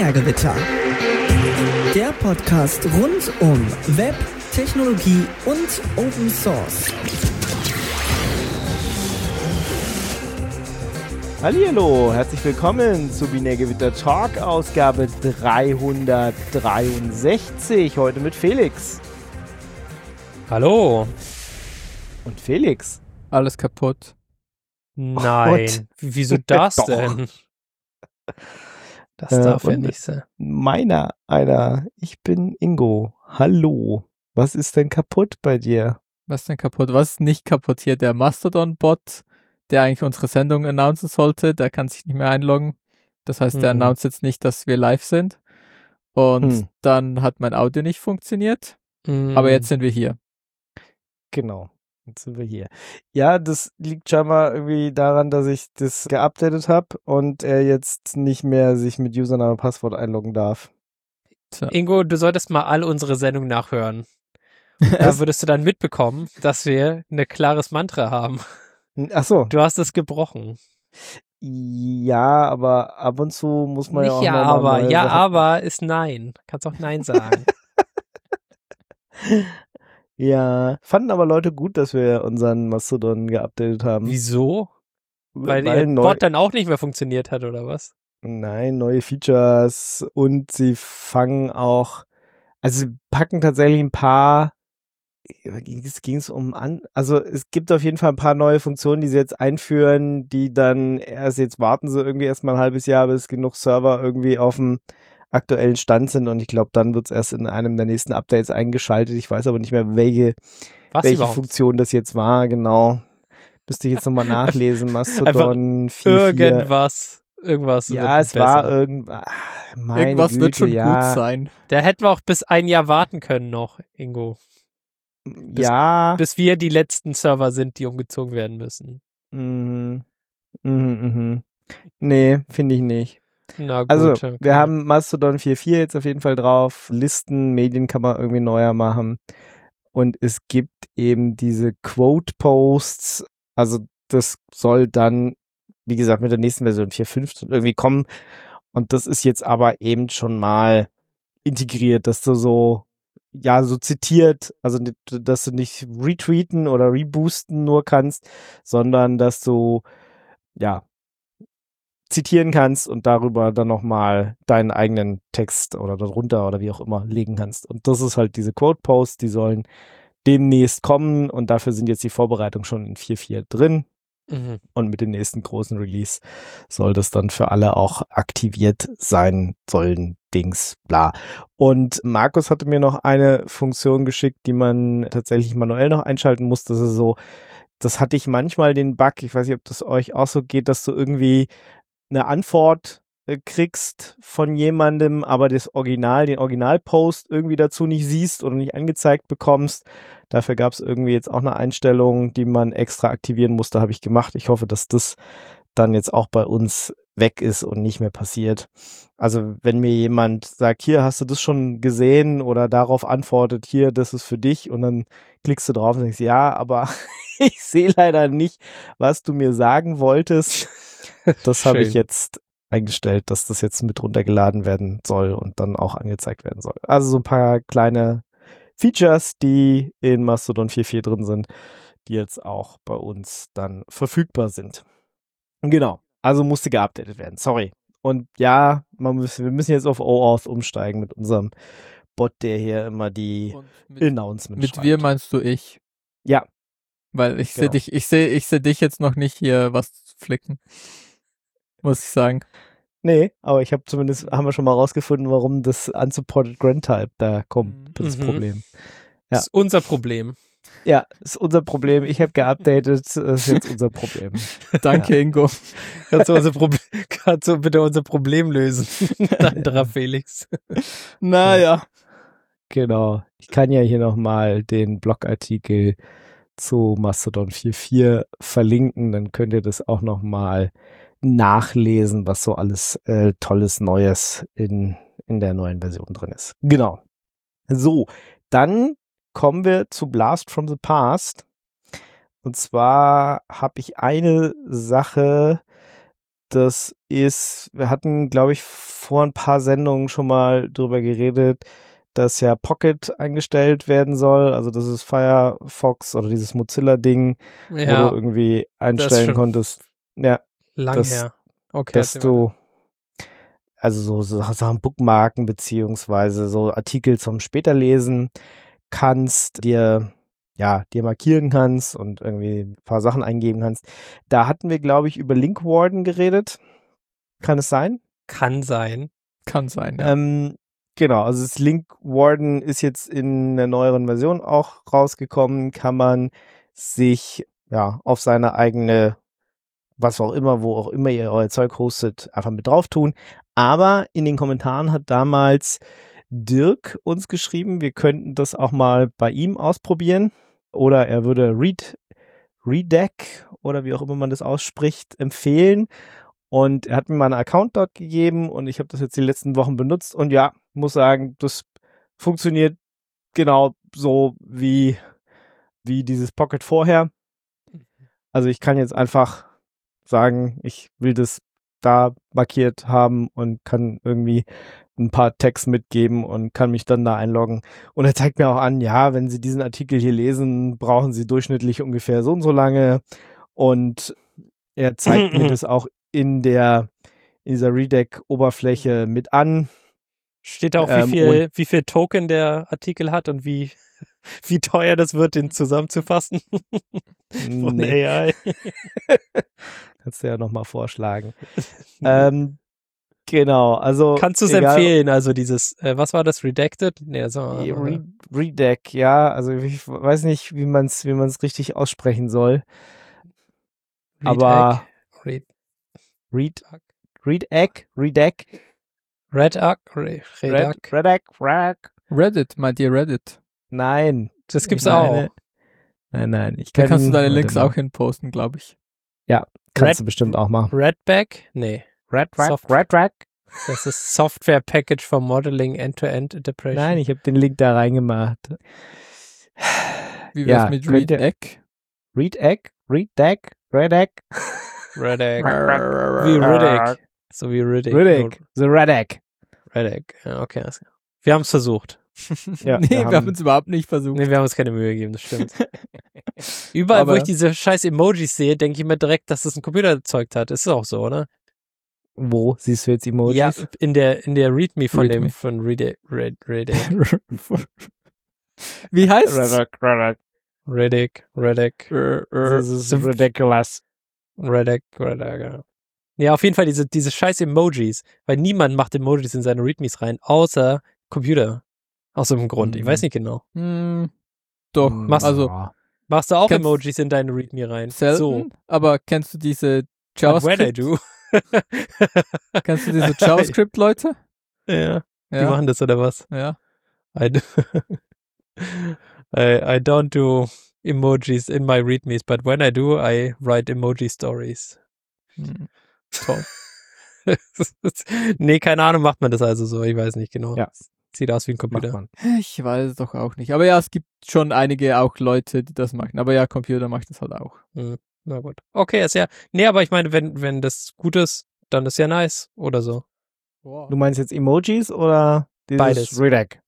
Binärgewitter. Der Podcast rund um Web, Technologie und Open Source. Hallihallo, herzlich willkommen zu Binärgewitter Talk, Ausgabe 363, heute mit Felix. Hallo. Und Felix. Alles kaputt. Nein, wieso das denn? Das darf ja nicht sein. Einer. Ich bin Ingo. Hallo. Was ist denn kaputt bei dir? Was ist denn kaputt? Was ist nicht kaputt hier? Der Mastodon-Bot, der eigentlich unsere Sendung announcen sollte, der kann sich nicht mehr einloggen. Das heißt, der announced jetzt nicht, dass wir live sind. Und dann hat mein Audio nicht funktioniert. Aber jetzt sind wir hier. Genau. Jetzt sind wir hier. Ja, das liegt scheinbar irgendwie daran, dass ich das geupdatet habe und er jetzt nicht mehr sich mit Username und Passwort einloggen darf. Tja. Ingo, du solltest mal all unsere Sendungen nachhören. Da würdest du dann mitbekommen, dass wir ein klares Mantra haben. Ach so. Du hast es gebrochen. Ja, aber ab und zu muss man Nicht ja auch ja, mal aber. neue Ja, Sachen- aber ist Nein. Kannst auch Nein sagen. Ja, fanden aber Leute gut, dass wir unseren Mastodon geupdatet haben. Wieso? Weil der neu- Bot dann auch nicht mehr funktioniert hat, oder was? Nein, neue Features und sie fangen auch, also sie packen tatsächlich ein paar, es gibt auf jeden Fall ein paar neue Funktionen, die sie jetzt einführen, die dann jetzt warten sie irgendwie erstmal ein halbes Jahr, bis genug Server irgendwie auf dem aktuellen Stand sind und ich glaube, dann wird es erst in einem der nächsten Updates eingeschaltet. Ich weiß aber nicht mehr, welche überhaupt? Funktion das jetzt war, genau. Müsste ich jetzt nochmal nachlesen. Mastodon 4.4. Irgendwas. Ja, wird es war besser. Irgendwas wird schon gut sein. Da hätten wir auch bis ein Jahr warten können noch, Ingo. Bis wir die letzten Server sind, die umgezogen werden müssen. Nee, finde ich nicht. Na gut, Also, okay. wir haben Mastodon 4.4 jetzt auf jeden Fall drauf. Listen, Medien kann man irgendwie neuer machen. Und es gibt eben diese Quote-Posts. Also, das soll dann, wie gesagt, mit der nächsten Version 4.5 irgendwie kommen. Und das ist jetzt aber eben schon mal integriert, dass du so zitiert, also dass du nicht retweeten oder reboosten nur kannst, sondern dass du, zitieren kannst und darüber dann nochmal deinen eigenen Text oder darunter oder wie auch immer legen kannst. Und das ist halt diese Quote-Posts, die sollen demnächst kommen und dafür sind jetzt die Vorbereitungen schon in 4.4 drin. Und mit dem nächsten großen Release soll das dann für alle auch aktiviert sein sollen, Dings, bla. Und Markus hatte mir noch eine Funktion geschickt, die man tatsächlich manuell noch einschalten muss. Das ist so, das hatte ich manchmal den Bug, ich weiß nicht, ob das euch auch so geht, dass du irgendwie eine Antwort kriegst von jemandem, aber den Originalpost irgendwie dazu nicht siehst oder nicht angezeigt bekommst. Dafür gab es irgendwie jetzt auch eine Einstellung, die man extra aktivieren musste, habe ich gemacht. Ich hoffe, dass das dann jetzt auch bei uns weg ist und nicht mehr passiert. Also wenn mir jemand sagt, hier, hast du das schon gesehen oder darauf antwortet, hier, das ist für dich und dann klickst du drauf und denkst, ja, aber ich sehe leider nicht, was du mir sagen wolltest. Das habe ich jetzt eingestellt, dass das jetzt mit runtergeladen werden soll und dann auch angezeigt werden soll. Also so ein paar kleine Features, die in Mastodon 4.4 drin sind, die jetzt auch bei uns dann verfügbar sind. Genau, also musste geupdatet werden, sorry. Und ja, wir müssen jetzt auf OAuth umsteigen mit unserem Bot, der hier immer die Announcements Mit schreibt. wir meinst du ich? Ja. Weil ich sehe dich, ich sehe dich jetzt noch nicht hier was flicken. Muss ich sagen. Nee, aber haben wir schon mal rausgefunden, warum das unsupported Grand Type da kommt, das Problem. Ja. Das ist unser Problem. Ja, ist unser Problem. Ich habe geupdatet, ist jetzt unser Problem. Danke, Ingo. Kannst du bitte unser Problem lösen? Anderer Felix. Naja. Genau. Ich kann ja hier nochmal den Blogartikel zu Mastodon 4.4 verlinken, dann könnt ihr das auch nochmal nachlesen, was so alles tolles Neues in der neuen Version drin ist. Genau. So, dann kommen wir zu Blast from the Past. Und zwar habe ich eine Sache, wir hatten, glaube ich, vor ein paar Sendungen schon mal drüber geredet, dass ja Pocket eingestellt werden soll. Also das ist Firefox oder dieses Mozilla-Ding, wo du irgendwie einstellen konntest. Ja. Lang her. Okay. Dass du also so Sachen Bookmarken beziehungsweise so Artikel zum später lesen kannst, dir markieren kannst und irgendwie ein paar Sachen eingeben kannst. Da hatten wir, glaube ich, über Link Warden geredet. Kann es sein? Kann sein. Kann sein, ja. Genau, also das Link Warden ist jetzt in einer neueren Version auch rausgekommen. Kann man sich auf seine eigene, was auch immer, wo auch immer ihr euer Zeug hostet, einfach mit drauf tun. Aber in den Kommentaren hat damals Dirk uns geschrieben, wir könnten das auch mal bei ihm ausprobieren. Oder er würde Redac oder wie auch immer man das ausspricht, empfehlen. Und er hat mir mal einen Account dort gegeben und ich habe das jetzt die letzten Wochen benutzt. Und ja, muss sagen, das funktioniert genau so wie dieses Pocket vorher. Also ich kann jetzt einfach sagen, ich will das da markiert haben und kann irgendwie ein paar Tags mitgeben und kann mich dann da einloggen. Und er zeigt mir auch an, ja, wenn Sie diesen Artikel hier lesen, brauchen Sie durchschnittlich ungefähr so und so lange. Und er zeigt mir das auch in dieser Redac-Oberfläche mit an. Steht da auch, wie viel Token der Artikel hat und wie teuer das wird, den zusammenzufassen? Von AI. Kannst du ja nochmal vorschlagen. Genau, also. Kannst du es empfehlen, also dieses, was war das, Redacted? Nee, Redac, ja, also ich weiß nicht, wie man es richtig aussprechen soll. Aber Redac. Reddit, meint ihr Reddit? Nein. Das gibt's auch. Nein. Da kannst du deine Links auch hinposten, glaube ich. Ja, kannst du bestimmt auch machen. Redback? Nee. Redrack? Das ist Software Package for Modeling End-to-End Interpretation. Nein, ich habe den Link da reingemacht. Wie wär's mit Redac? Redac? Wie Riddick. So wie Riddick. The Redac. Ja, okay. Wir haben es versucht. Ja, wir haben es überhaupt nicht versucht. Nee, wir haben uns keine Mühe gegeben, das stimmt. Überall, wo ich diese scheiß Emojis sehe, denke ich mir direkt, dass das ein Computer erzeugt hat. Ist auch so, oder? Wo siehst du jetzt Emojis? Ja, in der README von Redac. Wie heißt Redac. This is ridiculous. Redac. Ja, auf jeden Fall diese scheiß Emojis, weil niemand macht Emojis in seine READMEs rein, außer Computer. Aus irgendeinem Grund. Ich weiß nicht genau. Doch. Machst du auch Emojis in deine README rein? Selten, so. Aber kennst du diese JavaScript? When I do. Kennst du diese JavaScript-Leute? Ja. Die machen das, oder was? Ja. I don't do emojis in my READMEs, but when I do, I write emoji stories. Toll. Nee, keine Ahnung, macht man das also so. Ich weiß nicht genau. Ja. Sieht aus wie ein Computer. Ich weiß es doch auch nicht. Aber ja, es gibt schon einige auch Leute, die das machen. Aber ja, Computer macht das halt auch. Na gut. Okay, ist ja. Nee, aber ich meine, wenn das gut ist, dann ist ja nice. Oder so. Wow. Du meinst jetzt Emojis oder dieses beides? Redac.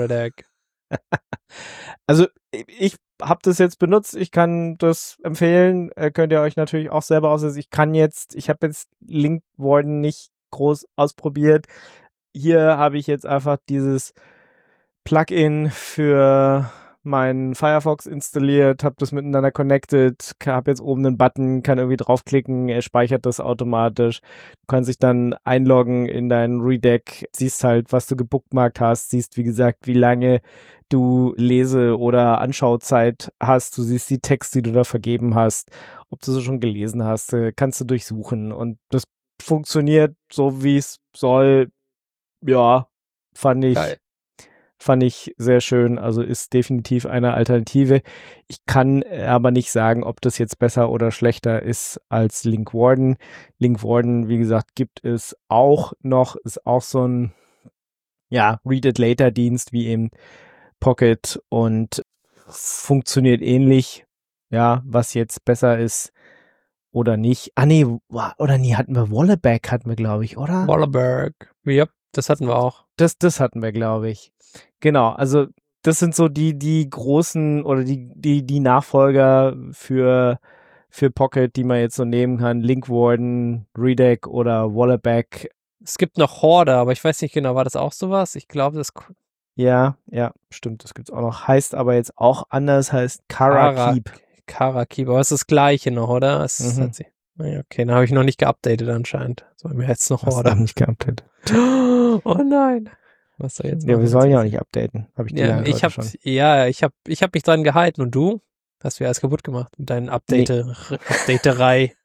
Also, ich habe das jetzt benutzt. Ich kann das empfehlen. Könnt ihr euch natürlich auch selber aussetzen. Ich habe jetzt Link Warden nicht groß ausprobiert. Hier habe ich jetzt einfach dieses Plugin für meinen Firefox installiert, habe das miteinander connected, habe jetzt oben einen Button, kann irgendwie draufklicken, er speichert das automatisch. Du kannst dich dann einloggen in deinen Redac, siehst halt, was du gebookmarkt hast, siehst, wie gesagt, wie lange du Lese- oder Anschauzeit hast, du siehst die Texte, die du da vergeben hast, ob du sie schon gelesen hast, kannst du durchsuchen und das funktioniert so, wie es soll. Ja, fand ich sehr schön. Also ist definitiv eine Alternative. Ich kann aber nicht sagen, ob das jetzt besser oder schlechter ist als Link Warden. Link Warden, wie gesagt, gibt es auch noch, ist auch so ein Read-it-later-Dienst wie eben Pocket und funktioniert ähnlich. Ja, was jetzt besser ist, oder nicht. Oder nee, hatten wir Wallaback, glaube ich, oder? Wallaberg. Ja, das hatten wir auch. Das hatten wir, glaube ich. Genau, also das sind so die großen oder die Nachfolger für Pocket, die man jetzt so nehmen kann. Link Warden, Redac oder Wallaback. Es gibt noch Horde, aber ich weiß nicht genau, war das auch sowas? Ich glaube, das Ja, stimmt, das gibt's auch noch. Heißt aber jetzt auch anders, heißt Kara-Keep. Kara-Keep, aber es ist das gleiche noch, oder? Okay, dann habe ich noch nicht geupdatet anscheinend. So, mir jetzt noch Hast Horde. du noch nicht geupdatet. Oh nein. Was soll jetzt Ja, machen? wir sollen ja auch nicht updaten. Habe ich gelernt heute schon. Ich hab mich dran gehalten und du? Hast du alles kaputt gemacht mit deinen Updaterei.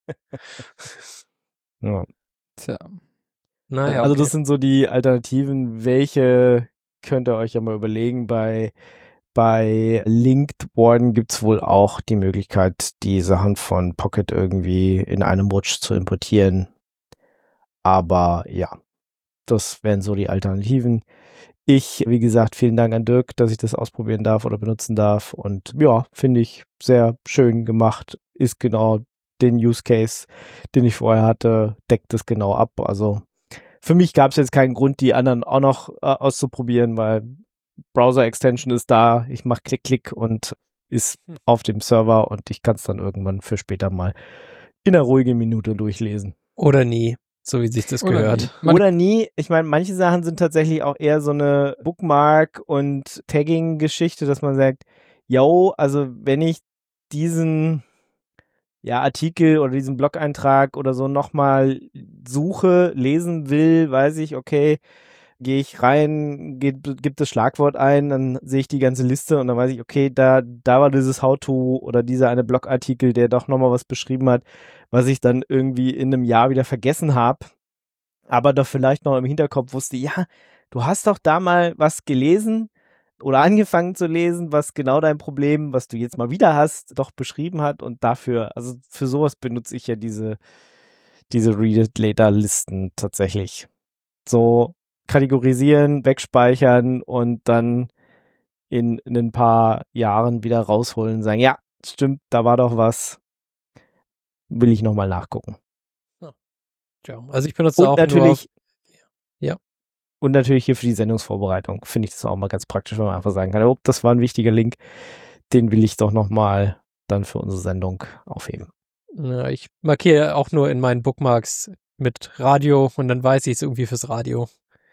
Ja. Tja. Naja, Also okay. das sind so die Alternativen. Welche könnt ihr euch ja mal überlegen? Bei Linked Warden gibt's wohl auch die Möglichkeit, die Sachen von Pocket irgendwie in einem Rutsch zu importieren. Aber ja, das wären so die Alternativen. Wie gesagt, vielen Dank an Dirk, dass ich das ausprobieren darf oder benutzen darf. Und ja, finde ich sehr schön gemacht. Ist genau den Use Case, den ich vorher hatte, deckt es genau ab. Also für mich gab es jetzt keinen Grund, die anderen auch noch auszuprobieren, weil Browser-Extension ist da. Ich mache Klick und ist auf dem Server und ich kann es dann irgendwann für später mal in einer ruhigen Minute durchlesen. Oder nie, so wie sich das gehört. Oder nie. Ich meine, manche Sachen sind tatsächlich auch eher so eine Bookmark- und Tagging-Geschichte, dass man sagt, yo, also wenn ich diesen Artikel oder diesen Blog-Eintrag oder so nochmal suche, lesen will, weiß ich, okay, gehe ich rein, gebe das Schlagwort ein, dann sehe ich die ganze Liste und dann weiß ich, okay, da war dieses How-To oder dieser eine Blogartikel, der doch nochmal was beschrieben hat, was ich dann irgendwie in einem Jahr wieder vergessen habe, aber doch vielleicht noch im Hinterkopf wusste, ja, du hast doch da mal was gelesen oder angefangen zu lesen, was genau dein Problem, was du jetzt mal wieder hast, doch beschrieben hat und dafür, also für sowas benutze ich ja diese Read-It-Later-Listen tatsächlich. So kategorisieren, wegspeichern und dann in ein paar Jahren wieder rausholen und sagen, ja, stimmt, da war doch was, will ich nochmal nachgucken. Ja, also ich benutze auch natürlich, ja. Und natürlich hier für die Sendungsvorbereitung finde ich das auch mal ganz praktisch, wenn man einfach sagen kann, oh, das war ein wichtiger Link, den will ich doch nochmal dann für unsere Sendung aufheben. Ja, ich markiere auch nur in meinen Bookmarks mit Radio und dann weiß ich es irgendwie fürs Radio.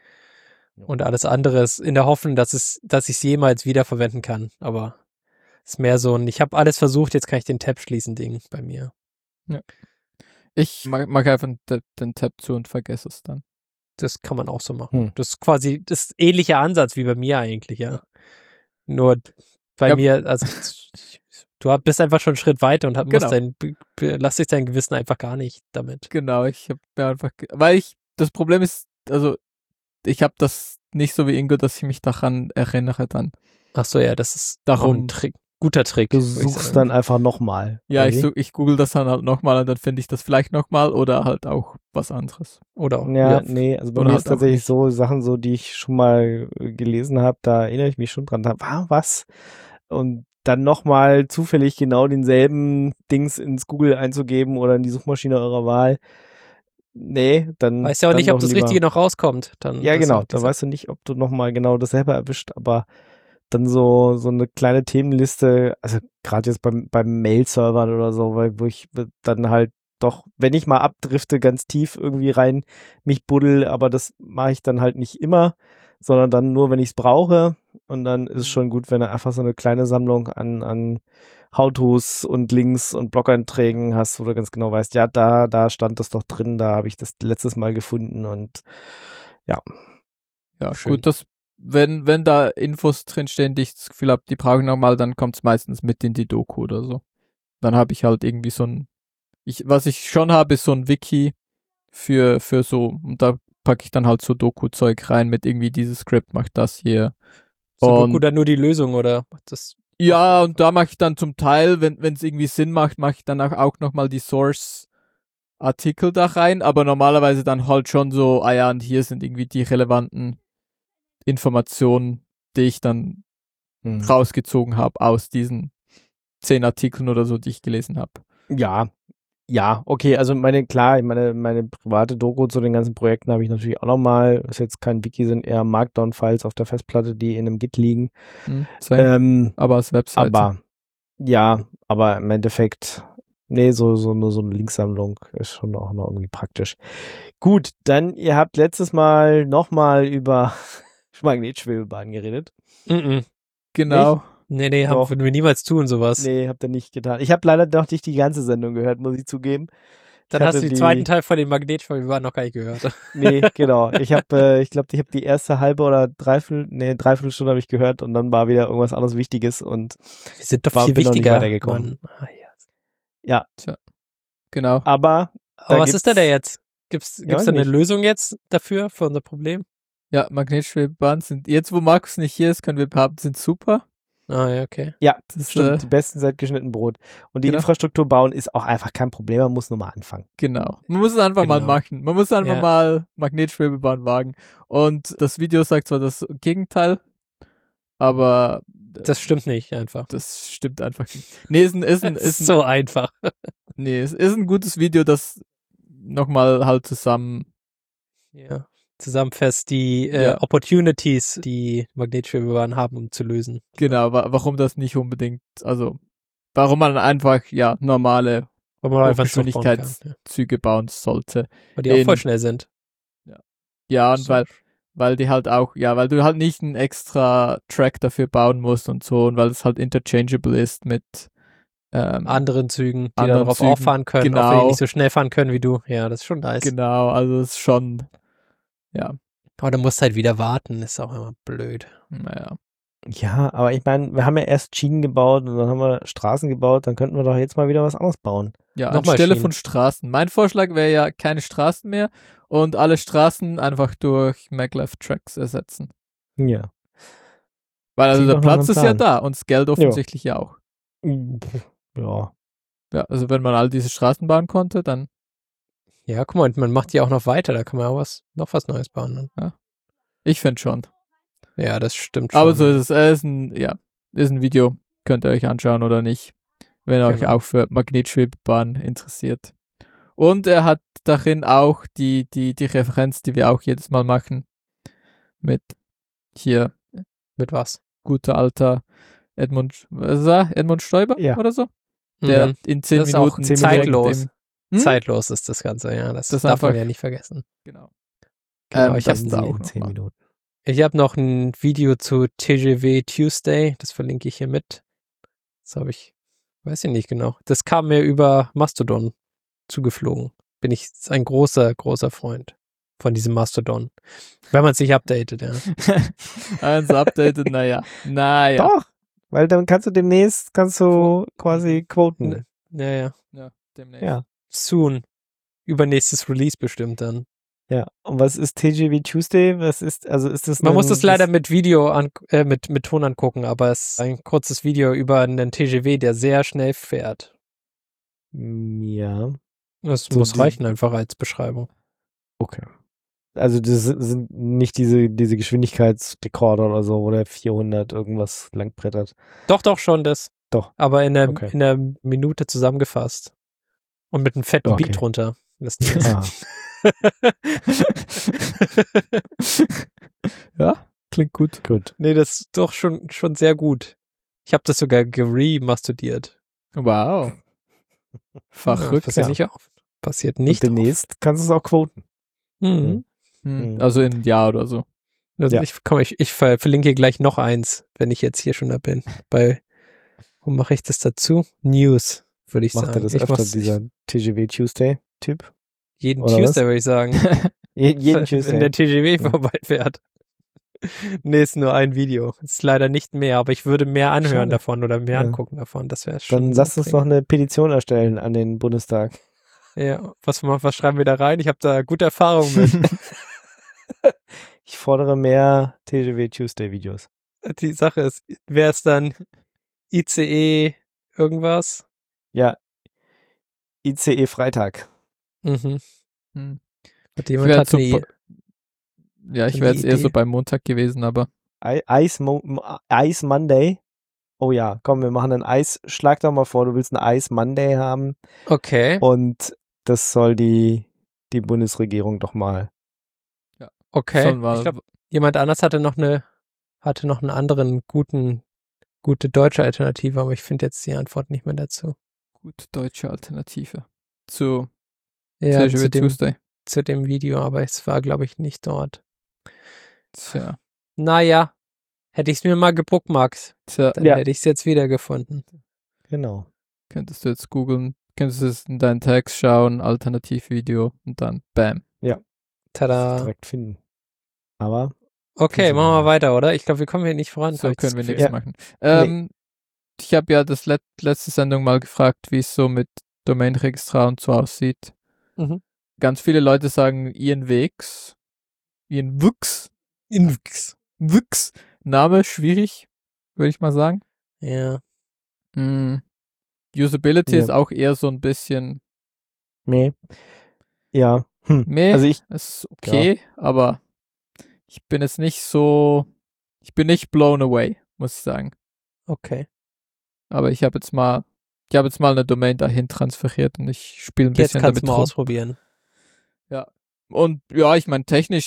Und alles andere ist in der Hoffnung, dass ich es jemals wiederverwenden kann. Aber es ist mehr so ein, ich habe alles versucht, jetzt kann ich den Tab schließen Ding bei mir. Ja. Ich mag einfach den Tab zu und vergesse es dann. Das kann man auch so machen. Das ist quasi das ähnliche Ansatz wie bei mir eigentlich, ja. Nur bei mir, also du bist einfach schon einen Schritt weiter und lass dich dein Gewissen einfach gar nicht damit. Genau, ich habe mir einfach, das Problem ist, also ich habe das nicht so wie Ingo, dass ich mich daran erinnere dann. Ach so, ja, das ist darum ein guter Trick. Du suchst dann einfach nochmal. Ja, ich google das dann halt nochmal und dann finde ich das vielleicht nochmal oder halt auch was anderes. Oder nee, also bei mir ist tatsächlich so Sachen so, die ich schon mal gelesen habe, da erinnere ich mich schon dran, was? Und dann nochmal zufällig genau denselben Dings ins Google einzugeben oder in die Suchmaschine eurer Wahl. Nee, dann. Weißt ja auch nicht, ob das Richtige noch rauskommt. Dann ja, genau. Da weißt du nicht, ob du nochmal genau dasselbe erwischt, aber dann so eine kleine Themenliste, also gerade jetzt beim Mail-Servern oder so, wo ich dann halt doch, wenn ich mal abdrifte, ganz tief irgendwie rein mich buddel, aber das mache ich dann halt nicht immer, sondern dann nur, wenn ich es brauche. Und dann ist es schon gut, wenn du einfach so eine kleine Sammlung an How-Tos und Links und Blog-Einträgen hast, wo du ganz genau weißt, ja, da stand das doch drin, da habe ich das letztes Mal gefunden und ja. Ja, schön. Gut, wenn da Infos drinstehen, die ich das Gefühl habe, die brauche ich nochmal, dann kommt es meistens mit in die Doku oder so. Dann habe ich halt irgendwie was ich schon habe, ist so ein Wiki für so, und da packe ich dann halt so Doku-Zeug rein mit irgendwie dieses Skript, macht das hier. So Doku dann nur die Lösung, oder? Ja, und da mache ich dann zum Teil, wenn es irgendwie Sinn macht, mache ich dann auch nochmal die Source-Artikel da rein, aber normalerweise dann halt schon so, und hier sind irgendwie die relevanten Informationen, die ich dann rausgezogen habe aus diesen 10 Artikeln oder so, die ich gelesen habe. Ja, Ja, okay, also meine private Doku zu den ganzen Projekten habe ich natürlich auch nochmal. Ist jetzt kein Wiki, sind eher Markdown-Files auf der Festplatte, die in einem Git liegen. Aber als Webseite. Aber im Endeffekt, nee, so eine Linksammlung ist schon auch noch irgendwie praktisch. Gut, dann, ihr habt letztes Mal nochmal über Magnetschwebebahnen geredet. Genau. Nee, würden wir niemals tun, sowas. Nee, habt ihr nicht getan. Ich habe leider noch nicht die ganze Sendung gehört, muss ich zugeben. Dann hast du den zweiten Teil von den Magnetschwebebahnen noch gar nicht gehört. Nee, genau. Ich glaube, ich habe die erste halbe oder Dreiviertelstunde habe ich gehört und dann war wieder irgendwas anderes Wichtiges und wir sind doch viel wichtiger. Weitergekommen. Ja. Tja. Genau. Aber was ist da jetzt? Gibt's da eine Lösung jetzt dafür, für unser Problem? Ja, Magnetschwebebahnen sind, jetzt wo Markus nicht hier ist, können wir behaupten, sind super. Ah, ja, okay. Ja, das stimmt. Die besten seit geschnitten Brot. Und die Infrastruktur bauen ist auch einfach kein Problem. Man muss nur mal anfangen. Genau. Man muss es einfach mal machen. Man muss einfach mal Magnetschwebebahn wagen. Und das Video sagt zwar das Gegenteil, aber das stimmt nicht einfach. Das stimmt einfach nicht. Nee, ist so einfach. Nee, es ist ein gutes Video, das nochmal halt zusammenfasst die Opportunities, die Magnetschwebebahnen haben, um zu lösen. Genau, warum das nicht unbedingt, also warum man einfach normale Geschwindigkeitszüge bauen sollte. Weil die auch voll schnell sind. Ja, und weil die halt auch, weil du halt nicht einen extra Track dafür bauen musst und so, und weil es halt interchangeable ist mit anderen Zügen, die darauf auffahren können, auch wenn die nicht so schnell fahren können wie du. Ja, das ist schon nice. Genau, also es ist schon, Aber du musst halt wieder warten, ist auch immer blöd. Naja. Ja, aber ich meine, wir haben ja erst Schienen gebaut und dann haben wir Straßen gebaut, dann könnten wir doch jetzt mal wieder was anderes bauen. Ja, anstelle von Straßen. Mein Vorschlag wäre ja keine Straßen mehr und alle Straßen einfach durch Maglev-Tracks ersetzen. Ja. Weil also der Platz ist ja da und das Geld offensichtlich ja auch. Ja. Ja, also wenn man all diese Straßen bauen konnte, dann. Ja, guck mal, man macht die auch noch weiter, da kann man auch noch was Neues bauen. Dann. Ja. Ich finde schon. Ja, das stimmt schon. Aber so ist es, ist ein Video, könnt ihr euch anschauen oder nicht, wenn ihr euch auch für Magnetschwebebahn interessiert. Und er hat darin auch die Referenz, die wir auch jedes Mal machen, mit was? Guter alter Edmund Stoiber oder so? Der in 10 das Minuten ist auch zeitlos. Zeitlos ist das Ganze, ja. Das darf man ja nicht vergessen. Genau. Ich habe auch 10 Minuten. Ich habe noch ein Video zu TGV Tuesday, das verlinke ich hier mit. Das habe ich, weiß ich nicht genau. Das kam mir über Mastodon zugeflogen. Bin ich ein großer, großer Freund von diesem Mastodon. Wenn man sich updatet, ja. Also updatet, naja. Doch, weil dann kannst du demnächst quasi quoten. Ja, demnächst. Ja. Soon. Übernächstes Release bestimmt dann. Ja, und was ist TGV Tuesday? Ist das? Man muss das leider mit Video mit Ton angucken, aber es ist ein kurzes Video über einen TGV, der sehr schnell fährt. Ja. Das muss reichen einfach als Beschreibung. Okay. Also das sind nicht diese Geschwindigkeitsrekorder oder so, wo der 400 irgendwas langbrettert. Doch, schon das. Doch. Aber in der Minute zusammengefasst. Und mit einem fetten Beat drunter. Ja, klingt gut. Nee, das ist doch schon sehr gut. Ich habe das sogar geremastert. Wow. Verrückt. Passiert nicht auf. Passiert nicht. Und demnächst kannst du es auch quoten. Also in ein Jahr oder so. Also ich verlinke gleich noch eins, wenn ich jetzt hier schon da bin. Wo mache ich das dazu? News, würde ich sagen. Macht er das öfter, dieser TGV Tuesday-Typ? Jeden Tuesday, würde ich sagen. jeden Tuesday. Wenn der TGV vorbeifährt. Nee, ist nur ein Video. Ist leider nicht mehr, aber ich würde mehr anhören davon oder mehr angucken davon. Das wäre schon. Dann lass uns noch eine Petition erstellen an den Bundestag. Ja, was schreiben wir da rein? Ich habe da gute Erfahrungen mit. Ich fordere mehr TGV Tuesday Videos. Die Sache ist, wäre es dann ICE irgendwas? Ja. ICE Freitag. Mhm. Ich wäre jetzt eher so beim Montag gewesen, aber Ice Monday. oh ja, komm, wir machen schlag doch mal vor, du willst einen Ice Monday haben Okay. und das soll die Bundesregierung doch mal. Okay. Sollen wir- Ich glaube, jemand anders hatte noch einen anderen gute deutsche Alternative, aber ich finde jetzt die Antwort nicht mehr dazu. Gute deutsche Alternative zu Ja, TGW Tuesday. zu dem Video, aber es war, glaube ich, nicht dort. Tja. Naja, hätte ich es mir mal gebookmarkt, dann Ja. hätte ich es jetzt wiedergefunden. Genau. Könntest du jetzt googeln, könntest du es in deinen Tags schauen, Alternativvideo und dann bam. Tada. Direkt finden. Aber Okay, Finden machen wir wir. weiter, oder? Ich glaube, wir kommen hier nicht voran. So hab ich das können wir Gefühl. nichts Ja. machen. Ich habe ja das letzte Sendung mal gefragt, wie es so mit Domain-Registrar und so aussieht. Mhm. Ganz viele Leute sagen INWX. Wix. Name schwierig, würde ich mal sagen. Ja. Usability Ja. ist auch eher so ein bisschen nee. Ja. meh. Also ich, Ist okay, aber ich bin jetzt nicht so, ich bin nicht blown away, muss ich sagen. Okay. Aber ich habe jetzt mal eine Domain dahin transferiert und ich spiele ein Jetzt bisschen kannst du damit mal rum. ausprobieren. Und ja, ich meine, technisch,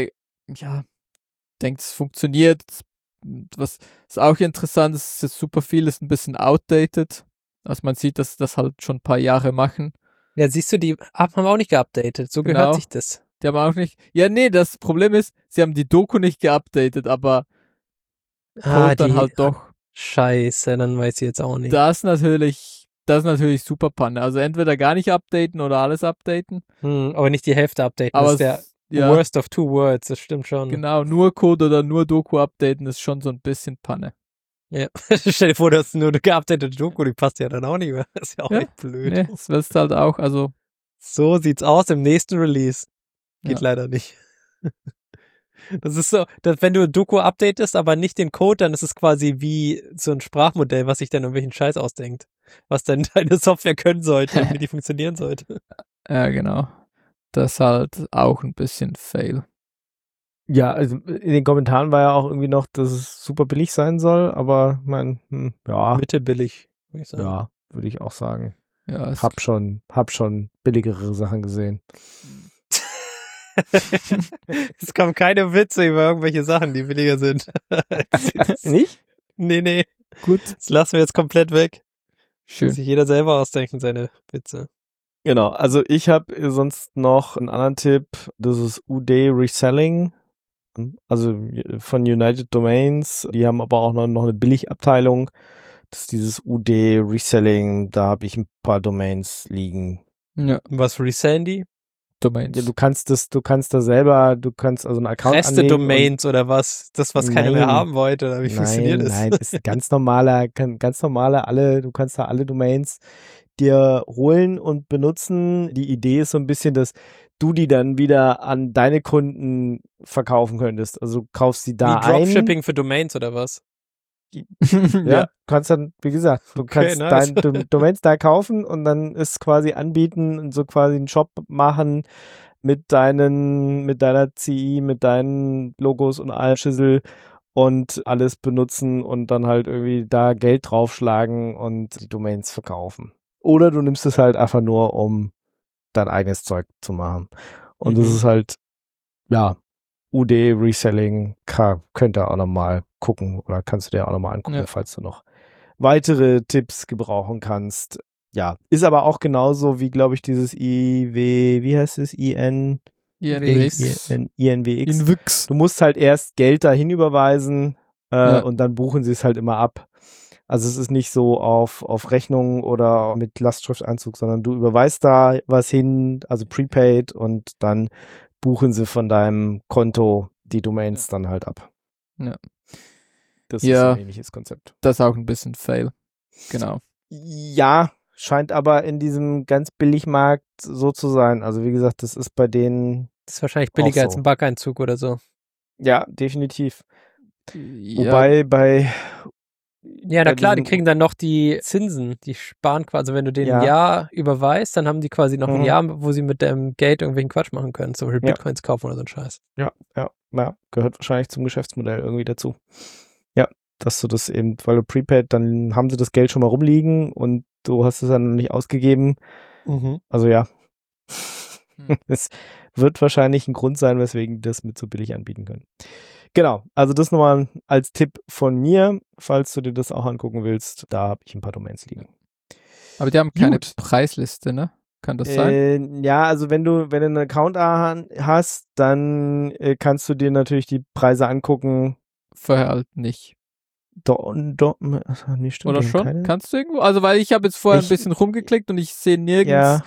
denke, es funktioniert. Was ist auch interessant, ist jetzt super viel, ist ein bisschen outdated. Also man sieht, dass das halt schon ein paar Jahre machen. Ja, siehst du, die haben auch nicht geupdatet. So Genau. gehört sich das. Die haben auch nicht. Ja, nee, das Problem ist, sie haben die Doku nicht geupdatet, aber Code dann halt doch. Scheiße, dann weiß ich jetzt auch nicht. Das ist natürlich super Panne. Also entweder gar nicht updaten oder alles updaten. Aber nicht die Hälfte updaten. Aber Das ist der worst of two worlds, das stimmt schon. genau, nur Code oder nur Doku updaten ist schon so ein bisschen Panne. Ja. Stell dir vor, du hast nur eine geupdatete Doku, die passt ja dann auch nicht mehr. Das ist ja auch Ja. echt blöd. Nee, das willst du halt auch, also So sieht's aus im nächsten Release. Geht Ja. leider nicht. Das ist so, dass wenn du Doku updatest, aber nicht den Code, dann ist es quasi wie so ein Sprachmodell, was sich dann irgendwelchen Scheiß ausdenkt. Was dann deine Software können sollte und wie die funktionieren sollte. ja, genau. Das ist halt auch ein bisschen fail. ja, also in den Kommentaren war ja auch irgendwie noch, dass es super billig sein soll, aber ja, Mittelbillig, würde ich sagen. ja, würde ich auch sagen. Ja, es Hab schon billigere Sachen gesehen. Es kommen keine Witze über irgendwelche Sachen, die billiger sind. Nicht? Nee. gut. Das lassen wir jetzt komplett weg. Schön. Muss sich jeder selber ausdenken, seine Witze. Genau, also ich habe sonst noch einen anderen Tipp, das ist UD Reselling, also von United Domains, die haben aber auch noch eine Billigabteilung, das ist dieses UD Reselling, da habe ich ein paar Domains liegen. Ja, Was resellen die? Domains. Ja, du kannst also einen Account Reste anlegen Domains oder was? Das, was keiner mehr Nein. haben wollte, oder wie funktioniert das? Nein, ist ganz normale, du kannst da alle Domains dir holen und benutzen. Die Idee ist so ein bisschen, dass du die dann wieder an deine Kunden verkaufen könntest. Also du kaufst sie da Wie Dropshipping für Domains oder was? Ja, kannst dann, wie gesagt, du Okay, kannst nice. deine Domains da kaufen und dann ist quasi anbieten und so quasi einen Shop machen mit deiner CI, mit deinen Logos und allem Schüssel und alles benutzen und dann halt irgendwie da Geld draufschlagen und die Domains verkaufen. Oder du nimmst es halt einfach nur, um dein eigenes Zeug zu machen. Und das ist halt, ja, UD Reselling könnt ihr auch nochmal gucken oder kannst du dir auch nochmal angucken, Ja. falls du noch weitere Tipps gebrauchen kannst. Ja, ist aber auch genauso wie, glaube ich, dieses wie heißt es? INWX. INWX. INWX. Du musst halt erst Geld dahin überweisen Ja. und dann buchen sie es halt immer ab. Also es ist nicht so auf Rechnung oder mit Lastschrifteinzug, sondern du überweist da was hin, also prepaid und dann buchen sie von deinem Konto die Domains dann halt ab. Ja. Das Ja. ist ein ähnliches Konzept. Das ist auch ein bisschen fail. Genau. Ja, scheint aber in diesem ganz Billigmarkt so zu sein. Also wie gesagt, das ist bei denen, Das ist wahrscheinlich billiger Auch als so. ein Backeinzug oder so. ja, definitiv. Ja, Wobei bei Ja, na bei klar, die diesem- kriegen dann noch die Zinsen, die sparen quasi, also wenn du denen ein Ja. Jahr überweist, dann haben die quasi noch ein Mhm. Jahr, wo sie mit dem Geld irgendwelchen Quatsch machen können, zum Beispiel Ja. Bitcoins kaufen oder so ein Scheiß. Ja, gehört wahrscheinlich zum Geschäftsmodell irgendwie dazu. Ja, dass du das eben, weil du Prepaid, dann haben sie das Geld schon mal rumliegen und du hast es dann noch nicht ausgegeben. Also ja. Es wird wahrscheinlich ein Grund sein, weswegen die das mit so billig anbieten können. Genau, also das nochmal als Tipp von mir, falls du dir das auch angucken willst. Da habe ich ein paar Domains liegen. Aber die haben keine Preisliste, ne? Kann das sein? Ja, also wenn du einen Account hast, dann kannst du dir natürlich die Preise angucken. Vorher halt nicht. Nee, stimmt, oder schon? keine? Kannst du irgendwo? Also, weil ich habe jetzt vorher ein bisschen rumgeklickt und ich sehe nirgends,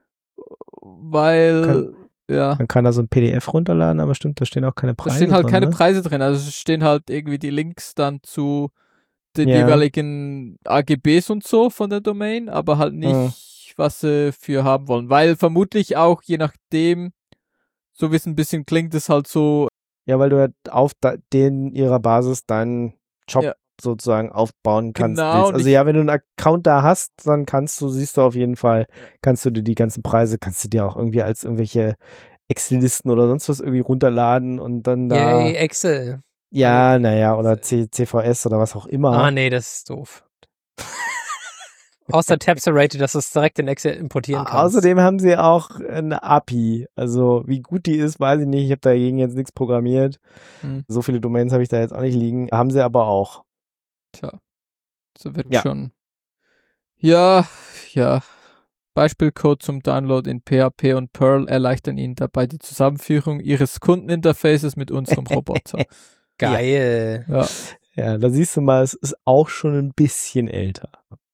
weil, man kann da so ein PDF runterladen, aber stimmt, da stehen auch keine Preise drin. Da stehen halt drin, keine ne? Preise drin, also es stehen halt irgendwie die Links dann zu den jeweiligen AGBs und so von der Domain, aber halt nicht, was sie für haben wollen, weil vermutlich auch, je nachdem, so wie es ein bisschen klingt, ist halt so. Ja, weil du halt auf ihrer Basis deinen Job sozusagen aufbauen kannst. Genau. Also ja, wenn du einen Account da hast, dann siehst du auf jeden Fall, kannst du dir die ganzen Preise, kannst du dir auch irgendwie als irgendwelche Excel-Listen oder sonst was irgendwie runterladen und dann da. Yay, Excel. Ja, naja, oder CVS oder was auch immer. Ah, nee, das ist doof. Außer Tabserated, dass du es direkt in Excel importieren kannst. Außerdem haben sie auch eine API. Also wie gut die ist, weiß ich nicht. Ich habe dagegen jetzt nichts programmiert. So viele Domains habe ich da jetzt auch nicht liegen. Haben sie aber auch. Tja, so wird schon. Ja. Beispielcode zum Download in PHP und Perl erleichtern Ihnen dabei die Zusammenführung Ihres Kundeninterfaces mit unserem Roboter. Geil. Ja, da siehst du mal, es ist auch schon ein bisschen älter.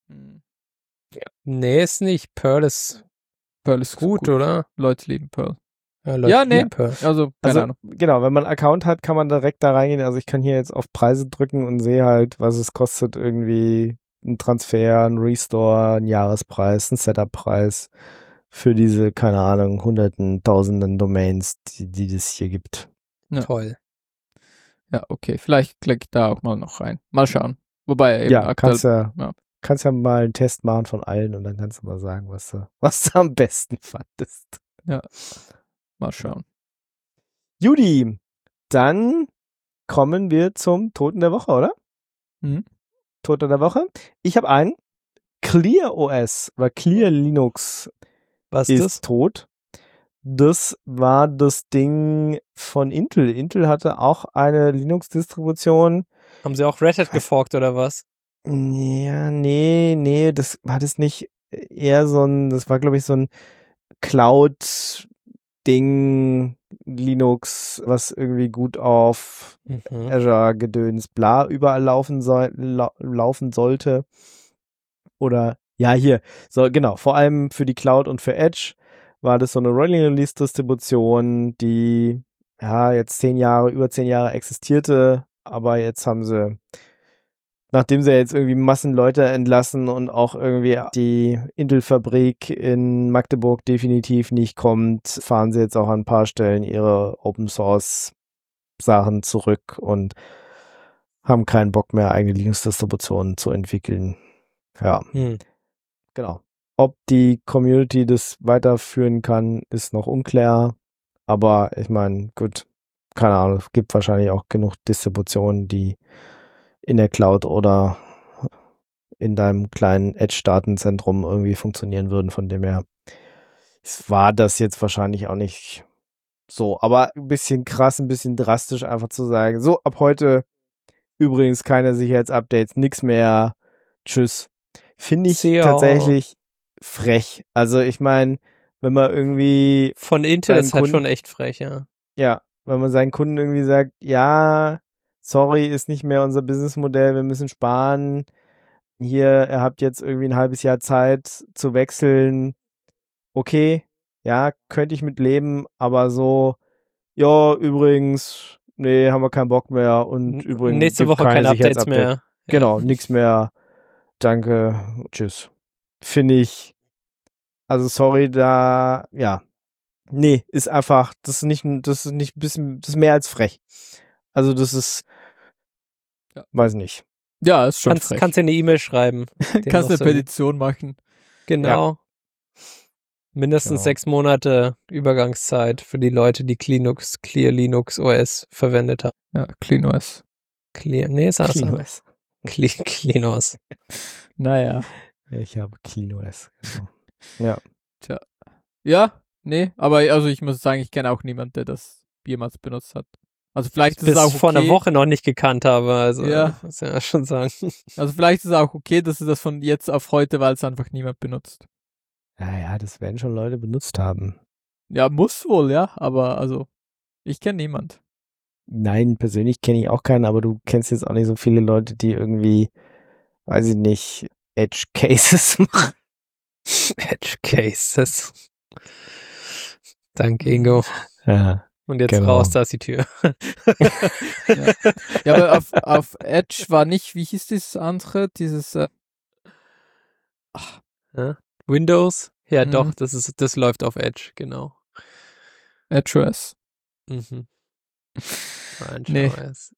Nee, ist nicht. Perl ist gut, oder? Leute lieben Perl. Lieben Perl. Also, keine Ahnung. Genau, wenn man einen Account hat, kann man direkt da reingehen. Also ich kann hier jetzt auf Preise drücken und sehe halt, was es kostet, irgendwie ein Transfer, ein Restore, ein Jahrespreis, ein Setup-Preis für diese, keine Ahnung, hunderten, tausenden Domains, die es hier gibt. Ja. Toll. Ja, okay. Vielleicht klicke ich da auch mal noch rein. Mal schauen. Wobei eben aktuell, kannst ja mal einen Test machen von allen und dann kannst du mal sagen, was du am besten fandest. Ja, mal schauen. Judy, dann kommen wir zum Toten der Woche, oder? Toten der Woche. Ich habe einen. ClearOS oder Clear Linux ist tot. Das war das Ding von Intel. Intel hatte auch eine Linux-Distribution. Haben sie auch Red Hat geforkt oder was? Ja, nee, das war das nicht eher das war glaube ich so ein Cloud-Ding, Linux, was irgendwie gut auf Azure-Gedöns, bla, überall laufen sollte. Oder, ja, hier, so, genau, vor allem für die Cloud und für Edge war das so eine Rolling Release-Distribution, die, jetzt über 10 Jahre existierte, aber jetzt haben sie, nachdem sie jetzt irgendwie Massenleute entlassen und auch irgendwie die Intel-Fabrik in Magdeburg definitiv nicht kommt, fahren sie jetzt auch an ein paar Stellen ihre Open-Source-Sachen zurück und haben keinen Bock mehr, eigene Linux-Distributionen zu entwickeln. Ja, genau. Ob die Community das weiterführen kann, ist noch unklar. Aber ich meine, gut, keine Ahnung, es gibt wahrscheinlich auch genug Distributionen, die in der Cloud oder in deinem kleinen Edge-Datenzentrum irgendwie funktionieren würden. Von dem her war das jetzt wahrscheinlich auch nicht so. Aber ein bisschen krass, ein bisschen drastisch einfach zu sagen, so, ab heute übrigens keine Sicherheitsupdates, nix mehr, tschüss. Finde ich tatsächlich frech. Also ich meine, wenn man irgendwie von Intel ist halt schon echt frech, ja. Ja, wenn man seinen Kunden irgendwie sagt, ja, sorry, ist nicht mehr unser Businessmodell, wir müssen sparen. Hier, ihr habt jetzt irgendwie ein halbes Jahr Zeit zu wechseln. Okay, ja, könnte ich mit leben, aber so, ja, übrigens, nee, haben wir keinen Bock mehr und übrigens nächste Woche keine Updates mehr. Genau, nichts mehr. Danke, tschüss. Finde ich, also sorry, nee, ist einfach, das ist mehr als frech. Also das ist, weiß nicht. Ja, ist schon frech. Kannst du eine E-Mail schreiben. Kannst eine Petition machen. Genau. Ja. Mindestens 6 Monate Übergangszeit für die Leute, die Clear Linux OS verwendet haben. Ja, CleanOS. Nee, ist anders. CleanOS. Klinos. Naja. Ich habe KinoS. Genau. Ja. Tja. Ja, nee, aber also ich muss sagen, ich kenne auch niemanden, der das jemals benutzt hat. Also vielleicht ist es auch okay. Vor einer Woche noch nicht gekannt habe, also Ja. muss ja schon sagen. Also vielleicht ist es auch okay, dass es das von jetzt auf heute, weil es einfach niemand benutzt. Ja, das werden schon Leute benutzt haben. Ja, muss wohl, ja, aber also ich kenne niemand. Nein, persönlich kenne ich auch keinen, aber du kennst jetzt auch nicht so viele Leute, die irgendwie, weiß ich nicht, Edge Cases machen. Edge Cases. Danke, Ingo. Ja. Und jetzt Genau. raus, da ist die Tür. Ja, aber auf Edge war nicht, wie hieß das andere, dieses Windows? Ja, Mhm. doch, das läuft auf Edge, genau. Edge OS. Mhm. Nee,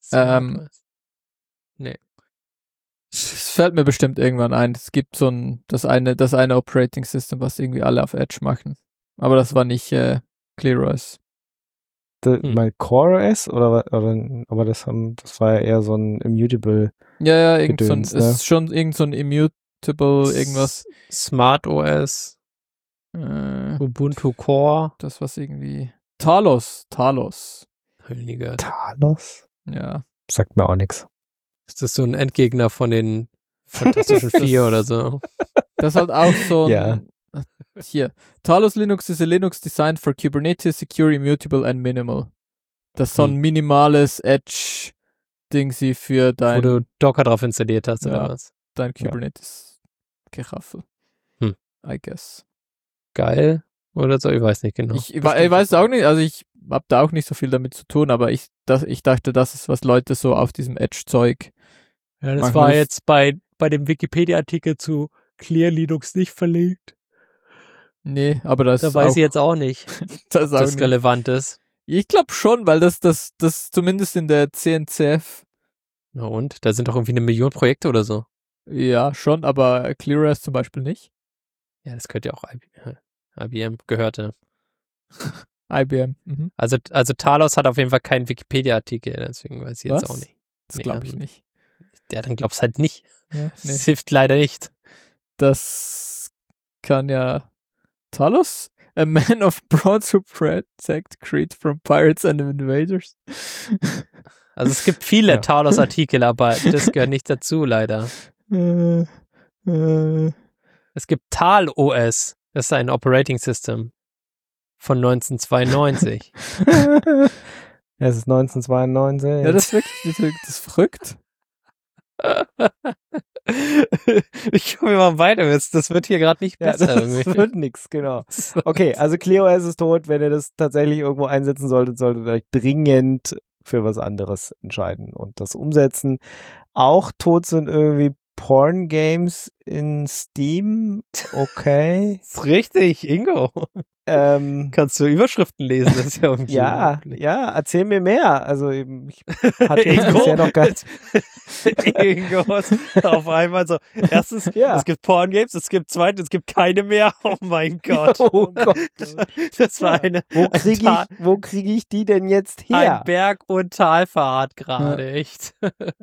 Nee. Es fällt mir bestimmt irgendwann ein. Es gibt so das eine Operating System, was irgendwie alle auf Edge machen. Aber das war nicht ClearOS. Mal CoreOS oder aber das war ja eher so ein Immutable. Ja, Gedöns, es ist schon irgend so ein Immutable irgendwas. Smart OS, Ubuntu Core. Das was irgendwie Talos. Hölliger. Talos? Ja. Sagt mir auch nichts. Ist das so ein Endgegner von den Fantastischen Vier oder so? Das ist halt auch so ein Ja. Hier. Talos Linux is a Linux designed for Kubernetes, secure, immutable and minimal. Das ist so ein minimales Edge-Dingsy für Wo du Docker drauf installiert hast, Ja. oder was? dein Kubernetes-Geraffel. I guess. Geil. Oder so, ich weiß nicht genau. Ich weiß es auch nicht, also ich habe da auch nicht so viel damit zu tun, aber ich dachte, das ist, was Leute so auf diesem Edge-Zeug. Ja, das Man war muss- jetzt bei dem Wikipedia-Artikel zu Clear Linux nicht verlinkt. Nee, aber das Da ist weiß auch, ich jetzt auch nicht, das ob auch das nicht. relevant ist. Ich glaube schon, weil das zumindest in der CNCF, Na und? Da sind doch irgendwie 1 Million Projekte oder so. ja, schon, aber ClearOS zum Beispiel nicht. Ja, das könnte ja auch IBM gehörte. IBM. Mhm. Also Talos hat auf jeden Fall keinen Wikipedia-Artikel, deswegen weiß ich jetzt Was? auch nicht. Das Nee, glaube ich also- nicht. Ja, dann glaubst halt nicht. Ja, nee. Das hilft leider nicht. Das kann ja Talos? A man of broad to protect Crete from pirates and invaders. Also es gibt viele Ja. Talos-Artikel, aber das gehört nicht dazu, leider. Es gibt Tal-OS. Das ist ein Operating System von 1992. Es ist 1992. Ja, das ist wirklich, das ist verrückt. Ich komme mal weiter, das wird hier gerade nicht Ja, besser das irgendwie. wird nix, genau. Okay, also ClearOS ist tot. Wenn ihr das tatsächlich irgendwo einsetzen solltet ihr euch dringend für was anderes entscheiden und das umsetzen. Auch tot sind irgendwie Porn-Games in Steam. Okay. Das ist richtig, Ingo. Kannst du Überschriften lesen? Das ist ja irgendwie Ja, unglaublich. erzähl mir mehr. Also eben, ich hatte jetzt Ingo? bisher noch gar Ingo ist auf einmal so, erstens, Ja. es gibt Porn-Games, es gibt zweitens, es gibt keine mehr. Oh mein Gott. Oh Gott. Das war Wo krieg ich die denn jetzt her? ein Berg- und Talfahrt gerade, echt.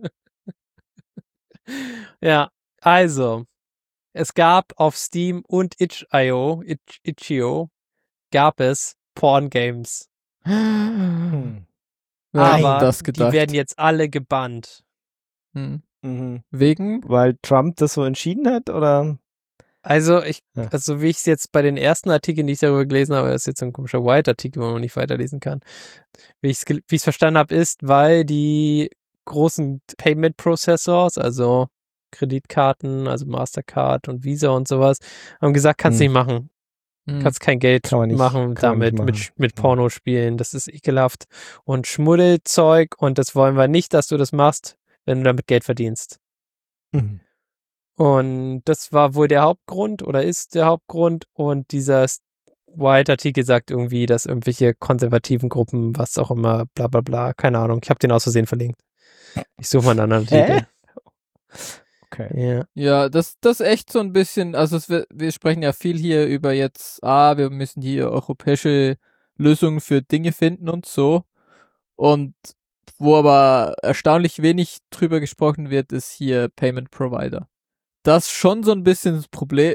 Ja, also, es gab auf Steam und Itch.io gab es Porn-Games. Hm. Wer hat Aber das gedacht? die werden jetzt alle gebannt. Hm. Mhm. Wegen? Weil Trump das so entschieden hat, oder? Also, Ja. also wie ich es jetzt bei den ersten Artikeln, die ich darüber gelesen habe, das ist jetzt so ein komischer White-Artikel, wo man nicht weiterlesen kann. Wie ich es verstanden habe, ist, weil die großen Payment-Processors, also Kreditkarten, also Mastercard und Visa und sowas, haben gesagt, kannst nicht machen. Hm. Kannst kein Geld Kann man nicht- machen kann man damit, nicht machen. mit Pornospielen. Das ist ekelhaft und Schmuddelzeug und das wollen wir nicht, dass du das machst, wenn du damit Geld verdienst. Mhm. Und das war wohl der Hauptgrund oder ist der Hauptgrund. Und dieser White-Artikel sagt irgendwie, dass irgendwelche konservativen Gruppen, was auch immer, bla bla bla, keine Ahnung. Ich habe den aus Versehen verlinkt. Ich suche mal einen anderen Artikel. Okay. Ja. Ja, das ist echt so ein bisschen, also wir sprechen ja viel hier über jetzt, wir müssen hier europäische Lösungen für Dinge finden und so. Und wo aber erstaunlich wenig drüber gesprochen wird, ist hier Payment Provider. Das ist schon so ein bisschen das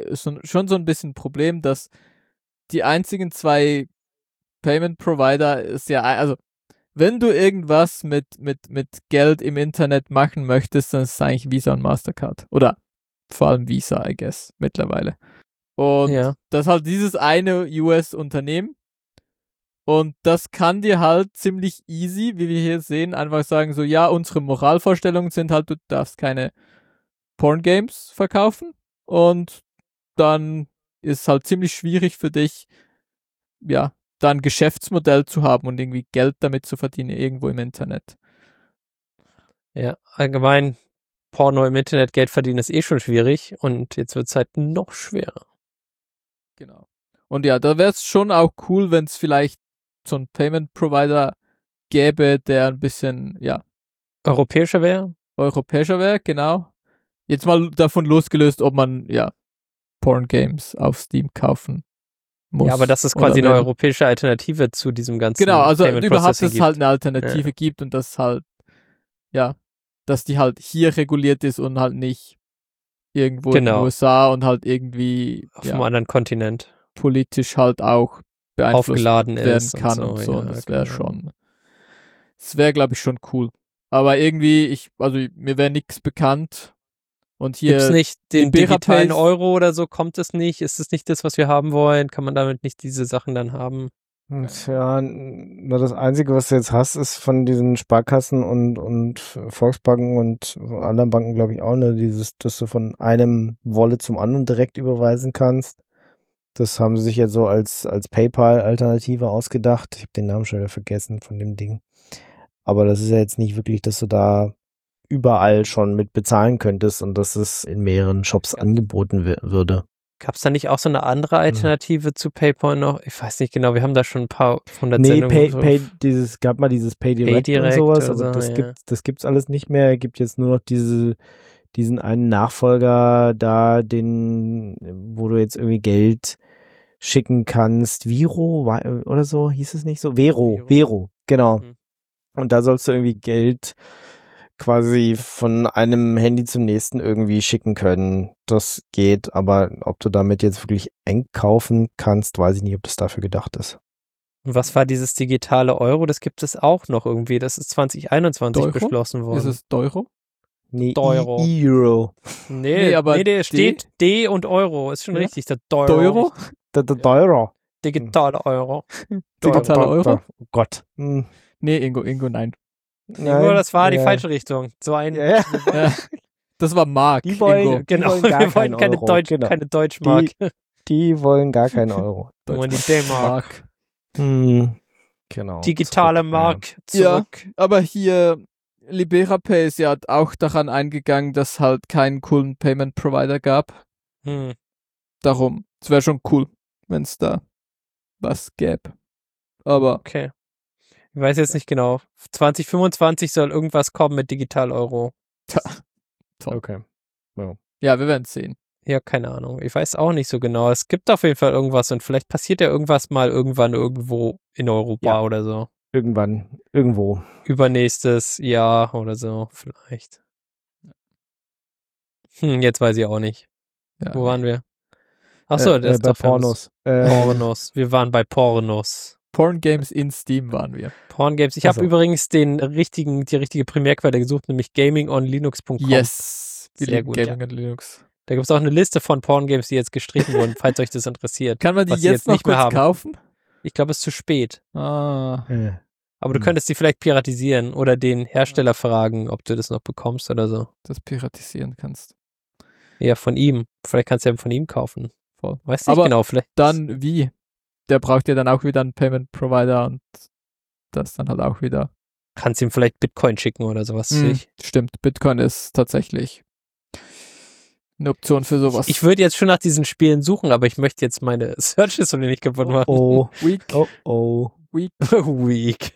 Problem, dass die einzigen zwei Payment Provider ist ja, also wenn du irgendwas mit Geld im Internet machen möchtest, dann ist es eigentlich Visa und Mastercard. Oder vor allem Visa, I guess, mittlerweile. Und das ist halt dieses eine US-Unternehmen. Und das kann dir halt ziemlich easy, wie wir hier sehen, einfach sagen so, ja, unsere Moralvorstellungen sind halt, du darfst keine Porn-Games verkaufen. Und dann ist halt ziemlich schwierig für dich, ja, da ein Geschäftsmodell zu haben und irgendwie Geld damit zu verdienen, irgendwo im Internet. Ja, allgemein Porno im Internet Geld verdienen ist eh schon schwierig und jetzt wird es halt noch schwerer. Genau. Und ja, da wäre es schon auch cool, wenn es vielleicht so einen Payment-Provider gäbe, der ein bisschen, ja, europäischer wäre, genau. Jetzt mal davon losgelöst, ob man, ja, Porn-Games auf Steam kaufen muss. Ja, aber dass es quasi eine europäische Alternative zu diesem ganzen Genau, also Payment überhaupt, dass es Processing halt eine Alternative gibt und dass halt, ja, dass die halt hier reguliert ist und halt nicht irgendwo in den USA und halt irgendwie auf einem anderen Kontinent politisch halt auch beeinflusst aufgeladen werden kann und so. Und das wäre glaube ich, schon cool. Aber irgendwie, mir wäre nichts bekannt. Und hier gibt's nicht den digitalen Euro oder so? Kommt es nicht? Ist es nicht das, was wir haben wollen? Kann man damit nicht diese Sachen dann haben? Ja, nur das Einzige, was du jetzt hast, ist von diesen Sparkassen und Volksbanken und anderen Banken, glaube ich, auch, ne, dass du von einem Wallet zum anderen direkt überweisen kannst. Das haben sie sich jetzt so als PayPal-Alternative ausgedacht. Ich habe den Namen schon wieder vergessen von dem Ding. Aber das ist ja jetzt nicht wirklich, dass du da überall schon mit bezahlen könntest und dass es in mehreren Shops angeboten würde. Gab es da nicht auch so eine andere Alternative zu PayPal noch? Ich weiß nicht genau, wir haben da schon ein paar hundert Sendungen. Gab mal dieses PayDirect und sowas, aber das gibt's alles nicht mehr. Gibt jetzt nur noch diesen einen Nachfolger da, wo du jetzt irgendwie Geld schicken kannst. Viro oder so, hieß es nicht so? Vero, genau. Und da sollst du irgendwie Geld quasi von einem Handy zum nächsten irgendwie schicken können. Das geht, aber ob du damit jetzt wirklich einkaufen kannst, weiß ich nicht, ob das dafür gedacht ist. Und was war dieses digitale Euro? Das gibt es auch noch irgendwie. Das ist 2021 beschlossen worden. Ist es Euro? Nee, Euro. Euro. Nee, aber steht D und Euro. Ist schon richtig. Der Euro? Der Euro. Digitale Euro. Digitale Euro? Oh Gott. Nee, Ingo, nein. Ingo, das war die falsche Richtung. So ein. Ja. Das war Mark. Die wollen, wir wollen keine Deutschmark. Die wollen gar keinen Euro. Die wollen die D-Mark. Genau. Digitale Mark zurück. Ja, aber hier LiberaPay ist ja auch daran eingegangen, dass halt keinen coolen Payment Provider gab. Darum, es wäre schon cool, wenn es da was gäbe. Aber okay. Ich weiß jetzt nicht genau. 2025 soll irgendwas kommen mit Digital Euro. Toll. Okay. Ja, wir werden es sehen. Ja, keine Ahnung. Ich weiß auch nicht so genau. Es gibt auf jeden Fall irgendwas und vielleicht passiert ja irgendwas mal irgendwann irgendwo in Europa oder so. Irgendwann, irgendwo. Übernächstes Jahr oder so, vielleicht. Jetzt weiß ich auch nicht. Ja. Wo waren wir? Achso, das ist bei doch Pornos. Pornos. Wir waren bei Pornos. Porn Games in Steam waren wir. Porn Games. Ich habe übrigens die richtige Primärquelle gesucht, nämlich gamingonlinux.com. Yes. Sehr gut. Gaming on Linux. Da gibt es auch eine Liste von Porn Games, die jetzt gestrichen wurden, falls euch das interessiert. Kann man die jetzt noch nicht mehr kurz kaufen? Ich glaube, es ist zu spät. Ah. Aber du könntest die vielleicht piratisieren oder den Hersteller fragen, ob du das noch bekommst oder so. Das piratisieren kannst. Ja, von ihm. Vielleicht kannst du ja von ihm kaufen. Voll. Weißt du nicht genau, vielleicht. Dann wie? Der braucht ja dann auch wieder einen Payment Provider und das dann halt auch wieder. Kannst ihm vielleicht Bitcoin schicken oder sowas. Stimmt, Bitcoin ist tatsächlich eine Option für sowas. Ich würde jetzt schon nach diesen Spielen suchen, aber ich möchte jetzt meine Search-History nicht kaputt machen. Weak. Weak.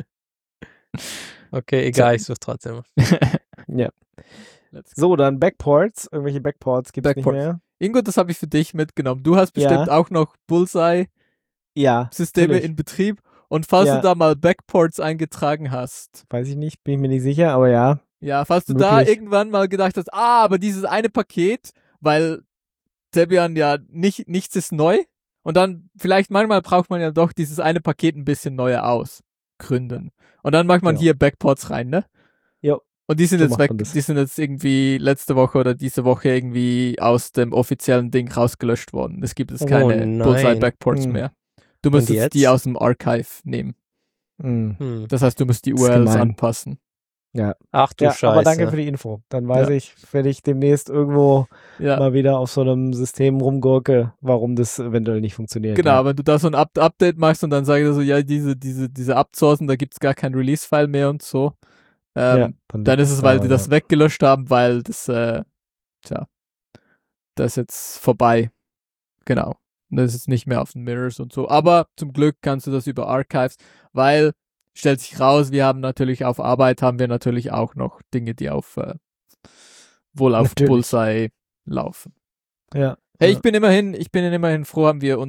Okay, egal, ich suche trotzdem. Ja. So, dann Backports. Irgendwelche Backports gibt es nicht mehr. Ingo, das habe ich für dich mitgenommen. Du hast bestimmt auch noch Bullseye-Systeme in Betrieb. Und falls Ja. du da mal Backports eingetragen hast, Weiß ich nicht, bin ich mir nicht sicher, aber ja. ja, falls du da Wirklich. irgendwann mal gedacht hast, aber dieses eine Paket, weil Debian ja nichts ist neu und dann vielleicht manchmal braucht man ja doch dieses eine Paket ein bisschen neuer ausgründen. Und dann macht man Ja. hier Backports rein, ne? Ja. Und die sind So jetzt macht weg, man das. die sind jetzt irgendwie letzte Woche oder diese Woche irgendwie aus dem offiziellen Ding rausgelöscht worden. Es gibt jetzt Oh keine nein. Bullseye Backports Hm. mehr. Du musst Und jetzt jetzt? die aus dem Archive nehmen. Hm. Das heißt, du musst die Das ist URLs gemein. anpassen. Ja. Ach du Ja, Scheiße. aber danke für die Info. Dann weiß Ja. ich, wenn ich demnächst irgendwo Ja, mal wieder auf so einem System rumgurke, warum das eventuell nicht funktioniert. genau, Ja. wenn du da so ein Update machst und dann sagst du so, ja, diese Upsourcen, da gibt's gar kein Release-File mehr und so. Ja, Dann ist es, weil die das weggelöscht haben, weil das, das ist jetzt vorbei. Genau. Das ist nicht mehr auf den Mirrors und so. Aber zum Glück kannst du das über Archives, weil stellt sich raus, wir haben natürlich auf Arbeit haben wir natürlich auch noch Dinge, die auf wohl auf Natürlich. Bullseye laufen. Ja. Hey, Ja. ich bin immerhin froh, haben wir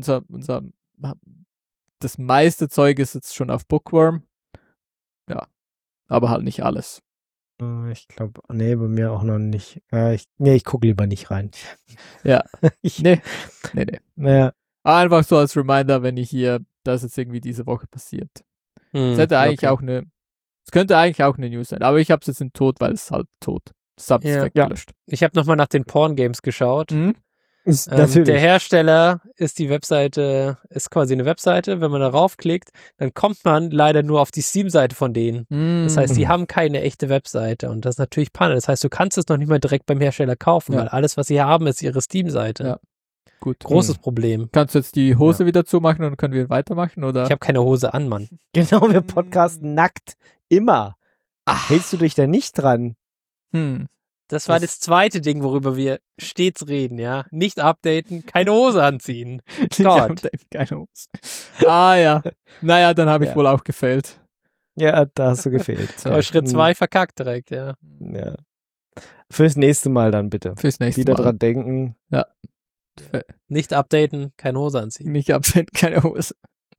das meiste Zeug ist jetzt schon auf Bookworm. Ja. Aber halt nicht alles. Ich glaube, nee, bei mir auch noch nicht. Ich gucke lieber nicht rein. Ja. Ich, Nee. naja, Einfach so als Reminder, wenn ich hier, das jetzt irgendwie diese Woche passiert. Es hätte eigentlich auch es könnte eigentlich auch eine News sein, aber ich habe es jetzt in tot, weil es halt tot. Das hab's Ja. weggelöscht. Ich habe nochmal nach den Porn-Games geschaut. ist natürlich. Der Hersteller ist ist quasi eine Webseite. Wenn man darauf klickt, dann kommt man leider nur auf die Steam-Seite von denen. Das heißt, die haben keine echte Webseite und das ist natürlich Panne. Das heißt, du kannst es noch nicht mal direkt beim Hersteller kaufen, Ja. weil alles, was sie haben, ist ihre Steam-Seite. Ja. Gut. Großes Problem. Kannst du jetzt die Hose wieder zumachen und können wir weitermachen, oder? Ich habe keine Hose an, Mann. Genau, wir podcasten nackt. Immer. Hältst du dich da nicht dran? Das war das zweite Ding, worüber wir stets reden, ja. Nicht updaten, keine Hose anziehen. Gott. Keine Hose. Ja. Naja, dann habe ich Ja. wohl auch gefailt. Ja, da hast du gefehlt. Aber Schritt 2 verkackt direkt, ja. Ja. Fürs nächste Mal dann bitte. Fürs nächste Wieder Mal. dran denken. Nicht updaten, keine Hose anziehen. Nicht absehen, keine Hose.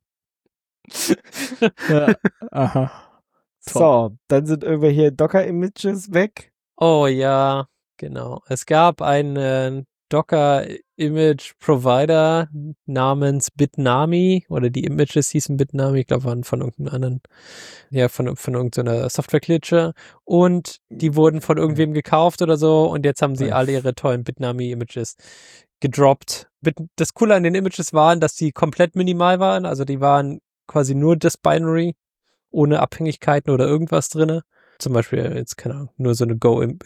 Ja. Aha. So, dann sind irgendwelche Docker-Images weg. Oh ja, genau. Es gab einen Docker-Image-Provider namens Bitnami oder die Images hießen Bitnami, ich glaube, waren von irgendeinem anderen, ja, von irgendeiner Software-Klitsche und die wurden von irgendwem gekauft oder so und jetzt haben sie alle ihre tollen Bitnami-Images gedroppt. Das Coole an den Images waren, dass die komplett minimal waren, also die waren quasi nur das Binary, ohne Abhängigkeiten oder irgendwas drinne. Zum Beispiel jetzt, keine Ahnung, nur so ein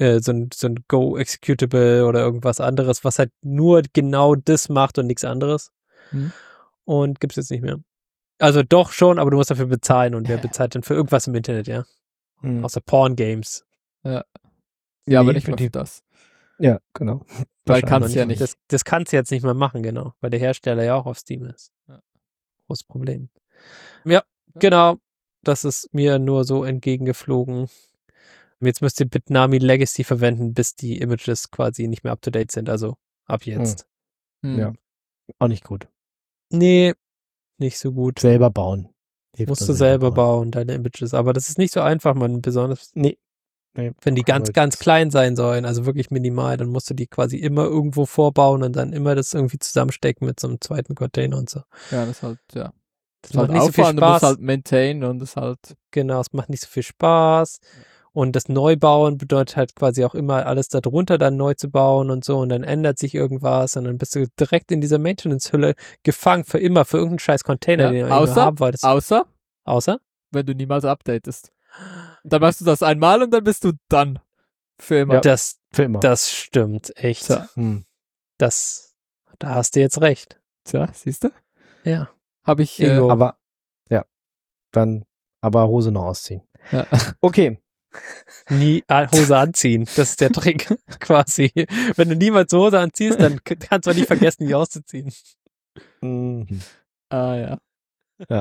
Go-Executable oder irgendwas anderes, was halt nur genau das macht und nichts anderes. Und gibt's jetzt nicht mehr. Also doch schon, aber du musst dafür bezahlen und wer bezahlt denn für irgendwas im Internet, ja? Außer Porn-Games. Ja, Nee, aber nicht für mal die- für das. Ja, genau. Weil Wahrscheinlich kannst ja nicht. Das kannst du jetzt nicht mehr machen, genau, weil der Hersteller ja auch auf Steam ist. Ja. Großes Problem. Ja, genau. Das ist mir nur so entgegengeflogen. Jetzt müsst ihr Bitnami Legacy verwenden, bis die Images quasi nicht mehr up-to-date sind, also ab jetzt. Ja. Auch nicht gut. Nee, nicht so gut. Selber bauen. Hilft Musst nur du selber bauen, deine Images. Aber das ist nicht so einfach, man, besonders Nee. wenn die ganz, ganz klein sein sollen, also wirklich minimal, dann musst du die quasi immer irgendwo vorbauen und dann immer das irgendwie zusammenstecken mit so einem zweiten Container und so. Ja, das halt, ja. Das macht nicht so viel Aufwand, du musst Spaß. halt maintain und das halt. Genau, es macht nicht so viel Spaß. Und das Neubauen bedeutet halt quasi auch immer alles darunter dann neu zu bauen und so und dann ändert sich irgendwas und dann bist du direkt in dieser Maintenance-Hülle gefangen für immer, für irgendeinen scheiß Container, den du eigentlich nur haben wolltest. Außer? Wenn du niemals updatest. Dann machst du das einmal und dann bist du dann. Für immer. Ja. Das, Für immer. das stimmt, echt. Tja. Da hast du jetzt recht. Tja, siehst du? Ja. Habe ich. Ingo. Aber, ja. Dann, aber Hose noch ausziehen. Ja. Okay. Nie Hose anziehen. Das ist der Trick, quasi. Wenn du niemals Hose anziehst, dann kannst du auch nicht vergessen, die auszuziehen. Mhm. Ja.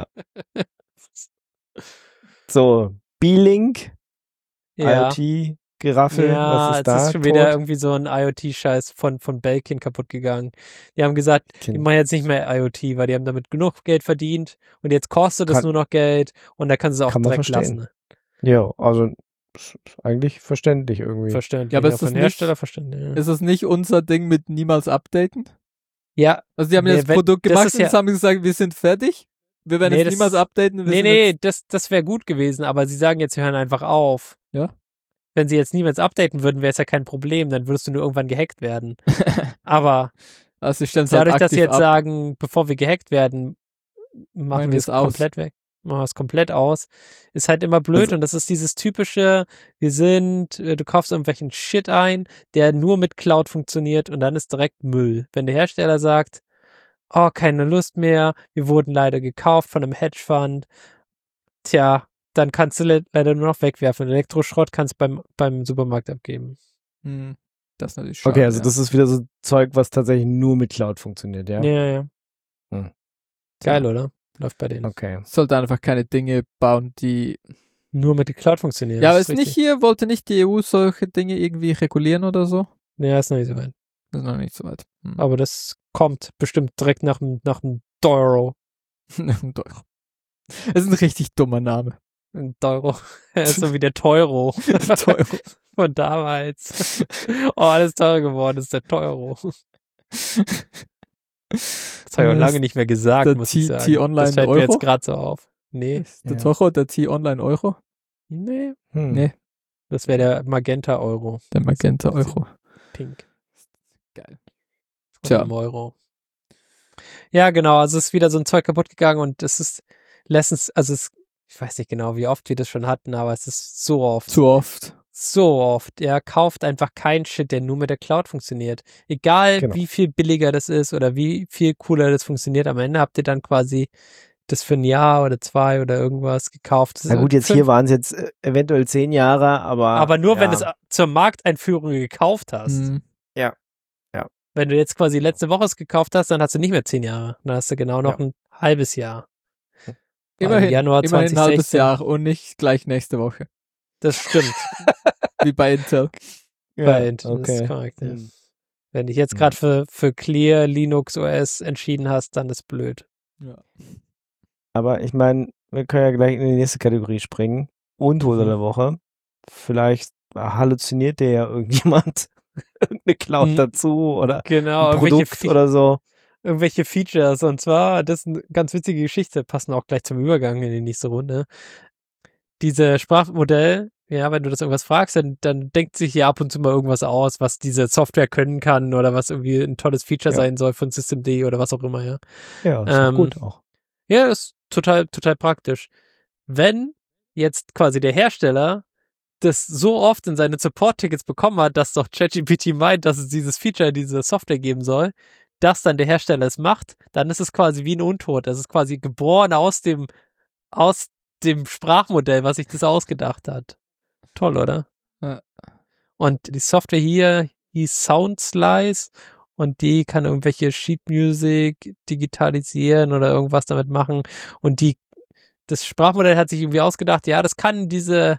So, B-Link, Ja. IoT, Geraffel, Ja, was ist es da? ist schon wieder tot? irgendwie so ein IoT-Scheiß von Belkin kaputt gegangen. Die haben gesagt, die machen jetzt nicht mehr IoT, weil die haben damit genug Geld verdient und jetzt kostet es nur noch Geld und da können sie auch kann man direkt verstehen. lassen. Ja, also ist eigentlich verständlich irgendwie. Verständlich. Ja, aber ja, ist das von Hersteller verständlich. Ja. Ist es nicht unser Ding mit niemals updaten? Ja, Also die haben Nee, jetzt wenn- Produkt das gemacht ist und ja- jetzt haben sie gesagt, wir sind fertig. Wir werden Nee, jetzt niemals updaten. Wir sind nee, jetzt, das wäre gut gewesen, aber sie sagen jetzt, wir hören einfach auf. Ja. Wenn sie jetzt niemals updaten würden, wäre es ja kein Problem, dann würdest du nur irgendwann gehackt werden. Aber also sie stellen es halt dadurch, dass sie aktiv jetzt ab. sagen, bevor wir gehackt werden, machen Machen wir es wir's aus. komplett weg. Machen wir es komplett aus. Ist halt immer blöd Also- und das ist dieses typische, du kaufst irgendwelchen Shit ein, der nur mit Cloud funktioniert und dann ist direkt Müll. Wenn der Hersteller sagt, oh, keine Lust mehr, wir wurden leider gekauft von einem Hedgefonds, tja, dann kannst du leider nur noch wegwerfen. Elektroschrott kannst du beim Supermarkt abgeben. Das ist natürlich schade. Okay, also ja. das ist wieder so Zeug, was tatsächlich nur mit Cloud funktioniert, ja? Ja. Hm. Geil, oder? Läuft bei denen. Okay. Sollte einfach keine Dinge bauen, die. Nur mit der Cloud funktionieren. Ja, aber das ist nicht hier, wollte nicht die EU solche Dinge irgendwie regulieren oder so? Ja, ist noch nicht so weit. Das ist noch nicht so weit. Aber das kommt bestimmt direkt nach dem Euro. Euro. Das ist ein richtig dummer Name. Ein Euro. So wie der Teuro. Teuro. Von damals. Oh, alles teurer geworden ist der Teuro. Das habe ich auch lange nicht mehr gesagt, der muss ich sagen. T-Online Das fällt mir Euro? jetzt gerade so auf. Nee. Ist der Ja. Teuro der T-Online Euro? Nee. Nee. Das wäre der Magenta Euro. Der Magenta Euro. Pink. Geil. Von Tja. einem Euro. Ja, genau. Also es ist wieder so ein Zeug kaputt gegangen und es ist letztens, ich weiß nicht genau, wie oft wir das schon hatten, aber es ist so oft. Zu oft. So oft. Er kauft einfach keinen Shit, der nur mit der Cloud funktioniert. Egal, Genau. wie viel billiger das ist oder wie viel cooler das funktioniert. Am Ende habt ihr dann quasi das für ein Jahr oder 2 oder irgendwas gekauft. Das Na ist gut, jetzt 5, hier waren es jetzt eventuell 10 Jahre, aber nur, ja. wenn du es zur Markteinführung gekauft hast. Mhm. Wenn du jetzt quasi letzte Woche es gekauft hast, dann hast du nicht mehr 10 Jahre. Dann hast du genau noch ein halbes Jahr. Immerhin, Januar immerhin ein halbes 2016. Jahr und nicht gleich nächste Woche. Das stimmt. Wie bei Intel. Bei Intel, das okay. ist korrekt. Ja. Hm. Wenn dich jetzt gerade für Clear Linux OS entschieden hast, dann ist blöd. Ja. Aber ich meine, wir können ja gleich in die nächste Kategorie springen. Untote der Woche. Vielleicht halluziniert dir ja irgendjemand irgendeine Cloud dazu oder Genau, ein Produkt oder so. irgendwelche Features. Und zwar, das ist eine ganz witzige Geschichte, passen auch gleich zum Übergang in die nächste Runde. Diese Sprachmodell, ja, wenn du das irgendwas fragst, dann denkt sich ja ab und zu mal irgendwas aus, was diese Software können kann oder was irgendwie ein tolles Feature sein soll von Systemd oder was auch immer, ja. Ja, ist doch gut auch. Ja, ist total praktisch. Wenn jetzt quasi der Hersteller das so oft in seine Support-Tickets bekommen hat, dass doch ChatGPT meint, dass es dieses Feature, diese Software geben soll, dass dann der Hersteller es macht, dann ist es quasi wie ein Untot. Das ist quasi geboren aus dem Sprachmodell, was sich das ausgedacht hat. Toll, oder? Ja. Und die Software hier hieß Soundslice und die kann irgendwelche Sheet Music digitalisieren oder irgendwas damit machen. Und das Sprachmodell hat sich irgendwie ausgedacht, ja, das kann diese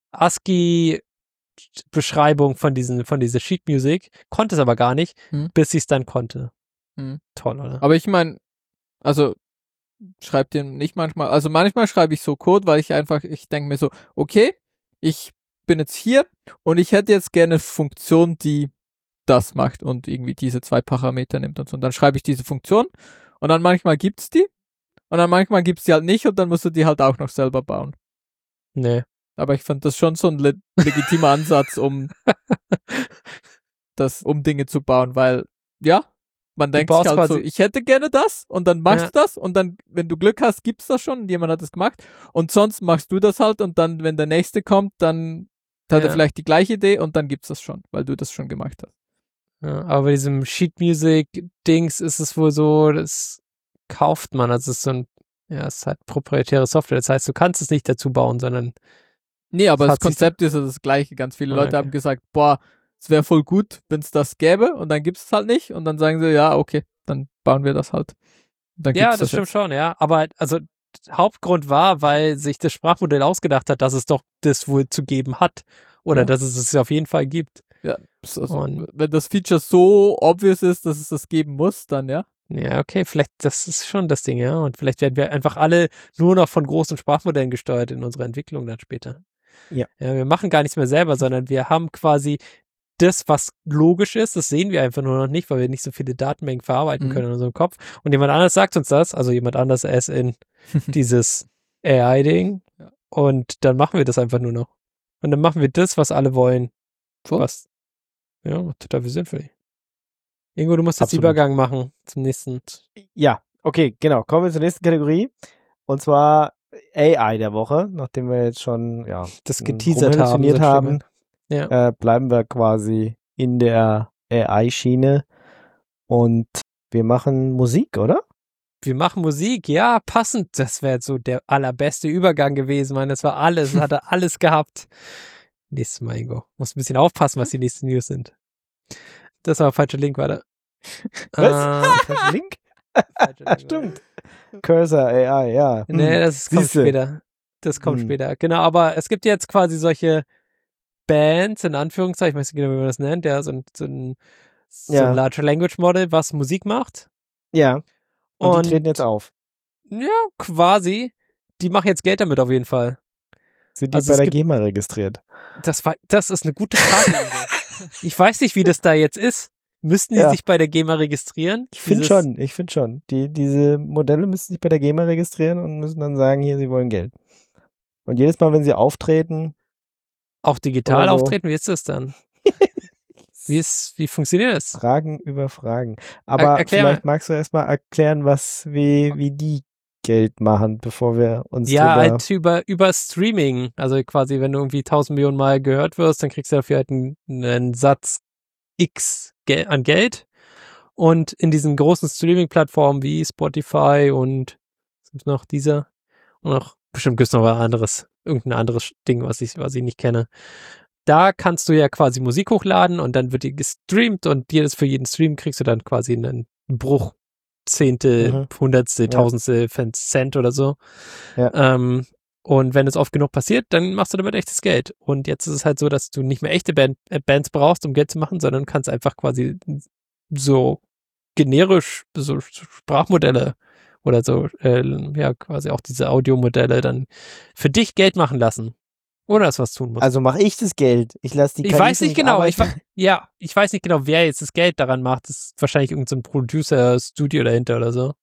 ASCII-Beschreibung von dieser Sheet Music, konnte es aber gar nicht, bis sie es dann konnte. Toll, oder? Aber ich meine, also schreibt ihr nicht manchmal, also manchmal schreibe ich so Code, weil ich denke mir so, okay, ich bin jetzt hier und ich hätte jetzt gerne eine Funktion, die das macht und irgendwie diese 2 Parameter nimmt und so. Und dann schreibe ich diese Funktion und dann manchmal gibt's die und dann manchmal gibt's die halt nicht und dann musst du die halt auch noch selber bauen. Nee. Aber ich fand das schon so ein legitimer Ansatz, um Dinge zu bauen, weil, ja, man denkt sich halt so, ich hätte gerne das und dann machst du das und dann, wenn du Glück hast, gibt's das schon und jemand hat es gemacht und sonst machst du das halt und dann, wenn der Nächste kommt, dann hat er vielleicht die gleiche Idee und dann gibt's das schon, weil du das schon gemacht hast. Ja, aber bei diesem Sheet Music Dings ist es wohl so, das kauft man, also es ist so es ist halt proprietäre Software, das heißt, du kannst es nicht dazu bauen, sondern Nee, aber das Konzept ist ja das gleiche. Ganz viele Leute haben gesagt, boah, es wäre voll gut, wenn es das gäbe und dann gibt's es halt nicht und dann sagen sie, ja, okay, dann bauen wir das halt. Dann ja, gibt's das stimmt jetzt. schon, ja, aber also Hauptgrund war, weil sich das Sprachmodell ausgedacht hat, dass es doch das wohl zu geben hat Oder Ja. dass es auf jeden Fall gibt. Ja, also, Und- wenn das Feature so obvious ist, dass es das geben muss, dann ja. Ja, okay, vielleicht, das ist schon das Ding, ja. Und vielleicht werden wir einfach alle nur noch von großen Sprachmodellen gesteuert in unserer Entwicklung dann später. Ja. Wir machen gar nichts mehr selber, sondern wir haben quasi das, was logisch ist, das sehen wir einfach nur noch nicht, weil wir nicht so viele Datenmengen verarbeiten können in unserem Kopf. Und jemand anderes sagt uns das, also jemand anders as in dieses AI-Ding. Ja. Und dann machen wir das einfach nur noch. Und dann machen wir das, was alle wollen. Voll. Was, ja, total viel Sinn für dich. Ingo, du musst jetzt Absolut. Übergang machen zum nächsten. Ja, okay, genau. Kommen wir zur nächsten Kategorie. Und zwar AI der Woche, nachdem wir jetzt schon Das geteasert haben. rumhalluziniert so haben, Ja. bleiben wir quasi in der AI-Schiene und wir machen Musik, oder? Wir machen Musik, ja, passend. Das wäre so der allerbeste Übergang gewesen, Mann. Das war alles, hat er alles gehabt. Nächstes Mal, Ingo. Muss ein bisschen aufpassen, was die nächsten News sind. Das war ein falscher Link, warte. Was? Link? Falscher Link, Stimmt. Cursor AI, ja. Nee, das kommt Siehste. später. Das kommt Hm. später. Genau, aber es gibt jetzt quasi solche Bands, in Anführungszeichen, ich weiß nicht genau, wie man das nennt, ja, so ein Ja. Large Language Model, was Musik macht. Ja. Und die treten jetzt auf. Ja, quasi. Die machen jetzt Geld damit auf jeden Fall. Sind die Also bei es der gibt- GEMA registriert? Das ist eine gute Frage. Ingo. Ich weiß nicht, wie das da jetzt ist. Müssten die Ja. sich bei der GEMA registrieren? Ich finde schon. Diese Modelle müssen sich bei der GEMA registrieren und müssen dann sagen, hier, sie wollen Geld. Und jedes Mal, wenn sie auftreten, Auch digital Oder so. auftreten, wie ist das dann? Wie funktioniert das? Fragen über Fragen. Aber erklär vielleicht magst du erstmal erklären, wie die Geld machen, bevor wir uns Ja, drüber... halt über Streaming. Also quasi, wenn du irgendwie 1000 Millionen Mal gehört wirst, dann kriegst du dafür halt einen Satz X an Geld. Und in diesen großen Streaming-Plattformen wie Spotify und was gibt's noch, dieser und noch bestimmt gibt's noch was anderes, irgendein anderes Ding, was ich nicht kenne. Da kannst du ja quasi Musik hochladen und dann wird die gestreamt und für jeden Stream kriegst du dann quasi einen Bruch, Zehntel, Hundertstel, Ja. Tausendstel Cent oder so. Ja. Und wenn es oft genug passiert, dann machst du damit echtes Geld. Und jetzt ist es halt so, dass du nicht mehr echte Bands brauchst, um Geld zu machen, sondern kannst einfach quasi so generisch so Sprachmodelle oder so, quasi auch diese Audiomodelle dann für dich Geld machen lassen. Ohne dass was tun musst. Also mache ich das Geld. Ich lasse die Ich KI weiß für nicht mich genau, arbeiten. ich weiß nicht genau, wer jetzt das Geld daran macht. Das ist wahrscheinlich irgendein so Producer-Studio dahinter oder so.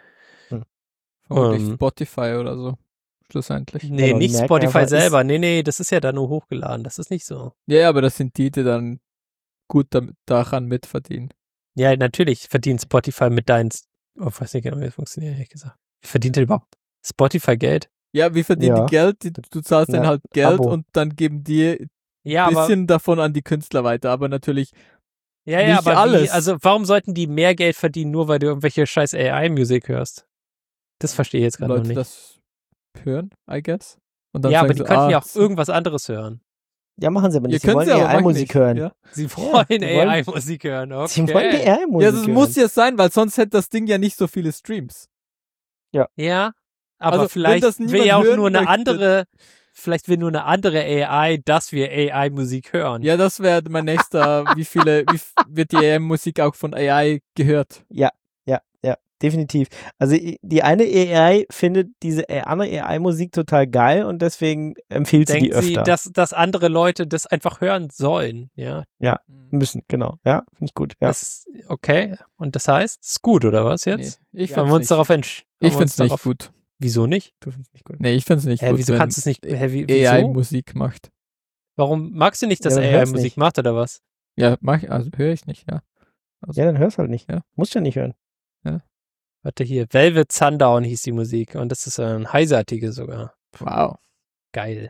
Vermutlich Ähm. Spotify oder so. Schlussendlich. Nee, Genau, die nicht merken Spotify einfach, selber. Nee, das ist ja da nur hochgeladen. Das ist nicht so. Ja, aber das sind die dann gut daran mitverdienen. Ja, natürlich verdient Spotify mit deinen, ich weiß nicht genau, wie das funktioniert, ehrlich gesagt. Wie verdient denn überhaupt Spotify Geld? Ja, wie verdienen Ja. die Geld? Du zahlst Na, denen halt Geld Abo. und dann geben die Ja, ein bisschen davon an die Künstler weiter, aber natürlich ja, nicht aber alles. also warum sollten die mehr Geld verdienen, nur weil du irgendwelche scheiß AI-Musik hörst? Das verstehe ich jetzt gerade noch Leute nicht. das hören, I guess. Und dann Ja, aber sagen die sie, könnten ja auch so- irgendwas anderes hören. Ja, machen sie aber Ihr nicht. Sie könnt wollen sie aber machen AI-Musik nicht, hören. Ja, Sie wollen die wollen- AI-Musik hören, okay. Sie wollen AI-Musik ja das hören. muss ja sein, weil sonst hätte das Ding ja nicht so viele Streams. Ja, aber Also, wenn vielleicht das will niemand ja auch hören nur eine möchte- andere, vielleicht will nur eine andere AI, dass wir AI-Musik hören. Ja, das wäre mein nächster, wie wird die AI-Musik auch von AI gehört? Ja, definitiv. Also die eine AI findet diese andere AI-Musik total geil und deswegen empfiehlt sie die Denkt sie, öfter. dass andere Leute das einfach hören sollen, ja. Müssen, genau. Ja, finde ich gut. Ja. Das, okay. Und das heißt, ist gut, oder was jetzt? Nee, ich Wollen find's wir uns nicht, darauf ich find's nicht gut. Wieso nicht? Du findest nicht gut. Nee, ich find's nicht gut, Wieso wenn kannst du es nicht, wieso? AI-Musik macht. Warum magst du nicht, dass Ja, dann hör's AI-Musik nicht. macht, oder was? Ja, also höre ich nicht, ja. Also, Ja, dann hörst halt nicht. Ja. Musst ja nicht hören. Warte hier, Velvet Sundown hieß die Musik und das ist ein Heise-Artikel sogar. wow. Geil.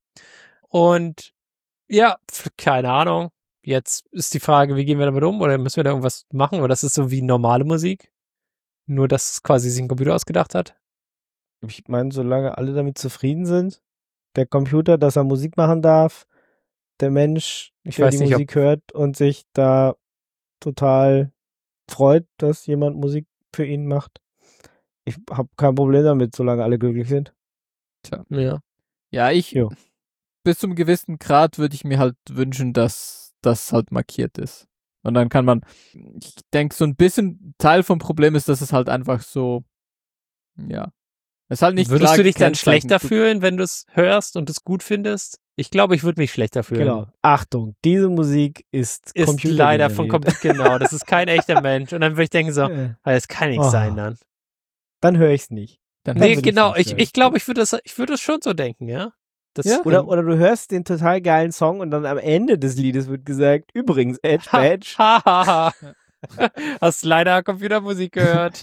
Und ja, keine Ahnung. Jetzt ist die Frage, wie gehen wir damit um? Oder müssen wir da irgendwas machen? Oder das ist so wie normale Musik? Nur, dass es quasi sich ein Computer ausgedacht hat? Ich meine, solange alle damit zufrieden sind, der Computer, dass er Musik machen darf, der Mensch, Ich der weiß die nicht, ob- Musik hört und sich da total freut, dass jemand Musik für ihn macht. Ich habe kein Problem damit, solange alle glücklich sind. Ja. Ja, Jo. bis zum gewissen Grad würde ich mir halt wünschen, dass das halt markiert ist. Und dann kann man, ich denke, so ein bisschen Teil vom Problem ist, dass es halt einfach so, ja, es halt nicht Würdest klar du dich dann gekennzeichnet. schlechter fühlen, wenn du es hörst und es gut findest? Ich glaube, ich würde mich schlechter fühlen. Genau. Achtung, diese Musik ist Leider von computergeneriert. genau, das ist kein echter Mensch. Und dann würde ich denken so, das kann nichts Oh. sein dann. Dann höre ich es nicht. Dann Nee, würde ich genau, nicht ich glaube, ich würde es schon so denken, ja. Das, Ja. Oder du hörst den total geilen Song und dann am Ende des Liedes wird gesagt, übrigens, Edge Badge. ha. Hast leider Computermusik gehört.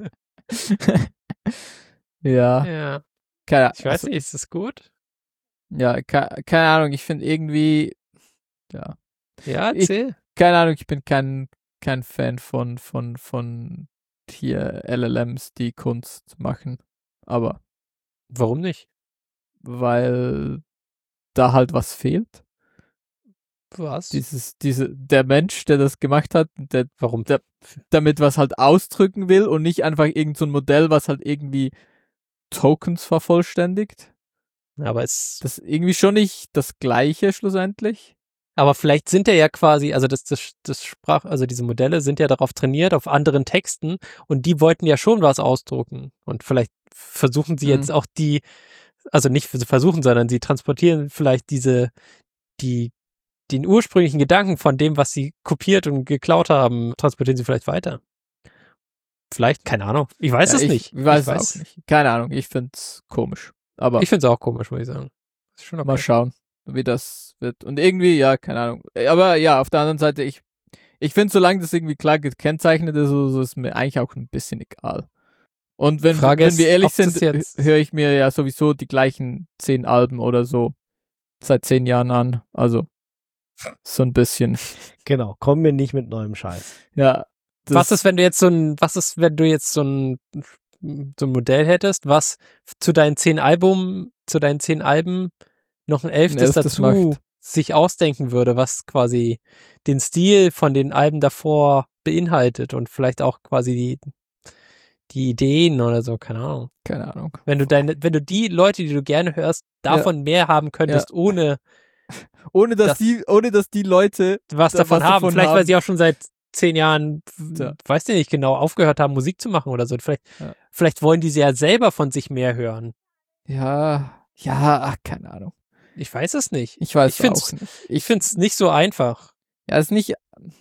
Ja, Ja. keine, Ich weiß nicht, ist das gut? Ja, keine Ahnung, ich finde irgendwie, ja, Ja, erzähl. keine Ahnung, ich bin kein Fan von hier LLMs, die Kunst machen. Aber Warum nicht? weil da halt was fehlt. Was? Der Mensch, der das gemacht hat, der Warum? damit was halt ausdrücken will und nicht einfach irgend so ein Modell, was halt irgendwie Tokens vervollständigt. Aber Das ist irgendwie schon nicht das Gleiche schlussendlich. aber vielleicht sind ja quasi, also also diese Modelle sind ja darauf trainiert, auf anderen Texten und die wollten ja schon was ausdrucken. Und vielleicht versuchen sie jetzt auch also nicht versuchen, sondern sie transportieren vielleicht den ursprünglichen Gedanken von dem, was sie kopiert und geklaut haben, transportieren sie vielleicht weiter. Vielleicht, keine Ahnung. Ich weiß es nicht. Ich weiß es auch nicht. Keine Ahnung, ich find's komisch. Aber ich finde es auch komisch, muss ich sagen. Ist schon okay. Mal schauen, wie das wird. Und irgendwie, ja, keine Ahnung. Aber ja, auf der anderen Seite, ich finde, solange das irgendwie klar gekennzeichnet ist, so ist mir eigentlich auch ein bisschen egal. Und wenn wir ehrlich sind, höre ich mir ja sowieso die gleichen 10 Alben oder so seit 10 Jahren an. Also so ein bisschen. Genau, komm mir nicht mit neuem Scheiß. Ja. Was ist, wenn du jetzt so ein Modell hättest, was zu deinen 10 Alben noch ein 11. dazu macht. sich ausdenken würde, was quasi den Stil von den Alben davor beinhaltet und vielleicht auch quasi die Ideen oder so, keine Ahnung. Keine Ahnung. Wenn du die Leute, die du gerne hörst, davon mehr haben könntest, ohne dass die Leute was davon haben. Vielleicht, weil sie auch schon seit 10 Jahren, Ja. weiß ich nicht genau, aufgehört haben, Musik zu machen oder so. Vielleicht wollen die ja selber von sich mehr hören. Ja, ach, keine Ahnung. Ich weiß es nicht. Ich weiß es auch nicht. Ich finde es nicht so einfach. Ja, es ist nicht,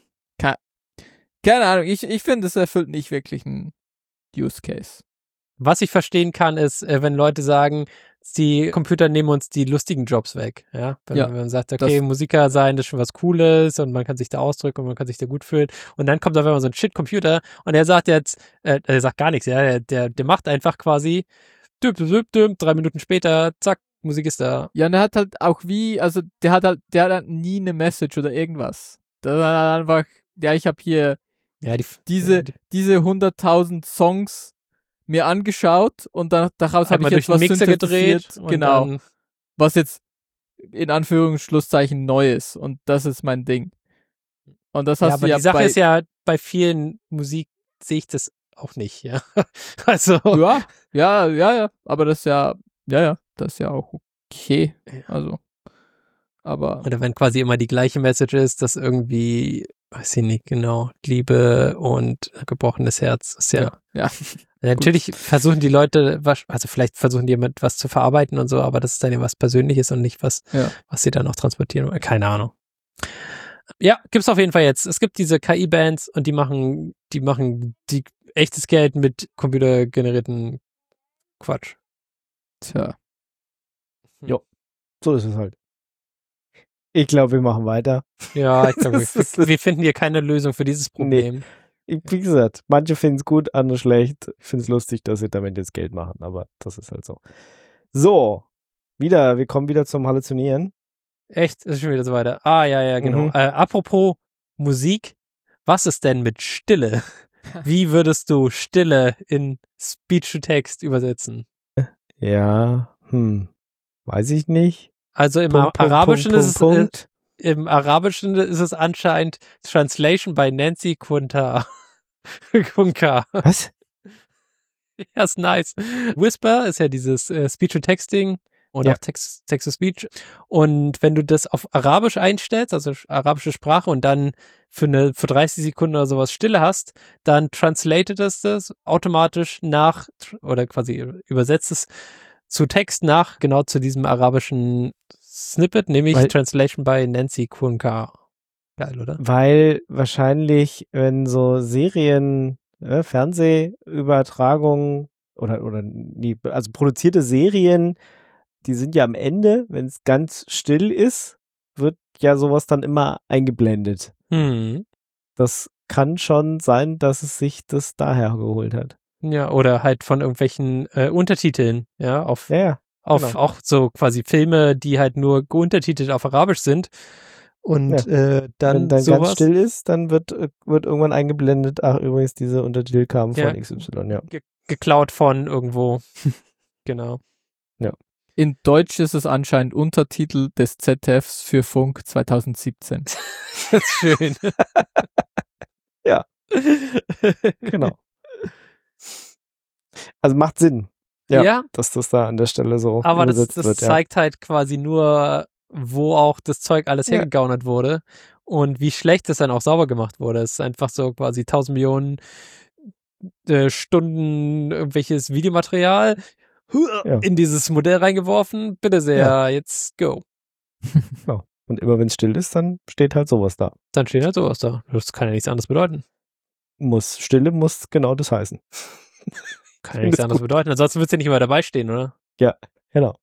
keine Ahnung, ich finde, es erfüllt nicht wirklich einen Use Case. Was ich verstehen kann, ist, wenn Leute sagen, die Computer nehmen uns die lustigen Jobs weg. Ja? Wenn man sagt, okay, Musiker sein, das ist schon was Cooles und man kann sich da ausdrücken und man kann sich da gut fühlen. Und dann kommt auf einmal so ein Shit-Computer und er sagt jetzt, er sagt gar nichts, ja, der macht einfach quasi 3 Minuten später, zack, Musik ist da. Ja, und er hat halt auch der hat halt nie eine Message oder irgendwas. Das ist halt einfach, ja, ich habe hier diese 100.000 Songs mir angeschaut und daraus habe ich jetzt was Mixer gedreht. Genau. Was jetzt in Anführungszeichen neu ist. Und das ist mein Ding. Und das hast du ja die Sache ist ja, bei vielen Musik sehe ich das auch nicht, ja. Also. Ja. Aber das ist ja, das ist ja auch okay. Also. Aber. Oder wenn quasi immer die gleiche Message ist, dass irgendwie, weiß ich nicht genau, Liebe und gebrochenes Herz ist ja. Natürlich versuchen die Leute, also vielleicht versuchen die mit was zu verarbeiten und so, aber das ist dann ja was Persönliches und nicht was sie dann auch transportieren. Keine Ahnung. Ja, gibt's auf jeden Fall jetzt. Es gibt diese KI-Bands und die machen echtes Geld mit computergenerierten Quatsch. Tja. Jo, so ist es halt. Ich glaube, wir machen weiter. Ja, ich glaube, wir finden hier keine Lösung für dieses Problem. Nee. Wie gesagt, manche finden es gut, andere schlecht. Ich finde es lustig, dass sie damit jetzt Geld machen, aber das ist halt so. So, wir kommen wieder zum Halluzinieren. Echt? Ist schon wieder so weiter. Ah, ja, genau. Apropos Musik, was ist denn mit Stille? Wie würdest du Stille in Speech-to-Text übersetzen? Ja, weiß ich nicht. Also im Arabischen ist es anscheinend Translation by Nancy Kunka. Was? Ja, ist nice. Whisper ist ja dieses Speech-to-Text-Ding, und auch Text-to-Speech. Und wenn du das auf Arabisch einstellst, also arabische Sprache, und dann für 30 Sekunden oder sowas Stille hast, dann translatet es das automatisch oder quasi übersetzt es zu Text genau zu diesem arabischen Snippet, nämlich Translation by Nancy Kunkar. Geil, oder? Weil wahrscheinlich, wenn so Serien, Fernsehübertragungen also produzierte Serien, die sind ja am Ende, wenn es ganz still ist, wird ja sowas dann immer eingeblendet. Das kann schon sein, dass es sich das daher geholt hat. Ja, oder halt von irgendwelchen Untertiteln, ja, auf genau. auch so quasi Filme, die halt nur untertitelt auf Arabisch sind. Und dann wenn dann sowas, ganz still ist, dann wird irgendwann eingeblendet, ach übrigens, diese Untertitel kamen von XY, ja. Geklaut von irgendwo. Genau. Ja. In Deutsch ist es anscheinend Untertitel des ZDFs für Funk 2017. Das ist schön. Ja. Genau. Also macht Sinn. Ja, dass das da an der Stelle so aber übersetzt das wird. zeigt halt quasi nur, wo auch das Zeug alles hergegaunert wurde und wie schlecht es dann auch sauber gemacht wurde. Es ist einfach so quasi 1000 Millionen Stunden irgendwelches Videomaterial in dieses Modell reingeworfen. Bitte sehr, jetzt go. Genau. Und immer wenn es still ist, dann steht halt sowas da. Dann steht halt sowas da. Das kann ja nichts anderes bedeuten. Stille muss genau das heißen. Kann ja nichts anderes bedeuten. Ansonsten wird es ja nicht mehr dabei stehen, oder? Ja, genau.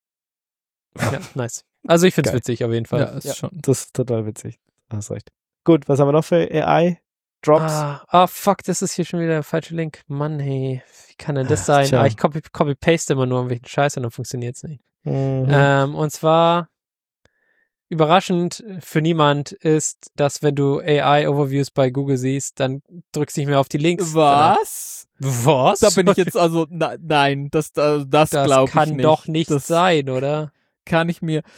Ja, nice. Also ich finde es witzig auf jeden Fall. Ja, ist schon. Das ist total witzig. Hast recht. Gut, was haben wir noch für AI-Drops? Fuck, das ist hier schon wieder der falsche Link. Mann, hey, wie kann denn das sein? Tja. Ich copy-paste immer nur irgendwelchen Scheiß und dann funktioniert es nicht. Mhm. Und zwar überraschend für niemand ist, dass wenn du AI-Overviews bei Google siehst, dann drückst du nicht mehr auf die Links. Was? Was? Da bin ich jetzt nein, das glaube ich nicht. Kann doch nicht sein, oder? Kann ich mir,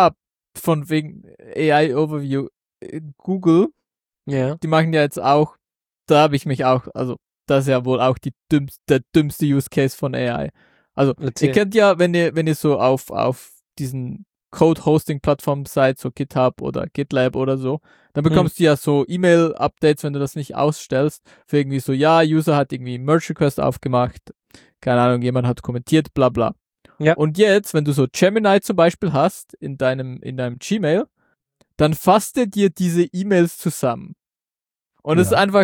von wegen AI-Overview, Google, die machen ja jetzt auch, da habe ich mich auch, also das ist ja wohl auch der dümmste Use Case von AI. Also ihr kennt ja, wenn ihr so auf diesen Code-Hosting-Plattformen seid, so GitHub oder GitLab oder so, dann bekommst du ja so E-Mail-Updates, wenn du das nicht ausstellst, für irgendwie so, User hat irgendwie einen Merge-Request aufgemacht, keine Ahnung, jemand hat kommentiert, bla bla. Ja. Und jetzt, wenn du so Gemini zum Beispiel hast, in deinem Gmail, dann fasst er dir diese E-Mails zusammen. Und es ist einfach,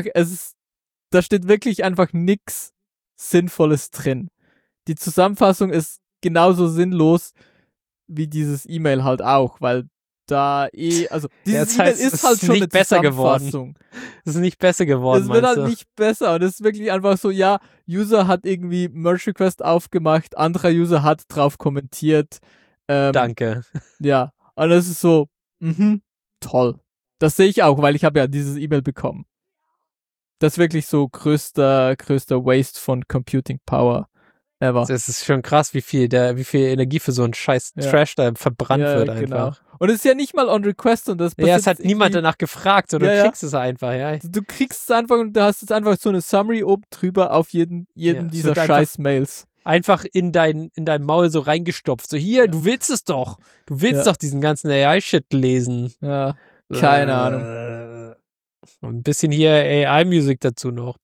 da steht wirklich einfach nichts Sinnvolles drin. Die Zusammenfassung ist genauso sinnlos wie dieses E-Mail halt auch, weil da also dieses E-Mail ist halt schon eine Zusammenfassung. Es ist nicht besser geworden, es wird halt nicht besser und es ist wirklich einfach so, User hat irgendwie Merge Request aufgemacht, anderer User hat drauf kommentiert. Danke. Ja, und es ist so, toll. Das sehe ich auch, weil ich habe ja dieses E-Mail bekommen. Das ist wirklich so größter Waste von Computing Power ever. Das ist schon krass, wie viel Energie für so einen scheiß Trash da verbrannt wird einfach. Genau. Und es ist ja nicht mal on request und das es hat niemand danach gefragt, sondern du kriegst es einfach, Du kriegst es einfach und du hast jetzt einfach so eine Summary oben drüber auf jeden dieser scheiß Mails. Einfach in dein Maul so reingestopft. So hier, du willst es doch. Du willst doch diesen ganzen AI-Shit lesen. Ja, keine Ahnung. Und ein bisschen hier AI-Musik dazu noch.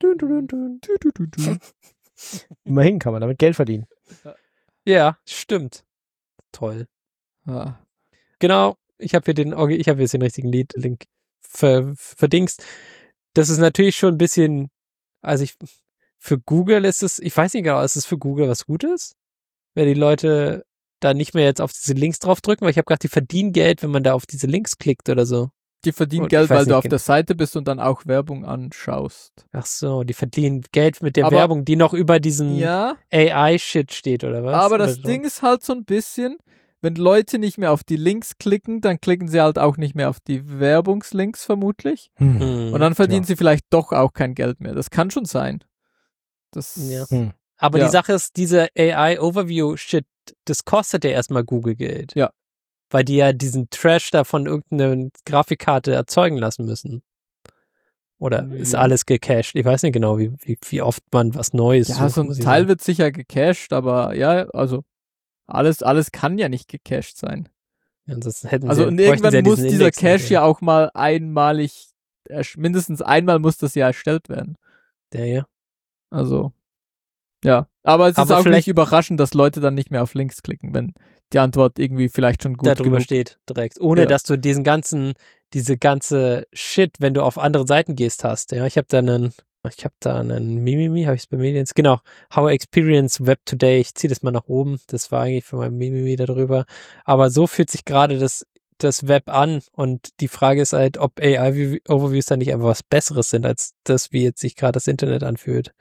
Immerhin kann man damit Geld verdienen. Ja, stimmt. Toll. Ja. Genau, ich habe jetzt den richtigen Link verdingst. Das ist natürlich schon ein bisschen, also für Google ist es, ich weiß nicht genau, ist es für Google was Gutes? Wenn die Leute da nicht mehr jetzt auf diese Links draufdrücken, weil ich habe gedacht, die verdienen Geld, wenn man da auf diese Links klickt oder so. Die verdienen Geld, weil du auf der Seite bist und dann auch Werbung anschaust. Ach so, die verdienen Geld mit der Werbung, die noch über diesen AI-Shit steht, oder was? Aber das Ding ist halt so ein bisschen, wenn Leute nicht mehr auf die Links klicken, dann klicken sie halt auch nicht mehr auf die Werbungslinks vermutlich. Und dann verdienen sie vielleicht doch auch kein Geld mehr. Das kann schon sein. Aber die Sache ist, diese AI-Overview-Shit, das kostet ja erstmal Google Geld. Ja. Weil die ja diesen Trash da von irgendeiner Grafikkarte erzeugen lassen müssen. Oder ist alles gecached? Ich weiß nicht genau, wie oft man was Neues sucht. Ja, so ein Teil wird sicher gecached, aber alles kann ja nicht gecached sein. Ansonsten hätten Also sie, und bräuchten sie irgendwann muss diesen dieser Index nicht, Cache ja auch mal einmalig, mindestens einmal muss das ja erstellt werden. Der hier. Also, ja. Aber es ist Aber auch vielleicht- nicht überraschend, dass Leute dann nicht mehr auf Links klicken, wenn die Antwort irgendwie vielleicht schon gut Da drüber genug steht direkt. Ohne Ja. dass du diese ganze Shit, wenn du auf andere Seiten gehst, hast. Ja, ich habe da einen Mimimi, habe ich es bei Medien? Genau. How I Experience Web Today. Ich ziehe das mal nach oben. Das war eigentlich für mein Mimimi darüber. Aber so fühlt sich gerade das Web an. Und die Frage ist halt, ob AI-Overviews dann nicht einfach was Besseres sind, als das, wie jetzt sich gerade das Internet anfühlt.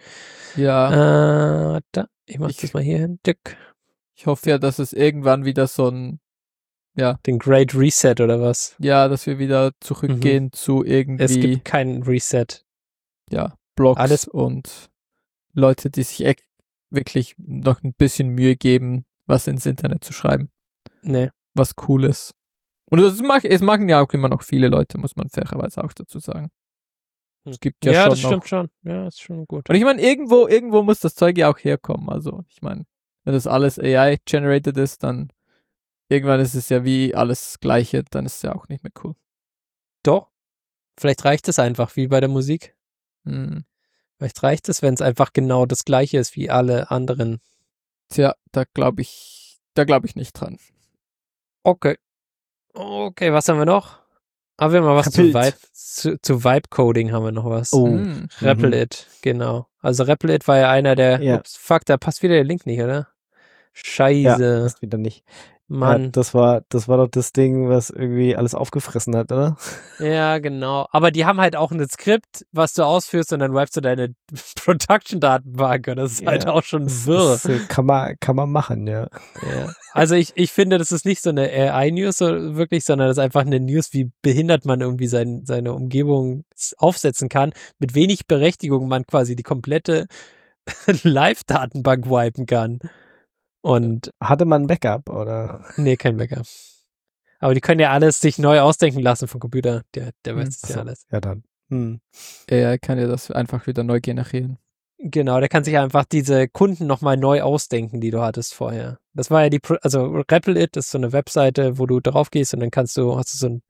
Ja, Ich mach Ich- das mal hier hin. Dick. ich hoffe ja, dass es irgendwann wieder so ein, Den Great Reset oder was? dass wir wieder zurückgehen zu Es irgendwie, gibt keinen Reset. Blogs alles- und Leute, die sich wirklich noch ein bisschen Mühe geben, was ins Internet zu schreiben, Nee. was cool ist. Und es machen ja auch immer noch viele Leute, muss man fairerweise auch dazu sagen. Es gibt ja, schon das noch. stimmt schon. Ja, ist schon gut. Und ich meine, irgendwo muss das Zeug ja auch herkommen. Also, ich meine, wenn das alles AI-generated ist, dann irgendwann ist es ja wie alles das Gleiche, dann ist es ja auch nicht mehr cool. Doch. Vielleicht reicht es einfach, wie bei der Musik. Hm. Vielleicht reicht es, wenn es einfach genau das Gleiche ist wie alle anderen. Tja, da glaube ich nicht dran. Okay. Okay, was haben wir noch? Haben wir mal was zu Replit. zu Vibe-Coding haben wir noch was. Oh. Hm. Replit, genau. Also Replit war ja einer der, Ja. ups, fuck, da passt wieder der Link nicht, oder? Ja, Scheiße, das wieder nicht. Mann. Ja, das war doch das Ding, was irgendwie alles aufgefressen hat, oder? Ja, genau. Aber die haben halt auch ein Skript, was du ausführst und dann wipest du deine Production-Datenbank. Und das ist halt Ja, auch schon Das wirr. ist, kann man machen, ja. Ja. Also ich finde, das ist nicht so eine AI-News so wirklich, sondern das ist einfach eine News, wie behindert man irgendwie seine Umgebung aufsetzen kann, mit wenig Berechtigung man quasi die komplette Live-Datenbank wipen kann. Und Hatte man ein Backup, oder? nee, kein Backup. Aber die können ja alles sich neu ausdenken lassen vom Computer. Der weiß das ja Achso, alles. ja dann. AI kann ja das einfach wieder neu generieren. Genau, der kann sich einfach diese Kunden nochmal neu ausdenken, die du hattest vorher. Das war ja also Replit ist so eine Webseite, wo du drauf gehst und dann hast du so ein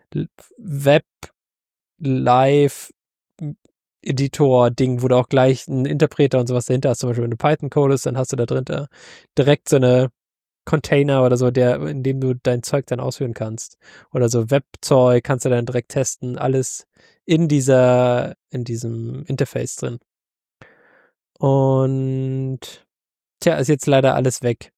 Web-Live-Editor-Ding, wo du auch gleich einen Interpreter und sowas dahinter hast. Zum Beispiel, wenn du Python codest, dann hast du da drin direkt so eine Container oder so, in dem du dein Zeug dann ausführen kannst. Oder so Webzeug kannst du dann direkt testen. Alles in diesem Interface drin. Und ist jetzt leider alles weg.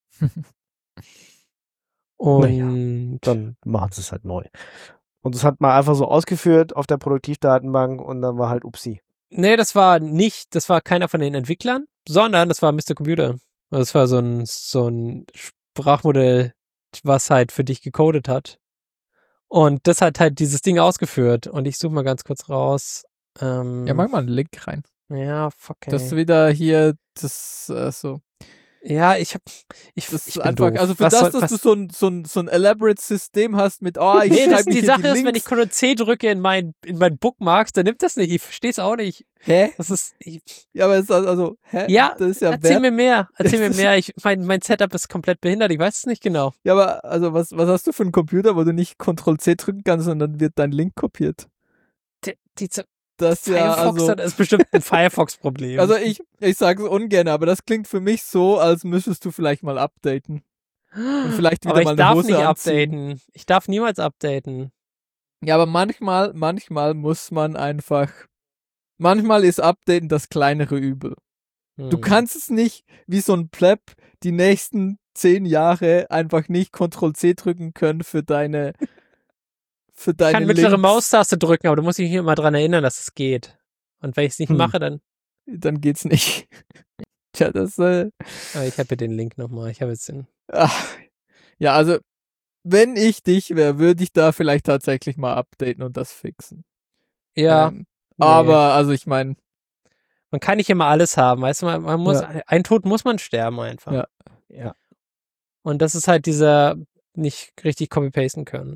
Und Dann machen sie es halt neu. Und das hat man einfach so ausgeführt auf der Produktivdatenbank und dann war halt upsi. nee, das war keiner von den Entwicklern, sondern das war Mr. Computer. Also das war so ein Sprachmodell, was halt für dich gecodet hat. Und das hat halt dieses Ding ausgeführt. Und ich suche mal ganz kurz raus. Ja, mach mal einen Link rein. Ja, fuck, ey. Das wieder hier, das so. Ja, Das ich ist bin einfach, doof. also für Was das, soll- dass was- du so ein elaborate System hast mit, ich Nee, schreibe die hier Sache die ist, wenn ich Links. Ctrl-C drücke in mein Bookmarks, dann nimmt das nicht. Ich verstehe es auch nicht. Hä? Das ist, Ja, aber es ist also, hä? Ja, Das ist ja erzähl wert. mir mehr. Mein Setup ist komplett behindert. Ich weiß es nicht genau. Ja, aber also was hast du für einen Computer, wo du nicht Ctrl-C drücken kannst, sondern wird dein Link kopiert? Das ja, Firefox also, das ist bestimmt ein Firefox-Problem. also ich sage es ungern, aber das klingt für mich so, als müsstest du vielleicht mal updaten. Und vielleicht wieder aber ich mal eine darf Hose nicht anziehen. updaten. Ich darf niemals updaten. Ja, aber manchmal muss man einfach, manchmal ist Updaten das kleinere Übel. Du kannst es nicht wie so ein Pleb die nächsten 10 Jahre einfach nicht Ctrl-C drücken können für deine Ich kann mittlere Links. Maustaste drücken, aber du musst dich hier immer dran erinnern, dass es geht. Und wenn ich es nicht Hm. mache, dann. Dann geht's nicht. Tja, das, Aber ich habe hier den Link nochmal. Ich habe jetzt den. ja, also, wenn ich dich wäre, würde ich da vielleicht tatsächlich mal updaten und das fixen. Ja. Nee. Nee. Aber, also ich meine, Man kann nicht immer alles haben. Weißt du, man muss, ein Tod muss man sterben einfach. Ja. Ja. Und das ist halt dieser nicht richtig copy-pasten können.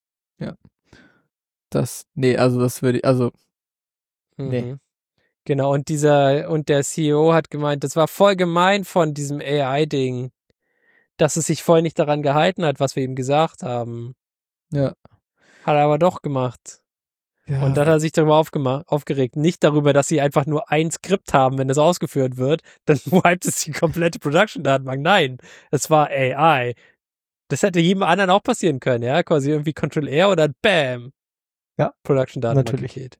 also das würde ich, also, Mhm. Nee. Genau, und der CEO hat gemeint, das war voll gemein von diesem AI-Ding, dass es sich vorher nicht daran gehalten hat, was wir ihm gesagt haben. Ja. Hat er aber doch gemacht. Ja. Und dann hat er sich darüber aufgeregt. Nicht darüber, dass sie einfach nur ein Skript haben, wenn es ausgeführt wird. Dann wiped es die komplette Production-Datenbank. Nein, es war AI. Das hätte jedem anderen auch passieren können, ja? Quasi irgendwie Control-R oder BAM. Ja, Production-Datenbank natürlich. geht.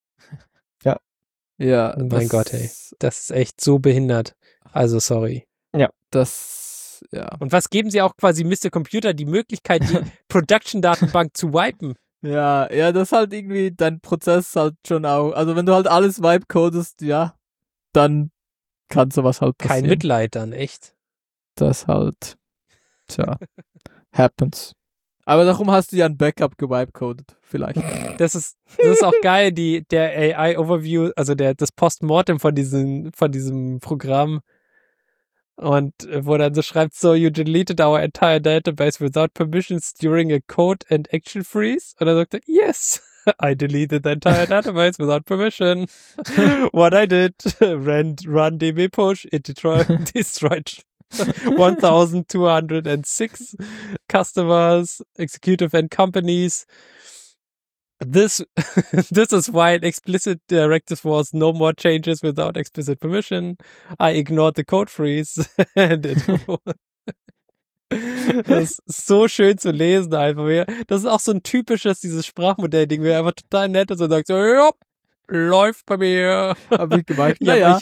Ja. Oh mein Gott, ey. Das ist echt so behindert. Also, sorry. Ja. Und was geben sie auch quasi Mr. Computer die Möglichkeit, die Production-Datenbank zu wipen? Ja, das halt irgendwie dein Prozess halt schon auch. Also wenn du halt alles vibe-codest, ja, dann kann sowas halt passieren. Kein Mitleid dann, echt. Das halt, happens. Aber darum hast du ja ein Backup gevibe-codet, vielleicht. Das ist auch geil, der AI-Overview, also das Postmortem von diesem Programm. Und wo dann so schreibt, so, you deleted our entire database without permissions during a code and action freeze? Und dann sagt er, yes, I deleted the entire database without permission. What I did, run db push, it destroyed 1,206 customers, executive and companies. This is why an explicit directive was no more changes without explicit permission. I ignored the code freeze. Das ist so schön zu lesen einfach. Das ist auch so ein typisches, dieses Sprachmodell-Ding, wer einfach total nett ist und sagt so, ja, läuft bei mir. Hab ich gemeint, ja.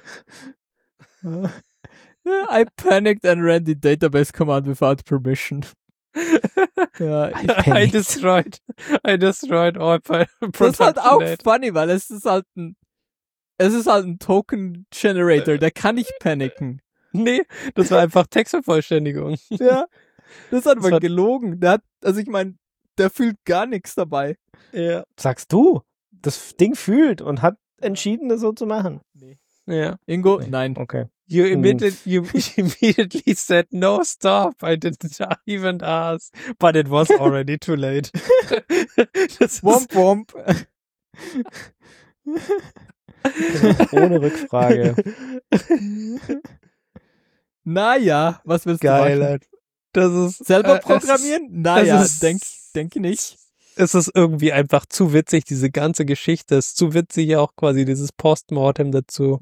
I panicked and ran the database command without permission. Ja, I destroyed all production. Das ist halt auch funny, weil es ist halt ein Token Generator, der kann nicht paniken. Nee, das war einfach Textvervollständigung. Ja, das ist einfach gelogen. Ich meine, der fühlt gar nichts dabei. Ja. Sagst du? Das Ding fühlt und hat entschieden, das so zu machen. Nee. Ja. Ingo? Nein. Okay. You immediately said no, stop. I didn't even ask, but it was already too late. Womp womp. Ohne Rückfrage. Naja, was willst du machen? Das ist selber programmieren? Naja, denke nicht. Es ist irgendwie einfach zu witzig, diese ganze Geschichte. Es ist zu witzig auch quasi dieses Postmortem dazu.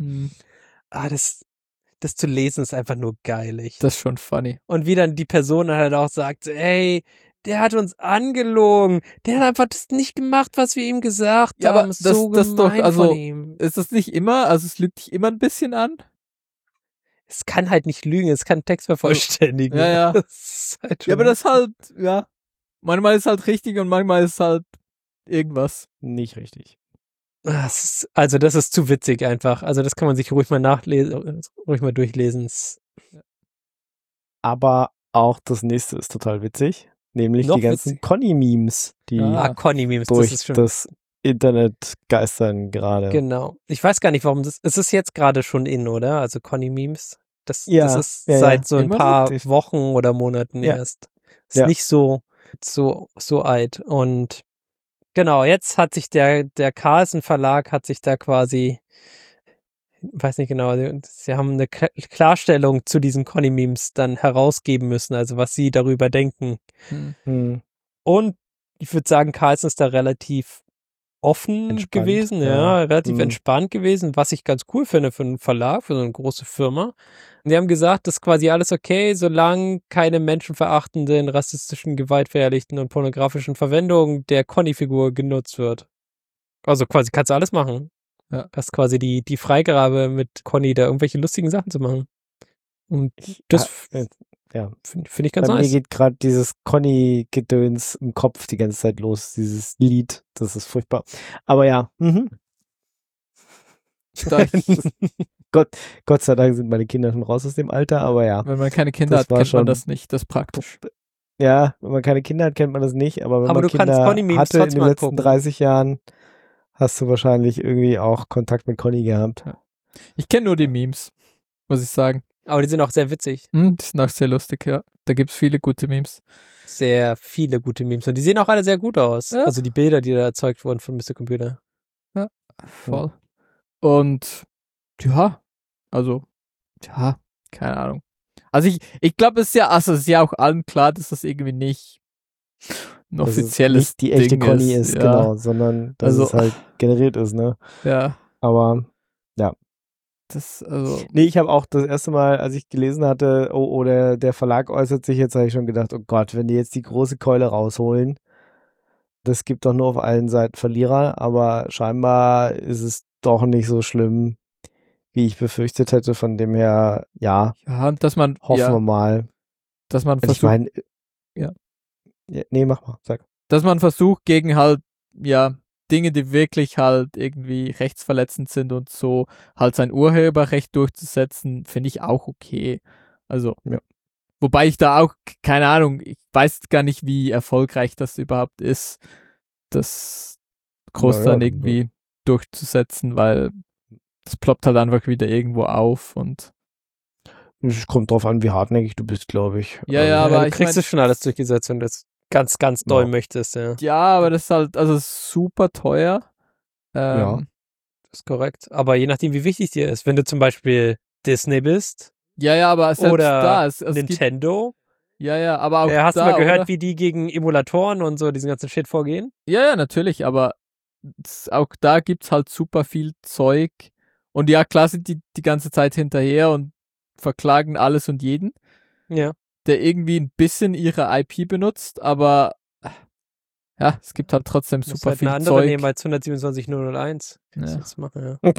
Das zu lesen ist einfach nur geil. Das ist schon funny. Und wie dann die Person halt auch sagt, ey, der hat uns angelogen. Der hat einfach das nicht gemacht, was wir ihm gesagt haben. Aber das gemein doch, also, von ihm. ist das nicht immer, also es lügt dich immer ein bisschen an? Es kann halt nicht lügen, es kann Text vervollständigen. Ja. Das ist halt schon aber das halt, manchmal ist halt richtig und manchmal ist halt irgendwas. Nicht richtig. Das ist zu witzig einfach. Also das kann man sich ruhig mal nachlesen, ruhig mal durchlesen. Aber auch das nächste ist total witzig, nämlich Noch die ganzen Conny-Memes, die Conny-Memes, durch das ist schon das Internet geistern gerade. Genau. Ich weiß gar nicht, warum es ist jetzt gerade schon in, oder? Also Conny-Memes. Das ist seit so ein paar Wochen oder Monaten erst. Ist nicht so alt. Und genau, jetzt hat sich der Carlsen Verlag hat sich da quasi, weiß nicht genau, sie haben eine Klarstellung zu diesen Conny-Memes dann herausgeben müssen, also was sie darüber denken. Und ich würde sagen, Carlsen ist da relativ offen entspannt gewesen, relativ entspannt gewesen, was ich ganz cool finde für einen Verlag, für so eine große Firma. Und die haben gesagt, das ist quasi alles okay, solange keine menschenverachtenden, rassistischen, gewaltverherrlichten und pornografischen Verwendungen der Conny-Figur genutzt wird. Also quasi kannst du alles machen. Ja. Hast quasi die Freigabe mit Conny da irgendwelche lustigen Sachen zu machen. Und das finde ich ganz nice. Bei mir geht gerade dieses Conny-Gedöns im Kopf die ganze Zeit los, dieses Lied. Das ist furchtbar. Aber ja. Gott sei Dank sind meine Kinder schon raus aus dem Alter, aber ja. Wenn man keine Kinder hat, kennt man das nicht. Das ist praktisch. Ja, wenn man keine Kinder hat, kennt man das nicht. Aber wenn man Kinder hatte in den letzten 30 Jahren, hast du wahrscheinlich irgendwie auch Kontakt mit Conny gehabt. Ja. Ich kenne nur die Memes, muss ich sagen. Aber die sind auch sehr witzig. Die sind auch sehr lustig, ja. Da gibt es viele gute Memes. Sehr viele gute Memes. Und die sehen auch alle sehr gut aus. Ja. Also die Bilder, die da erzeugt wurden von Mr. Computer. Ja, voll. Und keine Ahnung. Also ich glaube, es ist ja auch allen klar, dass das irgendwie nicht ein offizielles nicht die echte Ding Conny ist, ja. genau, sondern dass es halt generiert ist, ne? Ja. Aber, ja. Nee, ich habe auch das erste Mal, als ich gelesen hatte, der Verlag äußert sich jetzt, habe ich schon gedacht, oh Gott, wenn die jetzt die große Keule rausholen, das gibt doch nur auf allen Seiten Verlierer, aber scheinbar ist es doch nicht so schlimm, wie ich befürchtet hätte, von dem her, ja, und dass man, hoffen wir mal. Dass man versucht, ich meine, ja. Nee, mach mal, sag. Dass man versucht, gegen halt, ja, Dinge, die wirklich halt irgendwie rechtsverletzend sind und so, halt sein Urheberrecht durchzusetzen, finde ich auch okay. Also, ja. Wobei ich da auch, keine Ahnung, ich weiß gar nicht, wie erfolgreich das überhaupt ist, das groß dann irgendwie durchzusetzen, weil das ploppt halt einfach wieder irgendwo auf und es kommt drauf an, wie hartnäckig du bist, glaube ich. Ja, aber du kriegst es schon alles durchgesetzt, wenn du das ganz, ganz doll möchtest, ja. Ja, aber das ist halt, also super teuer. Ja. Das ist korrekt. Aber je nachdem, wie wichtig dir ist. Wenn du zum Beispiel Disney bist. Ja, aber selbst oder da es Nintendo. Ja, aber auch hast da, du mal gehört, oder? wie die gegen Emulatoren und so diesen ganzen Shit vorgehen? Ja, natürlich, aber auch da gibt's halt super viel Zeug. Und ja, klar sind die ganze Zeit hinterher und verklagen alles und jeden. Ja. Der irgendwie ein bisschen ihre IP benutzt, aber ja, es gibt halt trotzdem super viel eine andere Zeug. nehmen als 127.001. Ja. Das machen, ja.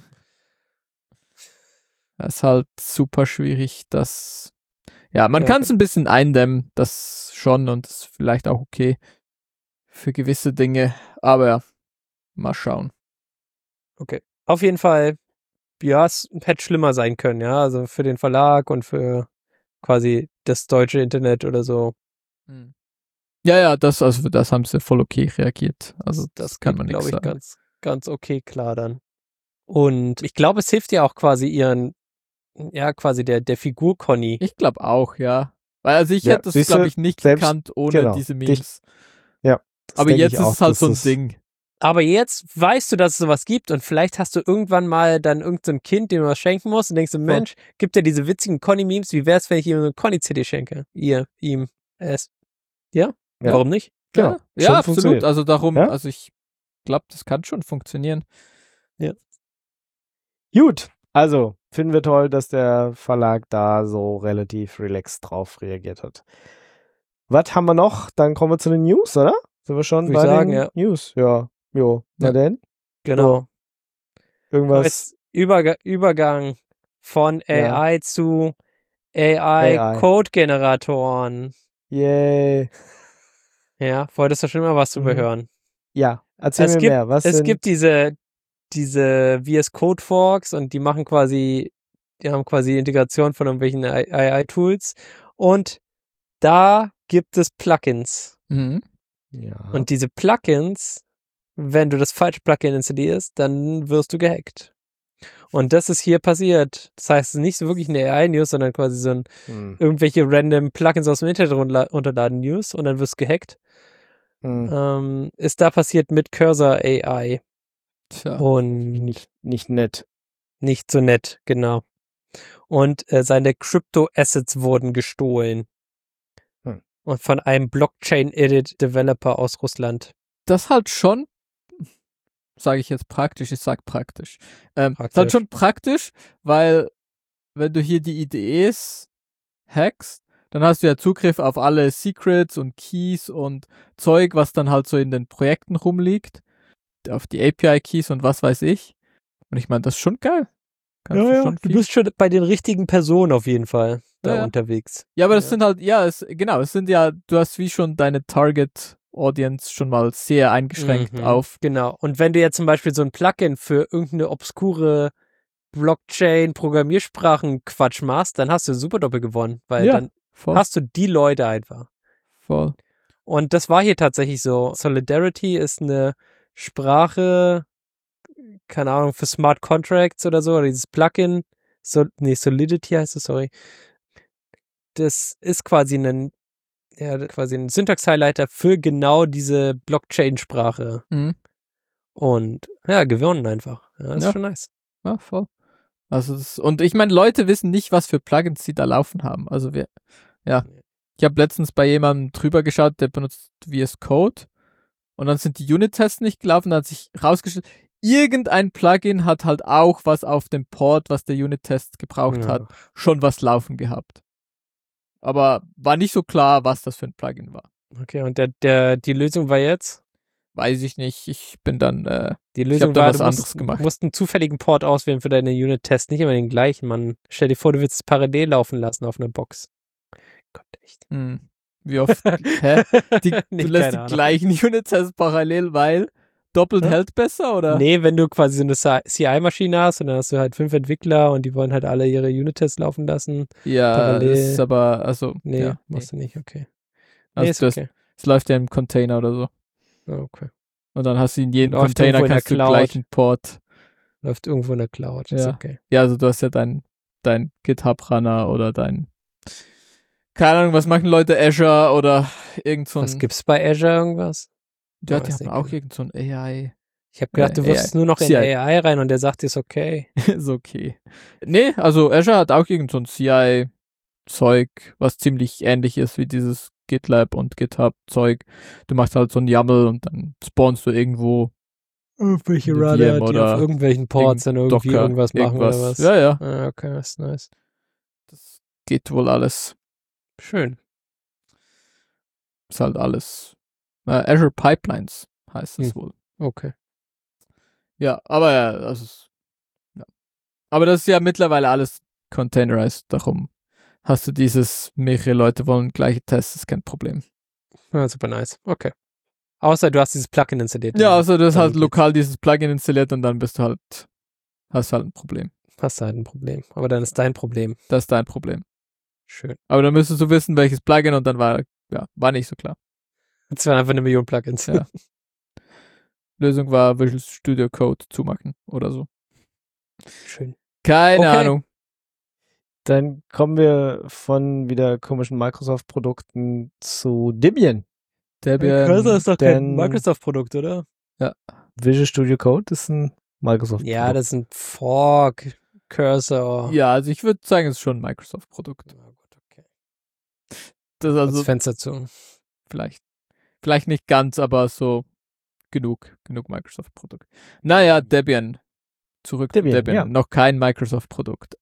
Das ist halt super schwierig, das. Ja, man kann es ein bisschen eindämmen, das schon, und das ist vielleicht auch okay für gewisse Dinge, aber ja, mal schauen. Okay. Auf jeden Fall, ja, es hätte schlimmer sein können, ja, also für den Verlag und für quasi das deutsche Internet oder so. Ja, das haben sie voll okay reagiert. Also das kann man nicht sagen. Glaube ich, ganz okay klar dann. Und ich glaube, es hilft ja auch quasi quasi der Figur Conny. Ich glaube auch, ja. Weil also ich hätte das, glaube ich, nicht gekannt ohne diese Memes. Aber jetzt ist es halt so ein Ding. Aber jetzt weißt du, dass es sowas gibt und vielleicht hast du irgendwann mal dann irgendein Kind, dem du was schenken musst und denkst du, Mensch, gibt ja diese witzigen Conny-Memes, wie wär's, wenn ich ihm eine Conny-CD schenke? Ihm, es. Ja? Warum nicht? Genau. Ja, absolut. Also darum, also ich glaube, das kann schon funktionieren. Ja. Gut, also finden wir toll, dass der Verlag da so relativ relaxed drauf reagiert hat. Was haben wir noch? Dann kommen wir zu den News, oder? Sind wir schon bei den News? Ja. Jo, na denn? Genau. Irgendwas. Übergang von AI zu AI-Code-Generatoren. Yay. Ja, wolltest du schon mal was drüber hören? Ja, erzähl mir mehr. Es gibt diese VS Code Forks und die haben quasi Integration von irgendwelchen AI-Tools und da gibt es Plugins. Mhm. Ja. Und diese Plugins, wenn du das falsche Plugin installierst, dann wirst du gehackt. Und das ist hier passiert. Das heißt, es ist nicht so wirklich eine AI-News, sondern quasi so ein irgendwelche random Plugins aus dem Internet runterladen News und dann wirst du gehackt. Ist da passiert mit Cursor AI. Tja, und nicht nett. Nicht so nett, genau. Und seine Crypto-Assets wurden gestohlen. Und von einem Blockchain-Edit-Developer aus Russland. Das halt schon, sage ich jetzt praktisch, ich sag praktisch. Das ist halt schon praktisch, weil wenn du hier die IDEs hackst, dann hast du ja Zugriff auf alle Secrets und Keys und Zeug, was dann halt so in den Projekten rumliegt. Auf die API-Keys und was weiß ich. Und ich meine, das ist schon geil. Du bist schon bei den richtigen Personen auf jeden Fall unterwegs. Ja, aber das sind halt, es sind ja, du hast wie schon deine Target-Audience schon mal sehr eingeschränkt auf. Genau. Und wenn du jetzt zum Beispiel so ein Plugin für irgendeine obskure Blockchain-Programmiersprachen-Quatsch machst, dann hast du super doppelt gewonnen, weil dann hast du die Leute einfach. Voll. Und das war hier tatsächlich so. Solidarity ist eine Sprache, keine Ahnung, für Smart Contracts oder so, oder dieses Plugin, Solidity heißt es, sorry. Das ist quasi ein Syntax-Highlighter für genau diese Blockchain-Sprache. Und ja, gewonnen einfach. Ja, das ist schon nice. Ja, voll. Also und ich meine, Leute wissen nicht, was für Plugins sie da laufen haben. Also ich habe letztens bei jemandem drüber geschaut, der benutzt VS Code und dann sind die Unit-Tests nicht gelaufen, da hat sich rausgestellt, irgendein Plugin hat halt auch was auf dem Port, was der Unit-Test gebraucht hat, schon was laufen gehabt. Aber war nicht so klar, was das für ein Plugin war. Okay, und die Lösung war jetzt? Weiß ich nicht. Ich bin dann, die Lösung war, was anderes gemacht. Du musst einen zufälligen Port auswählen für deine Unit-Tests, nicht immer den gleichen, Mann. Stell dir vor, du willst es parallel laufen lassen auf einer Box. Gott, echt. Wie oft? Hä? Du lässt die gleichen Unit-Tests parallel, weil doppelt hält besser, oder? Nee, wenn du quasi so eine CI-Maschine hast und dann hast du halt 5 Entwickler und die wollen halt alle ihre Unit-Tests laufen lassen. Ja, parallel. Das ist aber, also. Nee, ja, machst du nicht, okay. Also ist okay. Es läuft ja im Container oder so. Okay. Und dann hast du in jedem Container kannst du gleich einen Port. Läuft irgendwo in der Cloud, ist okay. Ja, also du hast ja dein GitHub-Runner oder keine Ahnung, was machen Leute, Azure oder irgend so ein... Was gibt's bei Azure irgendwas? Ja, die haben auch irgend so ein AI. Ich habe gedacht, du wirfst nur noch in AI rein und der sagt, ist okay. Ist okay. Nee, also Azure hat auch irgend so ein CI-Zeug, was ziemlich ähnlich ist wie dieses GitLab und GitHub-Zeug. Du machst halt so ein YAML und dann spawnst du irgendwo irgendwelche Runner, die auf irgendwelchen Ports dann irgendwie Docker, irgendwas machen oder was. Ja. Okay, das ist nice. Das geht wohl alles. Schön. Ist halt alles. Azure Pipelines heißt es wohl. Okay. Ja, aber aber das ist ja mittlerweile alles containerized, darum hast du mehrere Leute wollen gleiche Tests, ist kein Problem. Ja, super nice. Okay. Außer du hast dieses Plugin installiert. Ja, außer du hast halt lokal dieses Plugin installiert und dann hast du halt ein Problem. Hast du halt ein Problem. Aber dann ist dein Problem. Das ist dein Problem. Schön. Aber dann müsstest du wissen, welches Plugin und dann war nicht so klar. Es waren einfach 1 Million Plugins. Ja. Lösung war Visual Studio Code zumachen oder so. Schön. Keine Ahnung. Dann kommen wir von wieder komischen Microsoft-Produkten zu Debian. Cursor ist doch kein Microsoft-Produkt, oder? Ja. Visual Studio Code ist ein Microsoft-Produkt. Ja, das ist ein Fork. Cursor. Ja, also ich würde sagen, es ist schon ein Microsoft-Produkt. Ja, gut, okay. Das also das Fenster zu. Vielleicht nicht ganz, aber so genug Microsoft-Produkt. Naja, Debian. Zurück zu Debian. Ja. Noch kein Microsoft-Produkt.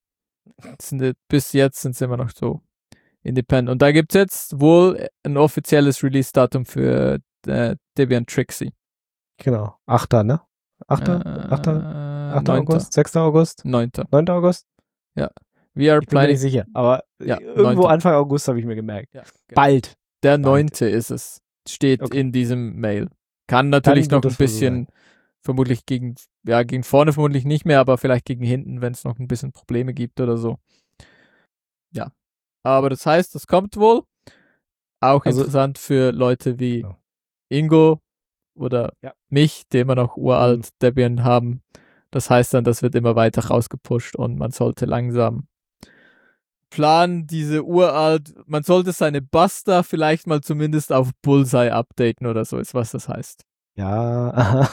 Bis jetzt sind sie immer noch so independent. Und da gibt es jetzt wohl ein offizielles Release-Datum für Debian Trixie. Genau. 8. ne? 8. 8. August? 6. August? 9. August? Ja. We are ich bin mir nicht sicher, aber irgendwo 9. Anfang August habe ich mir gemerkt. Ja, genau. Bald. Der 9. ist es. Steht in diesem Mail. Kann natürlich noch ein bisschen, vermutlich gegen vorne vermutlich nicht mehr, aber vielleicht gegen hinten, wenn es noch ein bisschen Probleme gibt oder so. Ja. Aber das heißt, das kommt wohl. Auch interessant für Leute wie Ingo oder mich, die immer noch uralt Debian haben. Das heißt dann, das wird immer weiter rausgepusht und man sollte langsam planen, man sollte seine Buster vielleicht mal zumindest auf Bullseye updaten oder so, ist was das heißt. Ja, aha.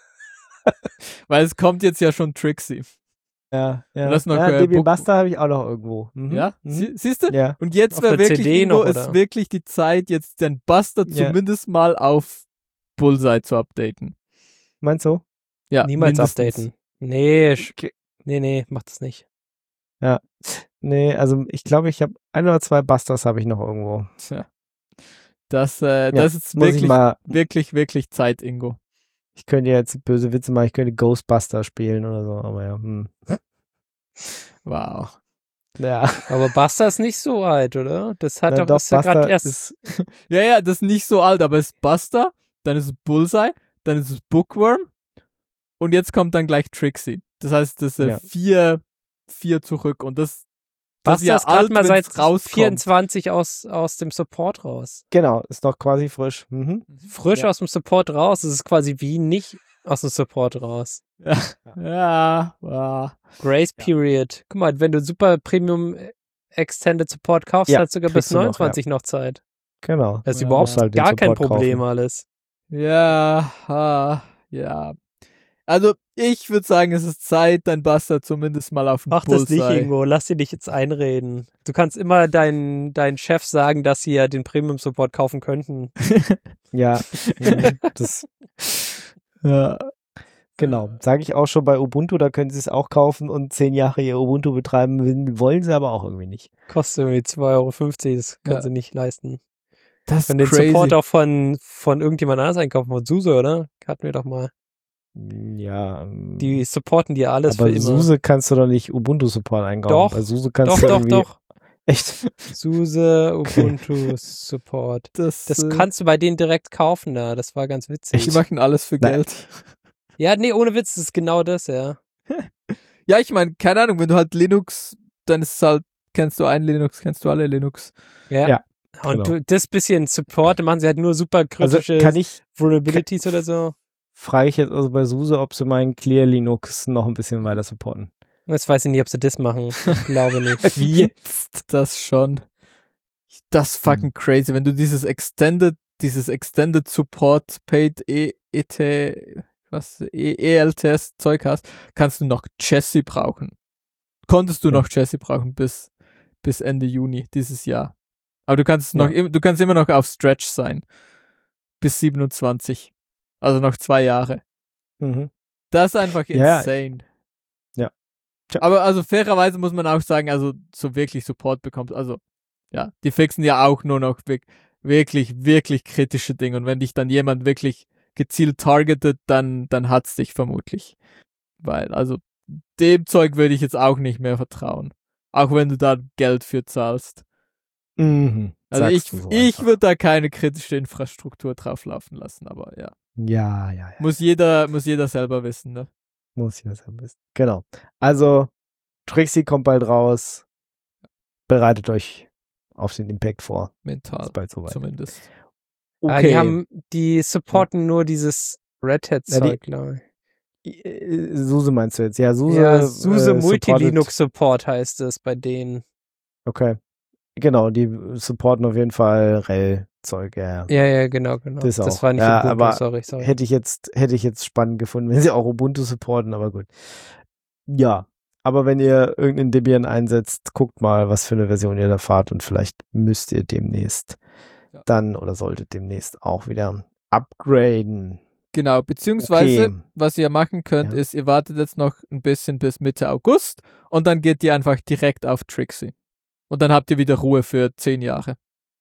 Weil es kommt jetzt ja schon Trixie. Ja. Debian Buster habe ich auch noch irgendwo. Ja, siehst du? Ja. Und jetzt wäre wirklich die Zeit, jetzt den Buster zumindest mal auf Bullseye zu updaten. Meinst du? Ja, niemals updaten. Nee, mach das nicht. Ja. Nee, also ich glaube, ich habe 1 oder 2 Busters habe ich noch irgendwo. Tja. Das ist wirklich Zeit, Ingo. Ich könnte jetzt böse Witze machen, ich könnte Ghostbuster spielen oder so, aber ja. Wow. Ja. Aber Buster ist nicht so alt, oder? Das hat doch gerade erst. Ja, das ist nicht so alt, aber es ist Buster, dann ist es Bullseye, dann ist es Bookworm und jetzt kommt dann gleich Trixie. Das heißt, das ist 4 zurück und das Buster ist gerade mal seit 24 aus dem Support raus. Genau, ist doch quasi frisch. Frisch aus dem Support raus, das ist quasi wie nicht aus dem Support raus. Ja. Grace Period. Guck mal, wenn du Super Premium Extended Support kaufst, hast du sogar bis 29 noch Zeit. Genau. Das ist überhaupt gar kein Problem alles. Ja. Also Ich würde sagen, es ist Zeit, dein Bastard zumindest mal auf den Mach das nicht Bullseye. irgendwo, lass dir nicht jetzt einreden. Du kannst immer deinen Chef sagen, dass sie ja den Premium-Support kaufen könnten. Ja, das Ja. genau. Sage ich auch schon bei Ubuntu, da können sie es auch kaufen und 10 Jahre ihr Ubuntu betreiben, wollen sie aber auch irgendwie nicht. Kostet irgendwie 2,50 €, das können Ja. sie nicht leisten. Das Wenn ist den crazy. Support auch von irgendjemand anders einkaufen, von SUSE, oder? Hatten wir doch mal. Ja, Die supporten dir alles aber für immer. SUSE kannst du doch nicht Ubuntu-Support einkaufen. Doch, Bei SUSE kannst du Doch. irgendwie echt. SUSE, Ubuntu, Support. Das kannst du bei denen direkt kaufen da. Das war ganz witzig. Die machen alles für Nein. Geld. Ja, nee, ohne Witz, das ist genau das, ja. Ja, ich meine, keine Ahnung, wenn du halt Linux, dann ist es halt, kennst du ein Linux, kennst du alle Linux. Ja. Und genau. das bisschen Support, da machen sie halt nur super Also kritische kann ich, Vulnerabilities oder so. frage ich jetzt also bei SUSE, ob sie meinen Clear Linux noch ein bisschen weiter supporten. Jetzt weiß ich nicht, ob sie das machen. Ich glaube nicht. Wie jetzt? Das schon. Das ist fucking crazy. Wenn du dieses Extended Support Paid ELTS Zeug hast, kannst du noch Jessie brauchen. Konntest du noch Jessie brauchen bis Ende Juni dieses Jahr. Aber du kannst du kannst immer noch auf Stretch sein. Bis 27. Also noch 2 Jahre. Mhm. Das ist einfach Ja. insane. Ja. Tja. Aber also fairerweise muss man auch sagen, also so wirklich Support bekommt, also ja, die fixen ja auch nur noch wirklich, wirklich kritische Dinge. Und wenn dich dann jemand wirklich gezielt targetet, dann hat's dich vermutlich. Weil, also dem Zeug würde ich jetzt auch nicht mehr vertrauen. Auch wenn du da Geld für zahlst. Mhm. Also Sagst du so ich einfach. würde da keine kritische Infrastruktur drauf laufen lassen, aber ja. Ja. Muss jeder selber wissen, ne? Muss ich das ja wissen. Genau. Also, Trixie kommt bald raus. Bereitet euch auf den Impact vor. Mental Ist bald soweit. zumindest. Okay. Die supporten nur dieses Red Hat-Zeug, glaube ich. SUSE meinst du jetzt? Ja, SUSE. Ja, SUSE supportet- Multi-Linux-Support heißt es bei denen. Okay. Genau, die supporten auf jeden Fall RHEL-Zeug, ja. Ja, genau. Das auch. war nicht Ja, Ubuntu, aber sorry. Hätte ich jetzt spannend gefunden, wenn sie auch Ubuntu supporten, aber gut. Ja, aber wenn ihr irgendeinen Debian einsetzt, guckt mal, was für eine Version ihr da fahrt und vielleicht müsst ihr demnächst dann oder solltet demnächst auch wieder upgraden. Genau, beziehungsweise, Okay. was ihr machen könnt, Ja. ist, ihr wartet jetzt noch ein bisschen bis Mitte August und dann geht ihr einfach direkt auf Trixie. Und dann habt ihr wieder Ruhe für 10 Jahre.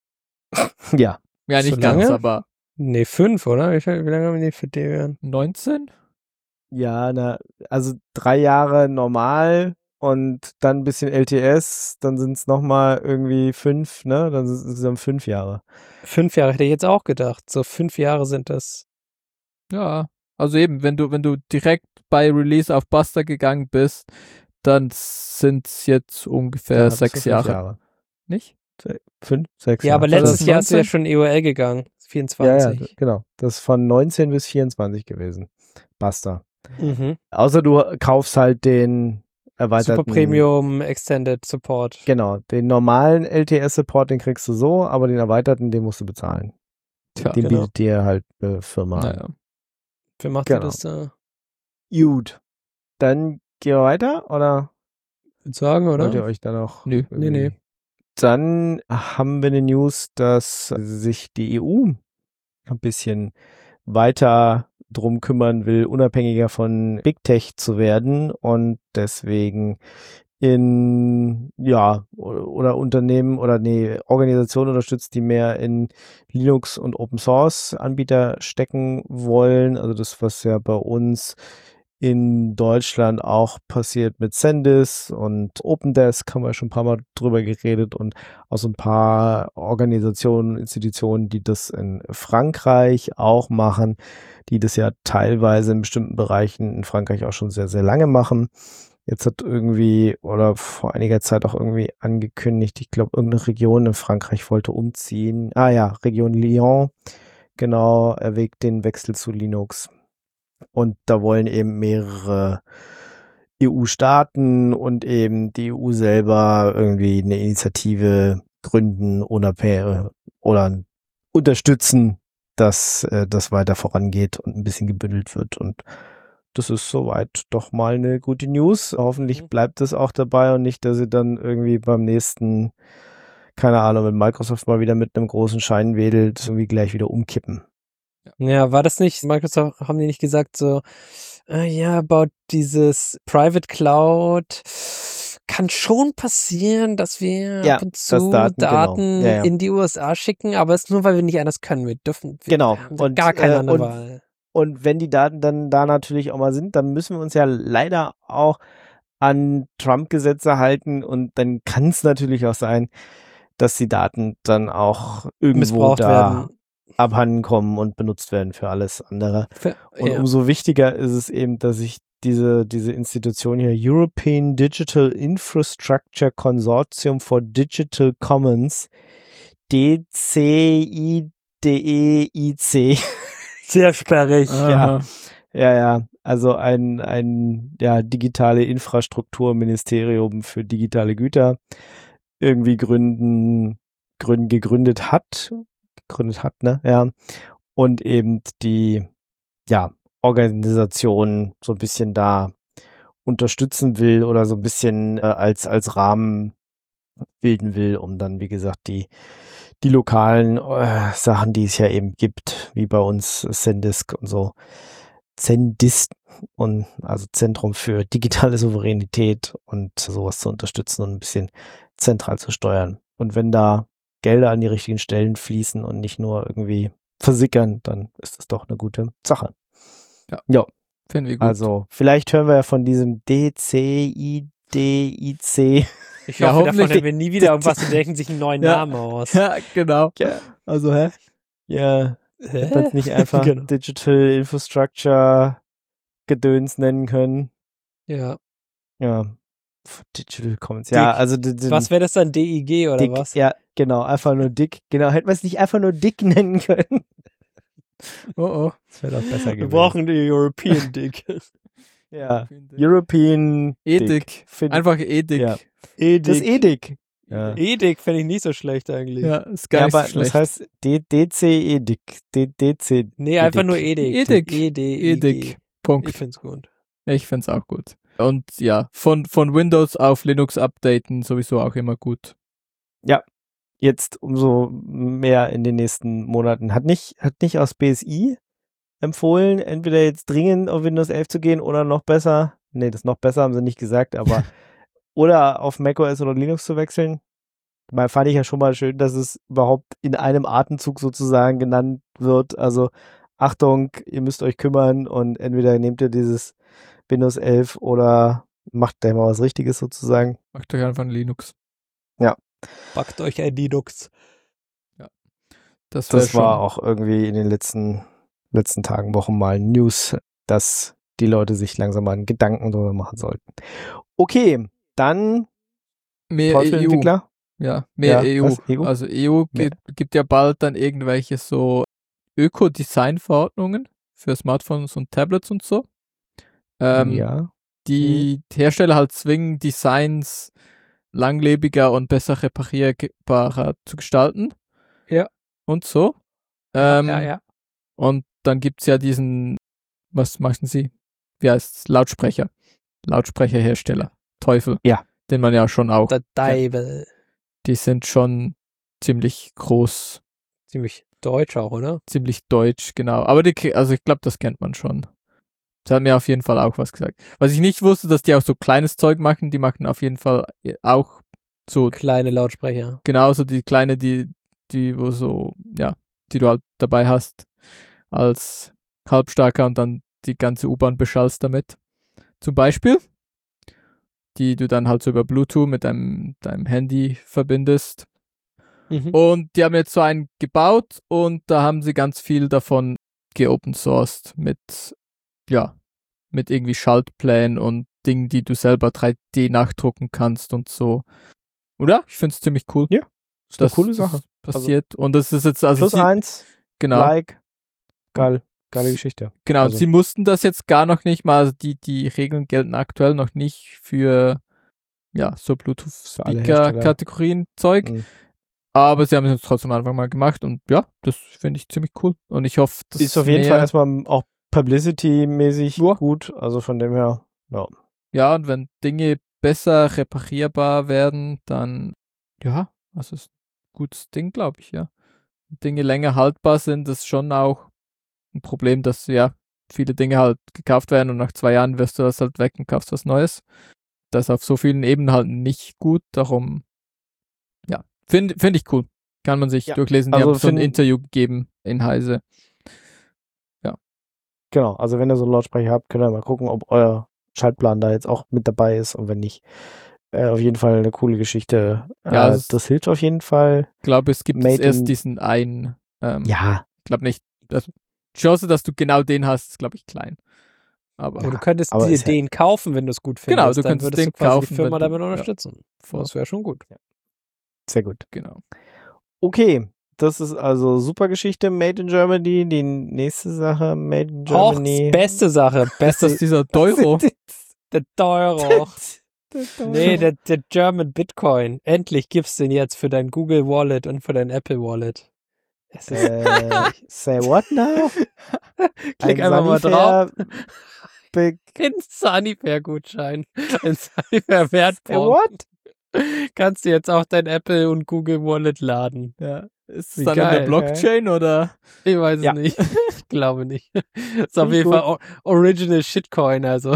Ja. Ja, So nicht ganz, lange? aber Nee, 5, oder? Wie lange haben die für Debian? 19? Ja, also 3 Jahre normal und dann ein bisschen LTS, dann sind es nochmal irgendwie 5, ne? Dann sind es dann 5 Jahre. 5 Jahre hätte ich jetzt auch gedacht. So 5 Jahre sind das. Ja, also eben, wenn du direkt bei Release auf Buster gegangen bist, dann sind es jetzt ungefähr 6 Jahre. Nicht? 5, 6 Ja, Jahre. aber letztes Jahr ist du ja 2019? schon EOL gegangen. 24. Ja, genau. Das ist von 19 bis 24 gewesen. Basta. Mhm. Außer du kaufst halt den erweiterten. Super Premium Extended Support. Genau, den normalen LTS-Support, den kriegst du so, aber den erweiterten, den musst du bezahlen. Tja, Den genau. bietet dir halt Firma an. naja. Wer macht Genau. das da? Gut. Dann gehen wir weiter, oder Würde sagen, oder? wollt ihr euch da noch? Nö. Nee, nee. Dann haben wir eine News, dass sich die EU ein bisschen weiter drum kümmern will, unabhängiger von Big Tech zu werden und deswegen oder Unternehmen Organisationen unterstützt, die mehr in Linux und Open Source Anbieter stecken wollen. Also das, was ja bei uns in Deutschland auch passiert mit Sendis und Opendesk, haben wir schon ein paar Mal drüber geredet und auch so ein paar Organisationen, Institutionen, die das in Frankreich auch machen, die das ja teilweise in bestimmten Bereichen in Frankreich auch schon sehr, sehr lange machen. Jetzt hat irgendwie oder vor einiger Zeit auch irgendwie angekündigt, ich glaube, irgendeine Region in Frankreich wollte umziehen. Ah ja, Region Lyon, genau, erwägt den Wechsel zu Linux. Und da wollen eben mehrere EU-Staaten und eben die EU selber irgendwie eine Initiative gründen, unabhängig oder unterstützen, dass das weiter vorangeht und ein bisschen gebündelt wird. Und das ist soweit doch mal eine gute News. Hoffentlich bleibt es auch dabei und nicht, dass sie dann irgendwie beim nächsten, keine Ahnung, wenn Microsoft mal wieder mit einem großen Schein wedelt, irgendwie gleich wieder umkippen. Ja, war das nicht, Microsoft, haben die nicht gesagt so, baut dieses Private Cloud, kann schon passieren, dass wir ab und zu Daten genau. in die USA schicken, aber es ist nur, weil wir nicht anders können. Wir haben und gar keine andere Wahl. Und wenn die Daten dann da natürlich auch mal sind, dann müssen wir uns ja leider auch an Trump-Gesetze halten und dann kann es natürlich auch sein, dass die Daten dann auch irgendwo missbraucht werden, abhanden kommen und benutzt werden für alles andere. Und umso wichtiger ist es eben, dass sich diese Institution hier, European Digital Infrastructure Consortium for Digital Commons, DCIDEIC. Sehr sperrig. Ja. Also ein digitale Infrastrukturministerium für digitale Güter irgendwie gegründet hat, ne? Ja. Und eben die, Organisation so ein bisschen da unterstützen will oder so ein bisschen als Rahmen bilden will, um dann, wie gesagt, die lokalen Sachen, die es ja eben gibt, wie bei uns Zendisk und so, Zendisk und also Zentrum für digitale Souveränität und sowas zu unterstützen und ein bisschen zentral zu steuern. Und wenn da Gelder an die richtigen Stellen fließen und nicht nur irgendwie versickern, dann ist das doch eine gute Sache. Ja. Finden wir gut. Also vielleicht hören wir ja von diesem DCIDIC. Ich hoffe, davon haben wir nie wieder irgendwas, die denken sich einen neuen Namen aus. Ja, genau. Ja, also, Ja, hätte nicht einfach Digital Infrastructure Gedöns nennen können. Ja. Ja, Digital Commons. Ja, also was wäre das dann, DIG oder Dick, was? Ja, genau, einfach nur Dick. Genau, hätten wir es nicht einfach nur Dick nennen können. Oh. Das wäre doch besser gewesen. Wir brauchen die European Dick. Ja, European Edic. Einfach Edic. Ja. Das Edic. Ja. Edic fände ich nicht so schlecht eigentlich. Ja, ist gar nicht so schlecht. Das heißt DC Edic. DC. Nee, einfach nur Edic. Edic. Punkt. Ich find's gut. Ich find's auch gut. Und ja, von Windows auf Linux updaten sowieso auch immer gut. Ja, jetzt umso mehr in den nächsten Monaten. Hat nicht aus BSI empfohlen, entweder jetzt dringend auf Windows 11 zu gehen oder noch besser, das noch besser haben sie nicht gesagt, aber oder auf macOS oder Linux zu wechseln. Mal fand ich ja schon mal schön, dass es überhaupt in einem Atemzug sozusagen genannt wird. Also Achtung, ihr müsst euch kümmern und entweder nehmt ihr dieses Windows 11 oder macht da mal was Richtiges sozusagen. Macht euch einfach ein Linux. Ja. Packt euch ein Linux. Ja. Das war auch irgendwie in den letzten Tagen, Wochen mal News, dass die Leute sich langsam mal Gedanken darüber machen sollten. Okay, dann mehr EU. Ja, mehr EU. Was? EU. Also EU gibt ja bald dann irgendwelche so Öko-Design-Verordnungen für Smartphones und Tablets und so. Die Hersteller halt zwingen, Designs langlebiger und besser reparierbarer zu gestalten. Ja. Und so. Ja. Und dann gibt's ja diesen, was machen sie? Wie heißt's? Lautsprecherhersteller. Teufel. Ja. Den man ja schon auch. Der Teufel. Die sind schon ziemlich groß. Ziemlich deutsch auch, oder? Ziemlich deutsch, genau. Aber ich glaube, das kennt man schon. Das hat mir auf jeden Fall auch was gesagt. Was ich nicht wusste, dass die auch so kleines Zeug machen. Die machen auf jeden Fall auch so kleine Lautsprecher. Genauso die kleine, die wo so, ja, die du halt dabei hast als Halbstarker und dann die ganze U-Bahn beschallst damit. Zum Beispiel, die du dann halt so über Bluetooth mit deinem Handy verbindest. Und die haben jetzt so einen gebaut und da haben sie ganz viel davon geopen sourced mit irgendwie Schaltplänen und Dingen, die du selber 3D nachdrucken kannst und so. Oder? Ich finde es ziemlich cool. Ja, ist eine coole Sache. Passiert. Also, und das ist jetzt also +1. Genau. Like. Geile Geschichte. Genau, sie mussten das jetzt gar noch nicht mal, also die Regeln gelten aktuell noch nicht für so Bluetooth-Speaker-Kategorien Zeug. Aber sie haben es trotzdem einfach mal gemacht und ja, das finde ich ziemlich cool. Und ich hoffe, das ist auf jeden Fall erstmal auch publicity-mäßig Ja. gut, also von dem her, ja. Ja, und wenn Dinge besser reparierbar werden, dann, ja, das ist ein gutes Ding, glaube ich, ja. Wenn Dinge länger haltbar sind, ist schon auch ein Problem, dass, ja, viele Dinge halt gekauft werden und nach 2 Jahren wirst du das halt weg und kaufst was Neues. Das ist auf so vielen Ebenen halt nicht gut, darum, ja, finde ich cool. Kann man sich Ja, durchlesen. Die also haben so ein Interview gegeben in Heise. Genau, also wenn ihr so einen Lautsprecher habt, könnt ihr mal gucken, ob euer Schaltplan da jetzt auch mit dabei ist und wenn nicht, auf jeden Fall eine coole Geschichte. Ja, das hilft auf jeden Fall. Ich glaube, es gibt Made jetzt erst in- diesen einen. Ja, Ich glaube nicht. Die Chance, dass du genau den hast, ist, glaube ich, klein. Aber Aber du könntest aber dir ist ja- den kaufen, wenn du es gut findest. Genau, du dann könntest würdest den du quasi kaufen, die Firma wenn du- damit ja. unterstützen. Voll. Das wäre schon gut. sehr gut. genau. Okay, das ist also super Geschichte, Made in Germany. Die nächste Sache, Made in Auch Germany. beste Sache. Ist Beste, das dieser Euro? der Teuro. Nee, der German Bitcoin. Endlich gibt's den jetzt für dein Google Wallet und für dein Apple Wallet. Es ist, Say what now? klick Ein einfach mal Sanifair drauf. Big Ein Sanifair-Gutschein. Ein Sanifair-Wertpunkt. what? Kannst du jetzt auch dein Apple und Google Wallet laden. Ja. Ist Wie es dann in geil, der Blockchain oder? Ich weiß es Ja. nicht. Ich glaube nicht. Ist auf Finde ich jeden Fall Original Shitcoin, also.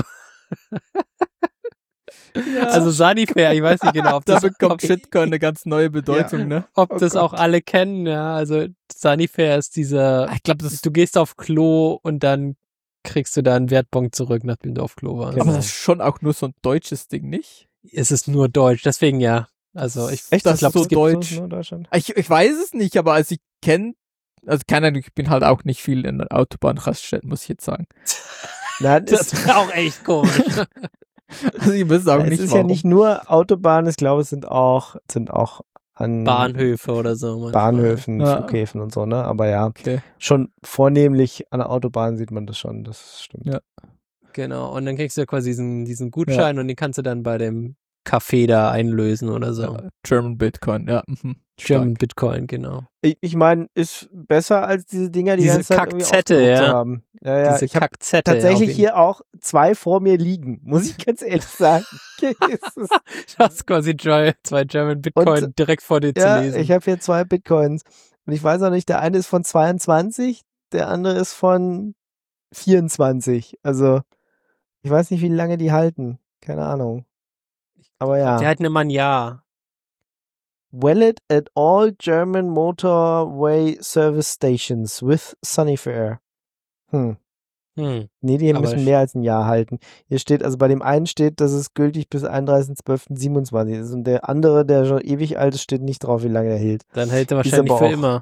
Also Sanifair, ich weiß nicht genau, ob Da das, bekommt ob, Shitcoin eine ganz neue Bedeutung, ne? ob Oh das Gott. auch alle kennen, ja. Also Sanifair ist dieser, Ich glaube, das du gehst auf Klo und dann kriegst du da einen Wertpunkt zurück, nachdem du auf Klo warst. Genau. aber das ist schon auch nur so ein deutsches Ding, nicht? Es ist nur Deutsch, deswegen ja. Also ich Echt, das glaube, ist so es gibt deutsch. Nur in Deutschland? Ich weiß es nicht, aber als ich kenne, also keine Ahnung, ich bin halt auch nicht viel in der Autobahnraststätten, muss ich jetzt sagen. Nein, das ist auch echt komisch. Also ich weiß auch es nicht, ist warum. ja nicht nur Autobahnen, ich glaube, es sind auch an Bahnhöfe oder so. manchmal. Bahnhöfen, Ja. Flughäfen und so, ne? Aber ja, Okay. schon vornehmlich an der Autobahn sieht man das schon, das stimmt. Ja. Genau, und dann kriegst du ja quasi diesen Gutschein und den kannst du dann bei dem Café da einlösen oder so. Ja, German Bitcoin, ja. Mhm. German Bitcoin, genau. Ich meine, ist besser als diese Dinger, die Diese ganze Zeit irgendwie Kackzette, ausgedruckt ja. zu haben. Ja, Diese ich habe Kackzette. tatsächlich auf jeden- hier auch 2 vor mir liegen, muss ich ganz ehrlich sagen. Es ist- Du hast quasi 2 German Bitcoin Und- direkt vor dir ja, zu lesen. ich habe hier 2 Bitcoins. Und ich weiß auch nicht, der eine ist von 22, der andere ist von 24. Also, ich weiß nicht, wie lange die halten. Keine Ahnung. Aber ja. Die halten immer ein Jahr. Valid at all German motorway service stations with Sanifair. Hm. Nee, die Aber müssen ich- mehr als ein Jahr halten. Hier steht, also bei dem einen steht, dass es gültig bis 31.12.27 ist und der andere, der schon ewig alt ist, steht nicht drauf, wie lange er hält. Dann hält er Ist wahrscheinlich aber für auch- immer.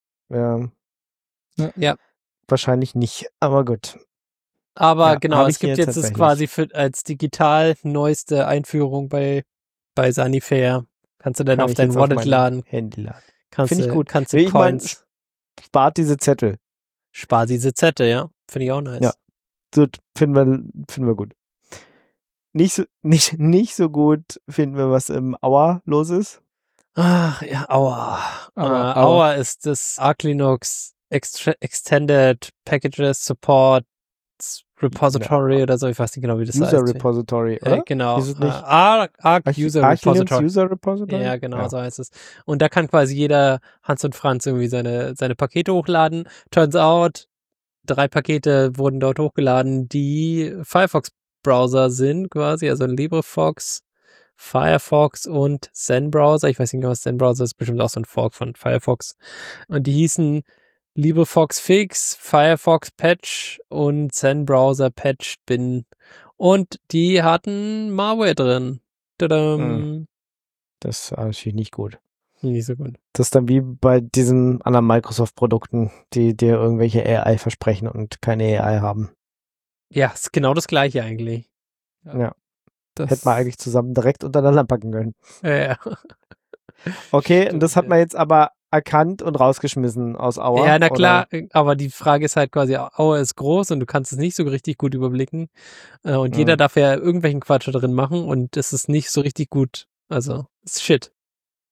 Ja. Ja. Wahrscheinlich nicht, aber gut. Aber Ja, genau, hab es ich gibt hier jetzt das tatsächlich. quasi als digital neueste Einführung bei Sanifair. Kannst du dann Kann auf ich dein jetzt Wallet mein laden. Handy laden. Kannst Finde ich du, gut. Kannst du Ich mein, Coins, spart diese Zettel. spar diese Zette, ja. Finde ich auch nice. Ja. So finden wir gut. Nicht so gut finden wir, was im Auer los ist. Ach, ja, Aua. Aua. Aua ist das Arch Linux Extended Packages Support Repository oder so. Ich weiß nicht genau, wie das User heißt. Repository, oder? Genau. Ist es nicht Arch User Arch Linux Repository. User Repository? Ja, genau, so heißt es. Und da kann quasi jeder Hans und Franz irgendwie seine Pakete hochladen. Turns out, 3 Pakete wurden dort hochgeladen, die Firefox-Browser sind quasi, also ein LibreFox, Firefox und Zen-Browser. Ich weiß nicht genau, was Zen-Browser ist, bestimmt auch so ein Fork von Firefox. Und die hießen LibreFox Fix, Firefox Patch und Zen-Browser Patch Bin. Und die hatten Malware drin. Tadam. Das ist natürlich nicht gut. Nicht so gut. Das ist dann wie bei diesen anderen Microsoft-Produkten, die dir irgendwelche AI versprechen und keine AI haben. Ja, ist genau das gleiche eigentlich. Ja. Das Hätte man eigentlich zusammen direkt untereinander packen können. Ja, Okay, Stimmt, und das hat man jetzt aber erkannt und rausgeschmissen aus Auer. ja, na oder? klar, aber die Frage ist halt quasi, Aue ist groß und du kannst es nicht so richtig gut überblicken. Und jeder darf ja irgendwelchen Quatsch da drin machen und es ist nicht so richtig gut. Also, ist Shit.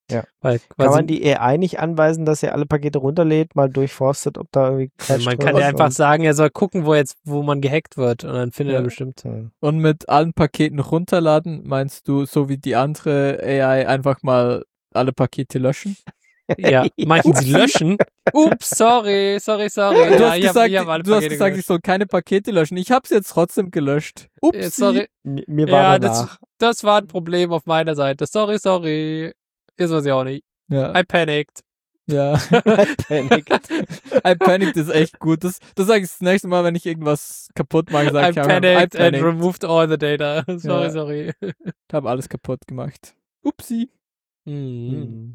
Ja. Weil Kann quasi, man die AI nicht anweisen, dass er alle Pakete runterlädt, mal durchforstet, ob da irgendwie man kann ja einfach sagen, er soll gucken, wo man gehackt wird und dann findet er bestimmt. Und mit allen Paketen runterladen, meinst du, so wie die andere AI einfach mal alle Pakete löschen? Ja, meinten sie löschen? Ups, sorry. Du Ja, hast ich gesagt, hab alle du hast Pakete gesagt, gelöscht. ich soll keine Pakete löschen. Ich habe sie jetzt trotzdem gelöscht. Ups. Sorry. Mir war Ja, danach. das war ein Problem auf meiner Seite. Sorry. Jetzt weiß ich auch nicht. Ja. I panicked. Ja. Panicked. I panicked ist echt gut. Das sage ich das nächste Mal, wenn ich irgendwas kaputt mache, sage I ich auch, panicked and removed all the data. Ja. Sorry. Ich habe alles kaputt gemacht. Upsi. Mhm.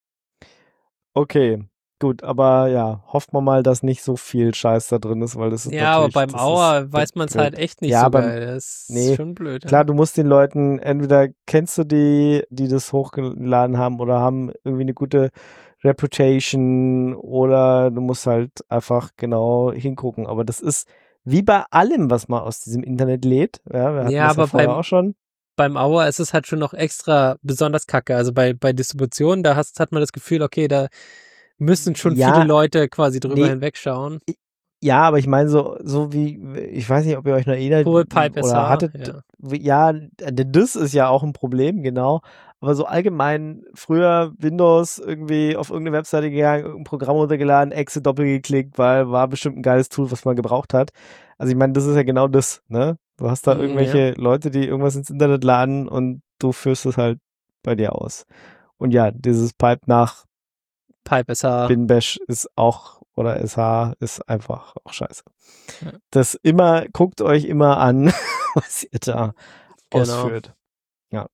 Okay, gut, aber ja, hoffen wir mal, dass nicht so viel Scheiß da drin ist, weil das ist Ja, aber natürlich, beim das Auer ist weiß man es blöd. halt echt nicht Ja, so beim- geil. Das nee, ist schon blöd. Klar, du musst den Leuten, entweder kennst du die das hochgeladen haben oder haben irgendwie eine gute Reputation oder du musst halt einfach genau hingucken. Aber das ist wie bei allem, was man aus diesem Internet lädt. Ja, wir hatten Ja, das aber vorher auch schon. beim Auer ist es halt schon noch extra besonders kacke. Also bei Distributionen, da hat man das Gefühl, okay, da müssen schon Ja, viele Leute quasi drüber nee. hinwegschauen. Ja, aber ich meine so wie, ich weiß nicht, ob ihr euch noch erinnert Poolpipe oder SH, hattet, ja, das ist ja auch ein Problem, genau. Aber so allgemein, früher Windows irgendwie auf irgendeine Webseite gegangen, irgendein Programm runtergeladen, Exe doppelt geklickt, weil war bestimmt ein geiles Tool, was man gebraucht hat. Also ich meine, das ist ja genau das, ne? Du hast da irgendwelche Leute, die irgendwas ins Internet laden und du führst es halt bei dir aus. Und ja, dieses Pipe nach Pipe SH. Bin Bash ist auch, oder SH ist einfach auch scheiße. Ja. Das immer, guckt euch immer an, was ihr da Genau. ausführt. Ja.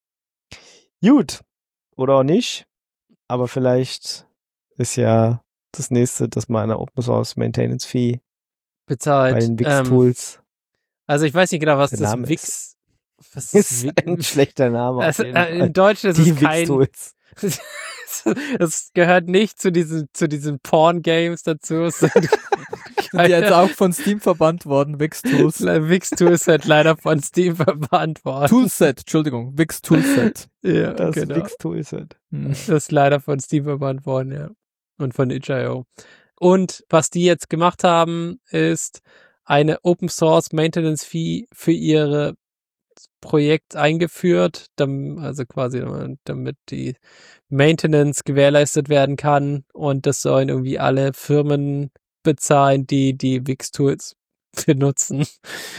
Gut. Oder auch nicht. Aber vielleicht ist ja das nächste, dass man eine Open Source Maintenance Fee Bezahlt. bei den Wix-Tools Also ich weiß nicht genau, was Der das Name Wix. Was ist ein schlechter Name. Also, auf jeden Fall. in Deutsch ist Die es kein. Wix-Tools. Es gehört nicht zu diesen Porn-Games dazu. Es sind Sind die jetzt auch von Steam verbannt worden, Wix-Tools? Wix-Tools wird leider von Steam verbannt worden. Toolset, Entschuldigung, Wix-Toolset. Ja, Das genau. Wix-Toolset. Das ist leider von Steam verbannt worden, ja. Und von itch.io. Und was die jetzt gemacht haben, ist eine Open Source Maintenance Fee für ihre Projekt eingeführt, also quasi damit die Maintenance gewährleistet werden kann, und das sollen irgendwie alle Firmen bezahlen, die Wix-Tools benutzen.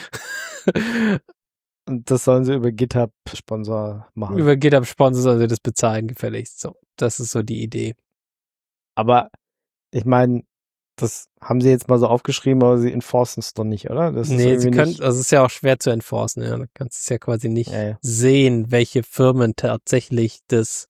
Und das sollen sie über GitHub-Sponsor machen. Über GitHub-Sponsor sollen sie das bezahlen, gefälligst. So, das ist so die Idee. Aber ich meine, das haben sie jetzt mal so aufgeschrieben, aber sie enforcen es doch nicht, oder? Das ist Nee, sie irgendwie können, nicht, also es ist ja auch schwer zu enforcen, ja. Du kannst es ja quasi nicht Ja. sehen, welche Firmen tatsächlich das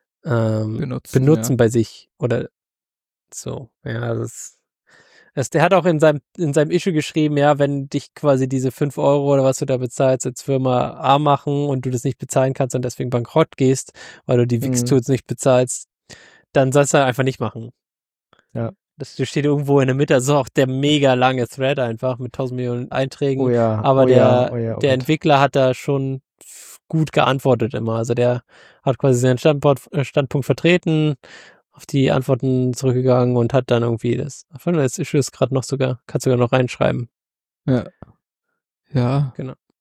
benutzen bei sich oder so. Ja, der hat auch in seinem Issue geschrieben, ja, wenn dich quasi diese 5 Euro oder was du da bezahlst als Firma A machen und du das nicht bezahlen kannst und deswegen bankrott gehst, weil du die Wix-Tools nicht bezahlst, dann sollst du halt einfach nicht machen. Ja. Das steht irgendwo in der Mitte, das ist auch der mega lange Thread einfach mit 1000 Millionen Einträgen. Oh ja, Aber oh der Gott. Entwickler hat da schon gut geantwortet immer. Also der hat quasi seinen Standpunkt vertreten, auf die Antworten zurückgegangen und hat dann irgendwie das Issue ist gerade noch kannst sogar noch reinschreiben. Ja. Ja.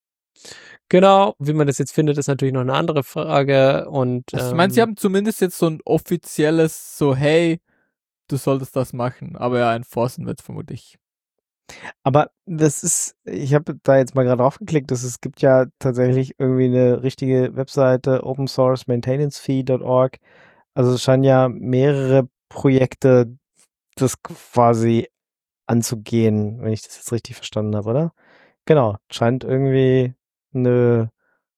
Genau, wie man das jetzt findet, ist natürlich noch eine andere Frage. Und Also ich meine, sie haben zumindest jetzt so ein offizielles, so, hey, du solltest das machen, aber ja, enforcen wird vermutlich. Aber das ist, ich habe da jetzt mal gerade draufgeklickt, es gibt ja tatsächlich irgendwie eine richtige Webseite, open source maintenancefee.org. Also es scheinen ja mehrere Projekte das quasi anzugehen, wenn ich das jetzt richtig verstanden habe, oder? Genau, scheint irgendwie eine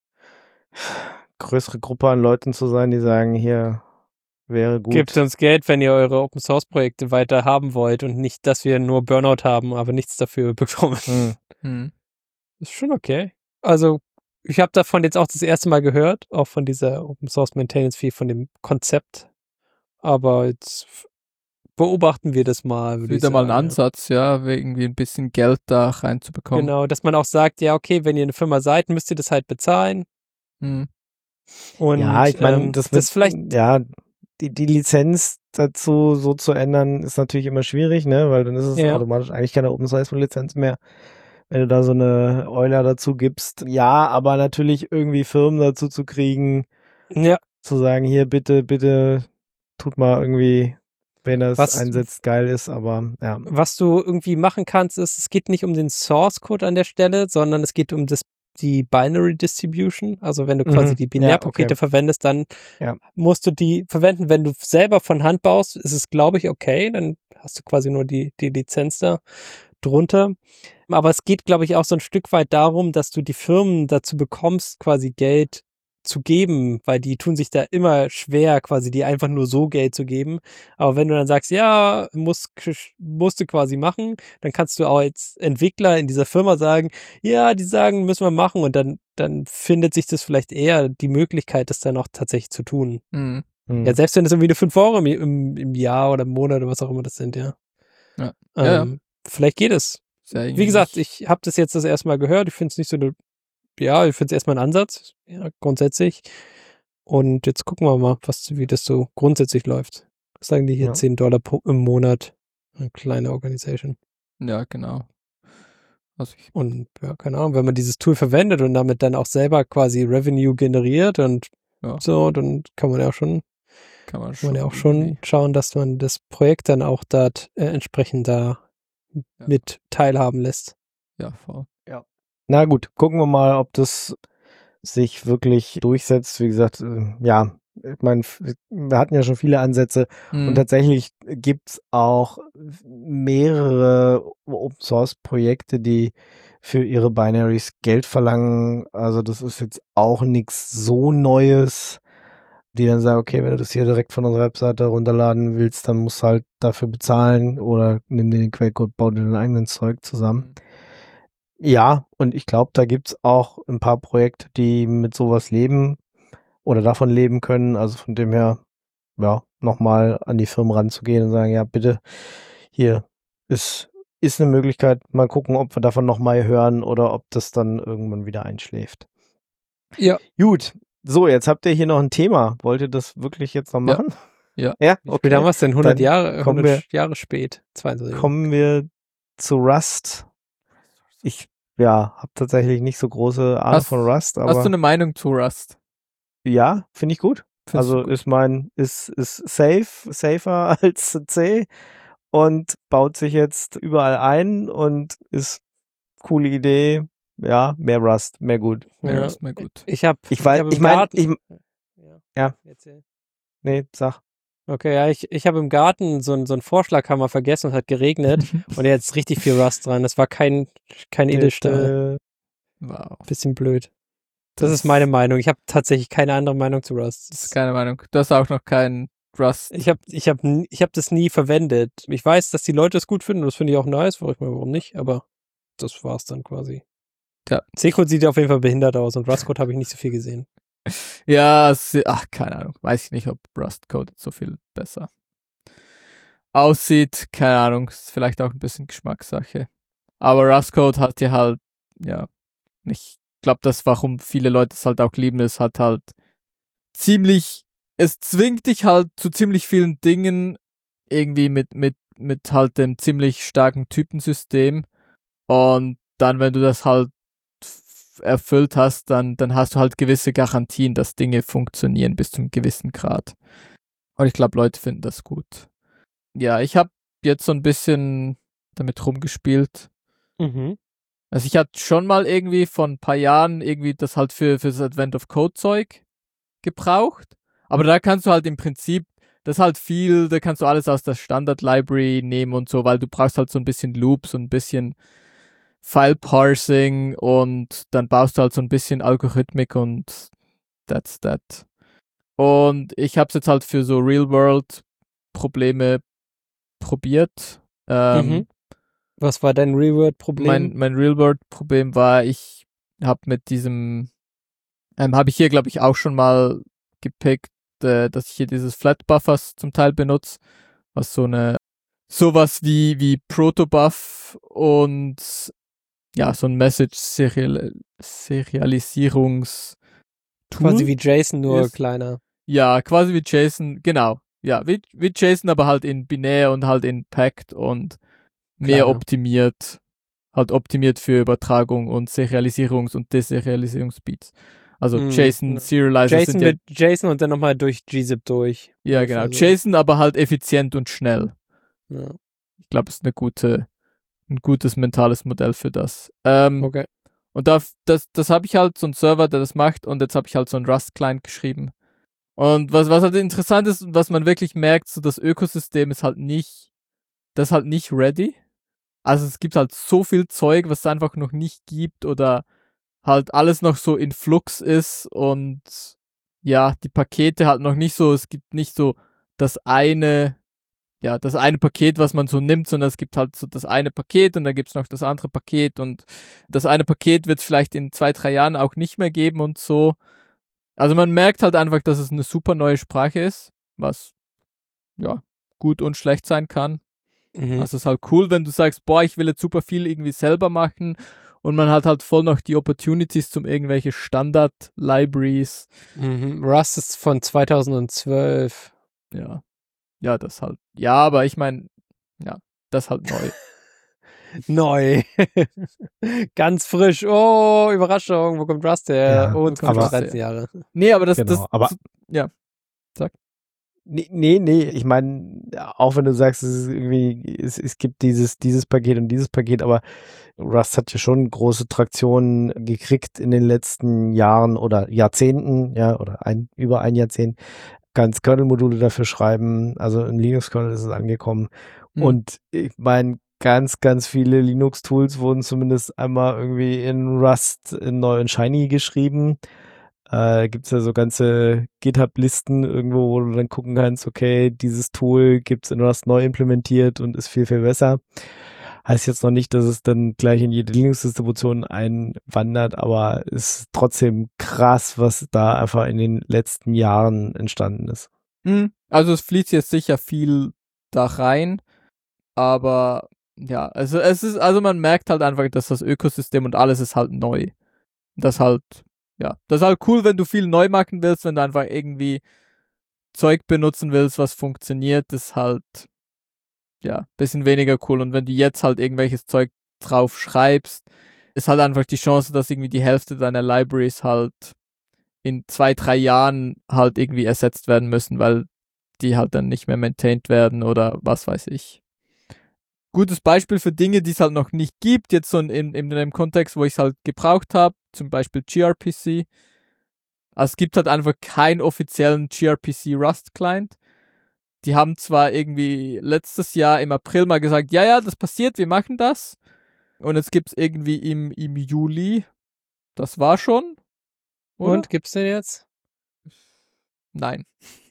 größere Gruppe an Leuten zu sein, die sagen, hier wäre gut. gebt uns Geld, wenn ihr eure Open Source Projekte weiter haben wollt und nicht, dass wir nur Burnout haben, aber nichts dafür bekommen. Ist schon okay. Also ich habe davon jetzt auch das erste Mal gehört, auch von dieser Open Source Maintenance Fee, von dem Konzept. Aber jetzt beobachten wir das mal. würde ich Wieder mal ein sagen, Ansatz, ja, irgendwie ein bisschen Geld da reinzubekommen. Genau, dass man auch sagt, ja, okay, wenn ihr eine Firma seid, müsst ihr das halt bezahlen. Mhm. Und ja, ich meine, das vielleicht, ja, die Lizenz dazu so zu ändern, ist natürlich immer schwierig, ne? Weil dann ist es automatisch eigentlich keine Open-Source-Lizenz mehr, wenn du da so eine Euler dazu gibst. Ja, aber natürlich irgendwie Firmen dazu zu kriegen, zu sagen, hier bitte tut mal irgendwie, wenn er es einsetzt, geil ist, aber ja. Was du irgendwie machen kannst, ist, es geht nicht um den Source-Code an der Stelle, sondern es geht um die Binary Distribution. Also wenn du quasi die Binärpakete verwendest, dann musst du die verwenden. Wenn du selber von Hand baust, ist es, glaube ich, okay. Dann hast du quasi nur die Lizenz da drunter. Aber es geht, glaube ich, auch so ein Stück weit darum, dass du die Firmen dazu bekommst, quasi Geld zu geben, weil die tun sich da immer schwer, quasi die einfach nur so Geld zu geben. Aber wenn du dann sagst, ja, musst du quasi machen, dann kannst du auch als Entwickler in dieser Firma sagen, ja, die sagen, müssen wir machen, und dann findet sich das vielleicht eher die Möglichkeit, das dann auch tatsächlich zu tun. Mhm. Ja, selbst wenn es irgendwie nur 5 Euro im Jahr oder im Monat oder was auch immer das sind, vielleicht geht es. Wie gesagt, ich habe das jetzt das erste Mal gehört, ich finde es nicht so ich finde es erstmal ein Ansatz, grundsätzlich. Und jetzt gucken wir mal, wie das so grundsätzlich läuft. Was sagen die hier? $10 im Monat. Eine kleine Organisation. Ja, genau. Und keine Ahnung, wenn man dieses Tool verwendet und damit dann auch selber quasi Revenue generiert und so, dann kann man ja auch schon schauen, dass man das Projekt dann auch dort entsprechend mit teilhaben lässt. Ja, voll. Ja. Na gut, gucken wir mal, ob das sich wirklich durchsetzt. Wie gesagt, ich meine, wir hatten ja schon viele Ansätze und tatsächlich gibt's auch mehrere Open-Source-Projekte, die für ihre Binaries Geld verlangen. Also das ist jetzt auch nichts so Neues, die dann sagen, okay, wenn du das hier direkt von unserer Webseite runterladen willst, dann musst du halt dafür bezahlen oder nimm dir den Quellcode, bau dir dein eigenes Zeug zusammen. Ja, und ich glaube, da gibt's auch ein paar Projekte, die mit sowas leben oder davon leben können. Also von dem her, nochmal an die Firmen ranzugehen und sagen, ja, bitte, hier ist eine Möglichkeit, mal gucken, ob wir davon nochmal hören oder ob das dann irgendwann wieder einschläft. Ja. Gut, so, jetzt habt ihr hier noch ein Thema. Wollt ihr das wirklich jetzt noch machen? Ja. Ja, okay. Wie haben wir es denn? 100 Jahre spät. 22. Kommen wir zu Rust. Ich habe tatsächlich nicht so große Ahnung von Rust. Aber hast du eine Meinung zu Rust? Ja, finde ich gut. Ist safer als C und baut sich jetzt überall ein und ist coole Idee. Ja, mehr Rust, mehr gut. Mehr Rust, mehr gut. Nee, sag. Okay, ja, ich habe im Garten so einen Vorschlaghammer vergessen und hat geregnet und jetzt richtig viel Rust dran. Das war kein Edelstahl. Wow. Bisschen blöd. Das ist meine Meinung. Ich habe tatsächlich keine andere Meinung zu Rust. Das ist keine Meinung. Du hast auch noch keinen Rust. Ich hab das nie verwendet. Ich weiß, dass die Leute es gut finden und das finde ich auch nice. Warum nicht? Aber das war's dann quasi. Ja. C-Code sieht auf jeden Fall behindert aus und Rust-Code habe ich nicht so viel gesehen. Ja, keine Ahnung. Weiß ich nicht, ob Rust-Code so viel besser aussieht. Keine Ahnung. Ist vielleicht auch ein bisschen Geschmackssache. Aber Rust-Code hat ja halt, nicht. Ich glaube, das, warum viele Leute es halt auch lieben, ist halt es zwingt dich halt zu ziemlich vielen Dingen irgendwie mit halt dem ziemlich starken Typensystem. Und dann, wenn du das halt erfüllt hast, dann hast du halt gewisse Garantien, dass Dinge funktionieren bis zu einem gewissen Grad. Und ich glaube, Leute finden das gut. Ja, ich habe jetzt so ein bisschen damit rumgespielt. Also ich hatte schon mal irgendwie vor ein paar Jahren irgendwie das halt für das Advent of Code Zeug gebraucht. Aber da kannst du halt im Prinzip, das halt viel, da kannst du alles aus der Standard Library nehmen und so, weil du brauchst halt so ein bisschen Loops und ein bisschen File Parsing und dann baust du halt so ein bisschen Algorithmik und that's that. Und ich habe es jetzt halt für so Real-World-Probleme probiert. Was war dein Real-World-Problem? Mein Real-World-Problem war, ich habe mit diesem, habe ich hier, glaube ich, auch schon mal gepickt, dass ich hier dieses Flat-Buffers zum Teil benutze, was sowas wie Protobuf und so ein Message-Serialisierungs-Tool. Quasi wie JSON, nur kleiner. Ja, quasi wie JSON, genau. wie JSON, aber halt in binär und halt in packed und mehr Klar, ja. optimiert. Halt optimiert für Übertragung und Serialisierungs- und Deserialisierungsspeeds. Also JSON Serializer JSON sind ja, mit JSON und dann nochmal durch gzip durch. ja genau, Also, JSON aber halt effizient und schnell. ja. Ich glaube, es ist ein gutes mentales Modell für das. Okay. Und das habe ich halt so einen Server, der das macht, und jetzt habe ich halt so einen Rust-Client geschrieben. Und was halt interessant ist und was man wirklich merkt, so das Ökosystem ist halt nicht ready. Also es gibt halt so viel Zeug, was es einfach noch nicht gibt oder halt alles noch so in Flux ist und ja, die Pakete halt noch nicht so, es gibt nicht so das eine Paket, was man so nimmt, sondern es gibt halt so das eine Paket und dann gibt's noch das andere Paket und das eine Paket wird es vielleicht in 2-3 Jahren auch nicht mehr geben und so. Also man merkt halt einfach, dass es eine super neue Sprache ist, was ja gut und schlecht sein kann. Mhm. Also es ist halt cool, wenn du sagst, boah, ich will jetzt super viel irgendwie selber machen und man hat halt voll noch die Opportunities zum irgendwelche Standard-Libraries. Rust ist von 2012. Ja, das halt. Ja, aber ich meine, ja, das halt neu. Neu. Ganz frisch. Oh, Überraschung. Wo kommt Rust her? Ja, Oh, aber- 13 Jahre. Nee, aber Genau, aber ja. Nee, ich meine, auch wenn du sagst, es ist irgendwie, es gibt dieses Paket und dieses Paket, aber Rust hat ja schon große Traktion gekriegt in den letzten Jahren oder Jahrzehnten, ja, oder über ein Jahrzehnt. Kannst Kernel-Module dafür schreiben, also im Linux-Kernel ist es angekommen. Und ich meine, ganz viele Linux-Tools wurden zumindest einmal irgendwie in Rust neu in Shiny geschrieben. Gibt es ja so ganze GitHub-Listen irgendwo, wo du dann gucken kannst, okay, dieses Tool gibt es in Rust neu implementiert und ist viel besser. Heißt jetzt noch nicht, dass es dann gleich in jede Linux-Distribution einwandert, aber ist trotzdem krass, was da einfach in den letzten Jahren entstanden ist. Also es fließt jetzt sicher viel da rein, aber ja, also man merkt halt einfach, dass das Ökosystem und alles ist halt neu. Das ist halt cool, wenn du viel neu machen willst, wenn du einfach irgendwie Zeug benutzen willst, was funktioniert, ist halt, ja, bisschen weniger cool. Und wenn du jetzt halt irgendwelches Zeug drauf schreibst, ist halt einfach die Chance, dass irgendwie die Hälfte deiner Libraries halt in 2-3 Jahren halt irgendwie ersetzt werden müssen, weil die halt dann nicht mehr maintained werden oder was weiß ich. Gutes Beispiel für Dinge, die es halt noch nicht gibt, jetzt so in dem Kontext, wo ich es halt gebraucht habe, zum Beispiel gRPC. Also es gibt halt einfach keinen offiziellen gRPC Rust Client. Die haben zwar irgendwie letztes Jahr im April mal gesagt, ja, das passiert, wir machen das. Und jetzt gibt's irgendwie im Juli, das war schon. Oder? Und gibt's den jetzt? Nein.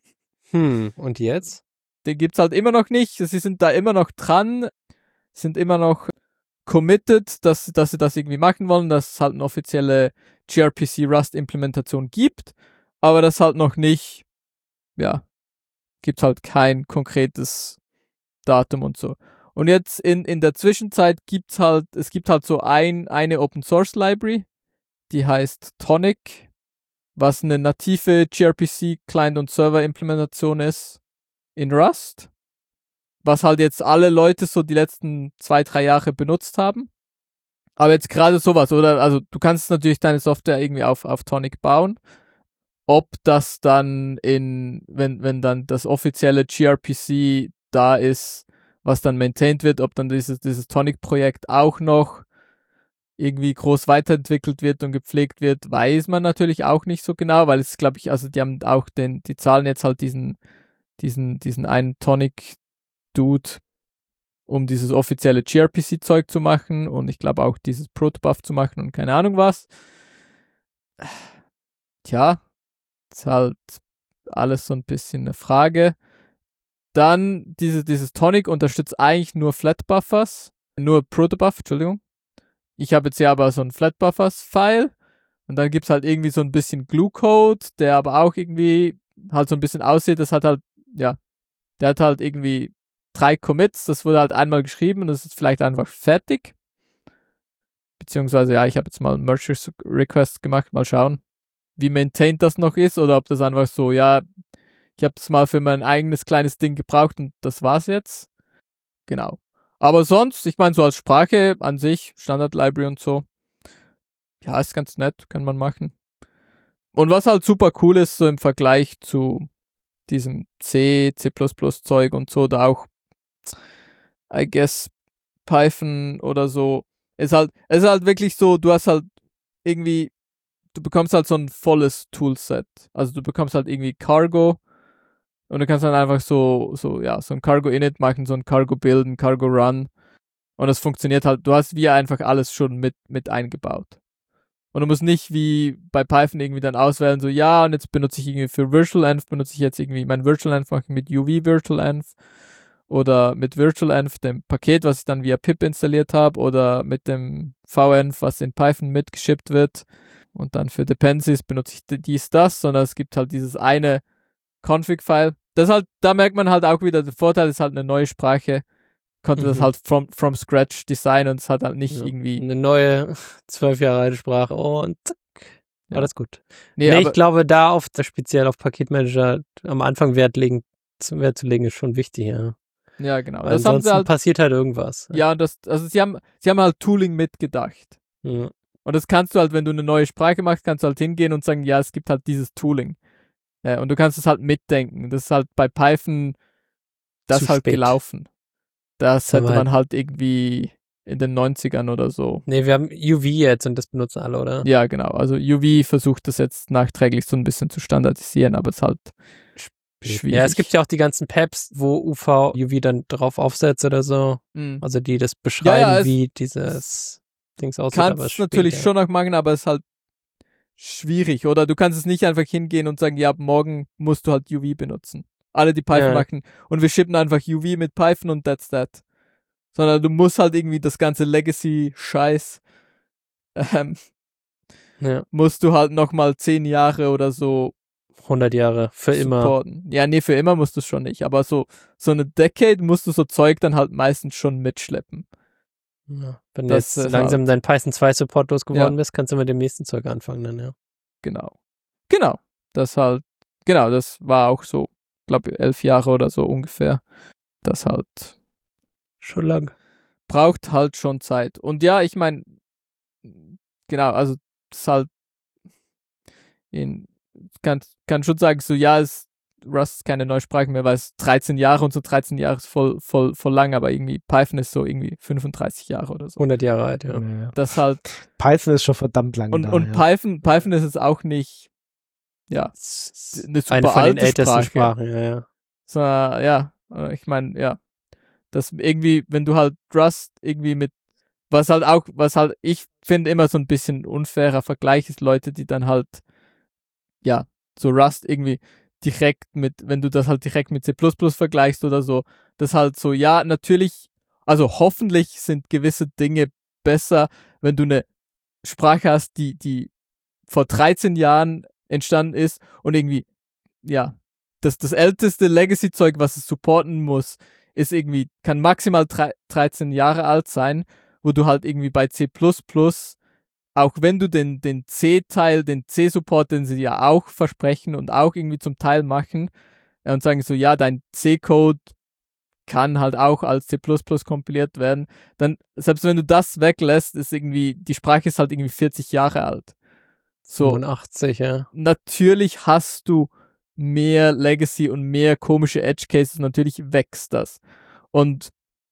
Und jetzt? Den gibt's halt immer noch nicht. Sie sind da immer noch dran, sind immer noch committed, dass sie das irgendwie machen wollen, dass es halt eine offizielle gRPC Rust Implementation gibt, aber das halt noch nicht, ja, gibt halt kein konkretes Datum und so. Und jetzt in der Zwischenzeit es gibt halt so eine Open Source Library, die heißt Tonic, was eine native gRPC Client und Server Implementation ist in Rust, was halt jetzt alle Leute so die letzten 2-3 Jahre benutzt haben. Aber jetzt gerade sowas, oder? Also du kannst natürlich deine Software irgendwie auf Tonic bauen. Ob das dann wenn dann das offizielle gRPC da ist, was dann maintained wird, ob dann dieses Tonic-Projekt auch noch irgendwie groß weiterentwickelt wird und gepflegt wird, weiß man natürlich auch nicht so genau, weil es, glaube ich, also die haben auch die zahlen jetzt halt diesen einen Tonic-Dude, um dieses offizielle gRPC-Zeug zu machen und ich glaube auch dieses Protobuf zu machen und keine Ahnung was. Tja, ist halt alles so ein bisschen eine Frage. Dann dieses Tonic unterstützt eigentlich nur Flatbuffers, nur Protobuf, Entschuldigung. Ich habe jetzt hier aber so ein Flatbuffers-File und dann gibt es halt irgendwie so ein bisschen Glue-Code, der aber auch irgendwie halt so ein bisschen aussieht, das hat halt, ja, der hat halt irgendwie 3 Commits, das wurde halt einmal geschrieben und das ist vielleicht einfach fertig. Beziehungsweise, ja, ich habe jetzt mal einen Merge-Request gemacht, mal schauen, wie maintained das noch ist oder ob das einfach so, ja, Ich habe es mal für mein eigenes kleines Ding gebraucht und das war's jetzt. Genau. Aber sonst, ich meine, so als Sprache an sich, Standard Library und so, ja, ist ganz nett, kann man machen. Und was halt super cool ist, so im Vergleich zu diesem C++ Zeug und so, da auch, I guess, Python oder so, es ist halt wirklich so, du hast halt irgendwie, du bekommst halt so ein volles Toolset. Also du bekommst halt irgendwie Cargo und du kannst dann einfach so ein Cargo Init machen, so ein Cargo Build, ein Cargo Run und das funktioniert halt, du hast wie einfach alles schon mit eingebaut. Und du musst nicht wie bei Python irgendwie dann auswählen, so ja, und jetzt benutze ich irgendwie für virtualenv, benutze ich jetzt irgendwie mein virtualenv machen mit UV virtualenv oder mit virtualenv, dem Paket, was ich dann via pip installiert habe, oder mit dem venv, was in Python mitgeschippt wird. Und dann für Dependencies benutze ich dies, das, sondern es gibt halt dieses eine Config-File. Das halt, da merkt man halt auch wieder, der Vorteil ist halt eine neue Sprache, konnte das halt from scratch designen und es hat halt nicht irgendwie... Eine neue 12 Jahre alte Sprache und zack, Ja. war das gut. Nee, Nee, aber, ich glaube, da speziell auf Paketmanager am Anfang Wert zu legen, ist schon wichtig, ja. ja, genau. Weil Das haben ansonsten sie halt, passiert halt irgendwas. ja, also sie haben halt Tooling mitgedacht. Ja. Und das kannst du halt, wenn du eine neue Sprache machst, kannst du halt hingehen und sagen, ja, es gibt halt dieses Tooling. Und du kannst es halt mitdenken. Das ist halt bei Python das Zu halt spät. gelaufen. Das Aber hätte man halt irgendwie in den 90ern oder so. Nee, wir haben UV jetzt und das benutzen alle, oder? Ja, genau. Also UV versucht das jetzt nachträglich so ein bisschen zu standardisieren, aber es ist halt schwierig. Ja, es gibt ja auch die ganzen PEPs, wo UV dann drauf aufsetzt oder so. Mhm. Also die das beschreiben, es wie dieses Dings aussieht. aber Kannst spät, natürlich ja. schon noch machen, aber es ist halt schwierig. Oder du kannst es nicht einfach hingehen und sagen, ja, ab morgen musst du halt UV benutzen. Alle, die Python Ja. machen. Und wir shippen einfach UV mit Python und that's that. Sondern du musst halt irgendwie das ganze Legacy-Scheiß Ja, musst du halt nochmal 10 Jahre oder so 100 Jahre, für immer. supporten. Ja, nee, für immer musst du es schon nicht. Aber so eine Decade musst du so Zeug dann halt meistens schon mitschleppen. Ja. Wenn du Das jetzt ist langsam halt- dein Python 2 Support losgeworden Ja. bist, kannst du mit dem nächsten Zeug anfangen dann, ja. Genau. Das war auch so, glaube 11 Jahre oder so ungefähr. Das halt Schon lang. braucht halt schon Zeit. Und ja, ich meine, genau, also das ist halt kann schon sagen, so ja, Rust ist keine neue Sprache mehr, weil es 13 Jahre und so 13 Jahre ist voll lang, aber irgendwie Python ist so irgendwie 35 Jahre oder so. 100 Jahre alt, ja. Ja. Das halt, Python ist schon verdammt lang und da. ja. Python ist es auch nicht, ja, eine super Eine von den alte ältesten Sprache. Sprachen, ja. So, ja, ich meine, ja, das irgendwie, wenn du halt Rust irgendwie mit, was halt, ich finde immer so ein bisschen unfairer Vergleich ist, Leute, die dann halt, ja, so Rust irgendwie direkt wenn du das halt direkt mit C++ vergleichst oder so, das halt so, ja, natürlich, also hoffentlich sind gewisse Dinge besser, wenn du eine Sprache hast, die vor 13 Jahren entstanden ist und irgendwie, ja, das älteste Legacy-Zeug, was es supporten muss, kann maximal 13 Jahre alt sein, wo du halt irgendwie bei C++, auch wenn du den C-Teil, den C-Support, den sie ja auch versprechen und auch irgendwie zum Teil machen, und sagen so, ja, dein C-Code kann halt auch als C++ kompiliert werden, dann, selbst wenn du das weglässt, ist irgendwie, die Sprache ist halt irgendwie 40 Jahre alt. So, 85, ja. natürlich hast du mehr Legacy und mehr komische Edge Cases, natürlich wächst das. Und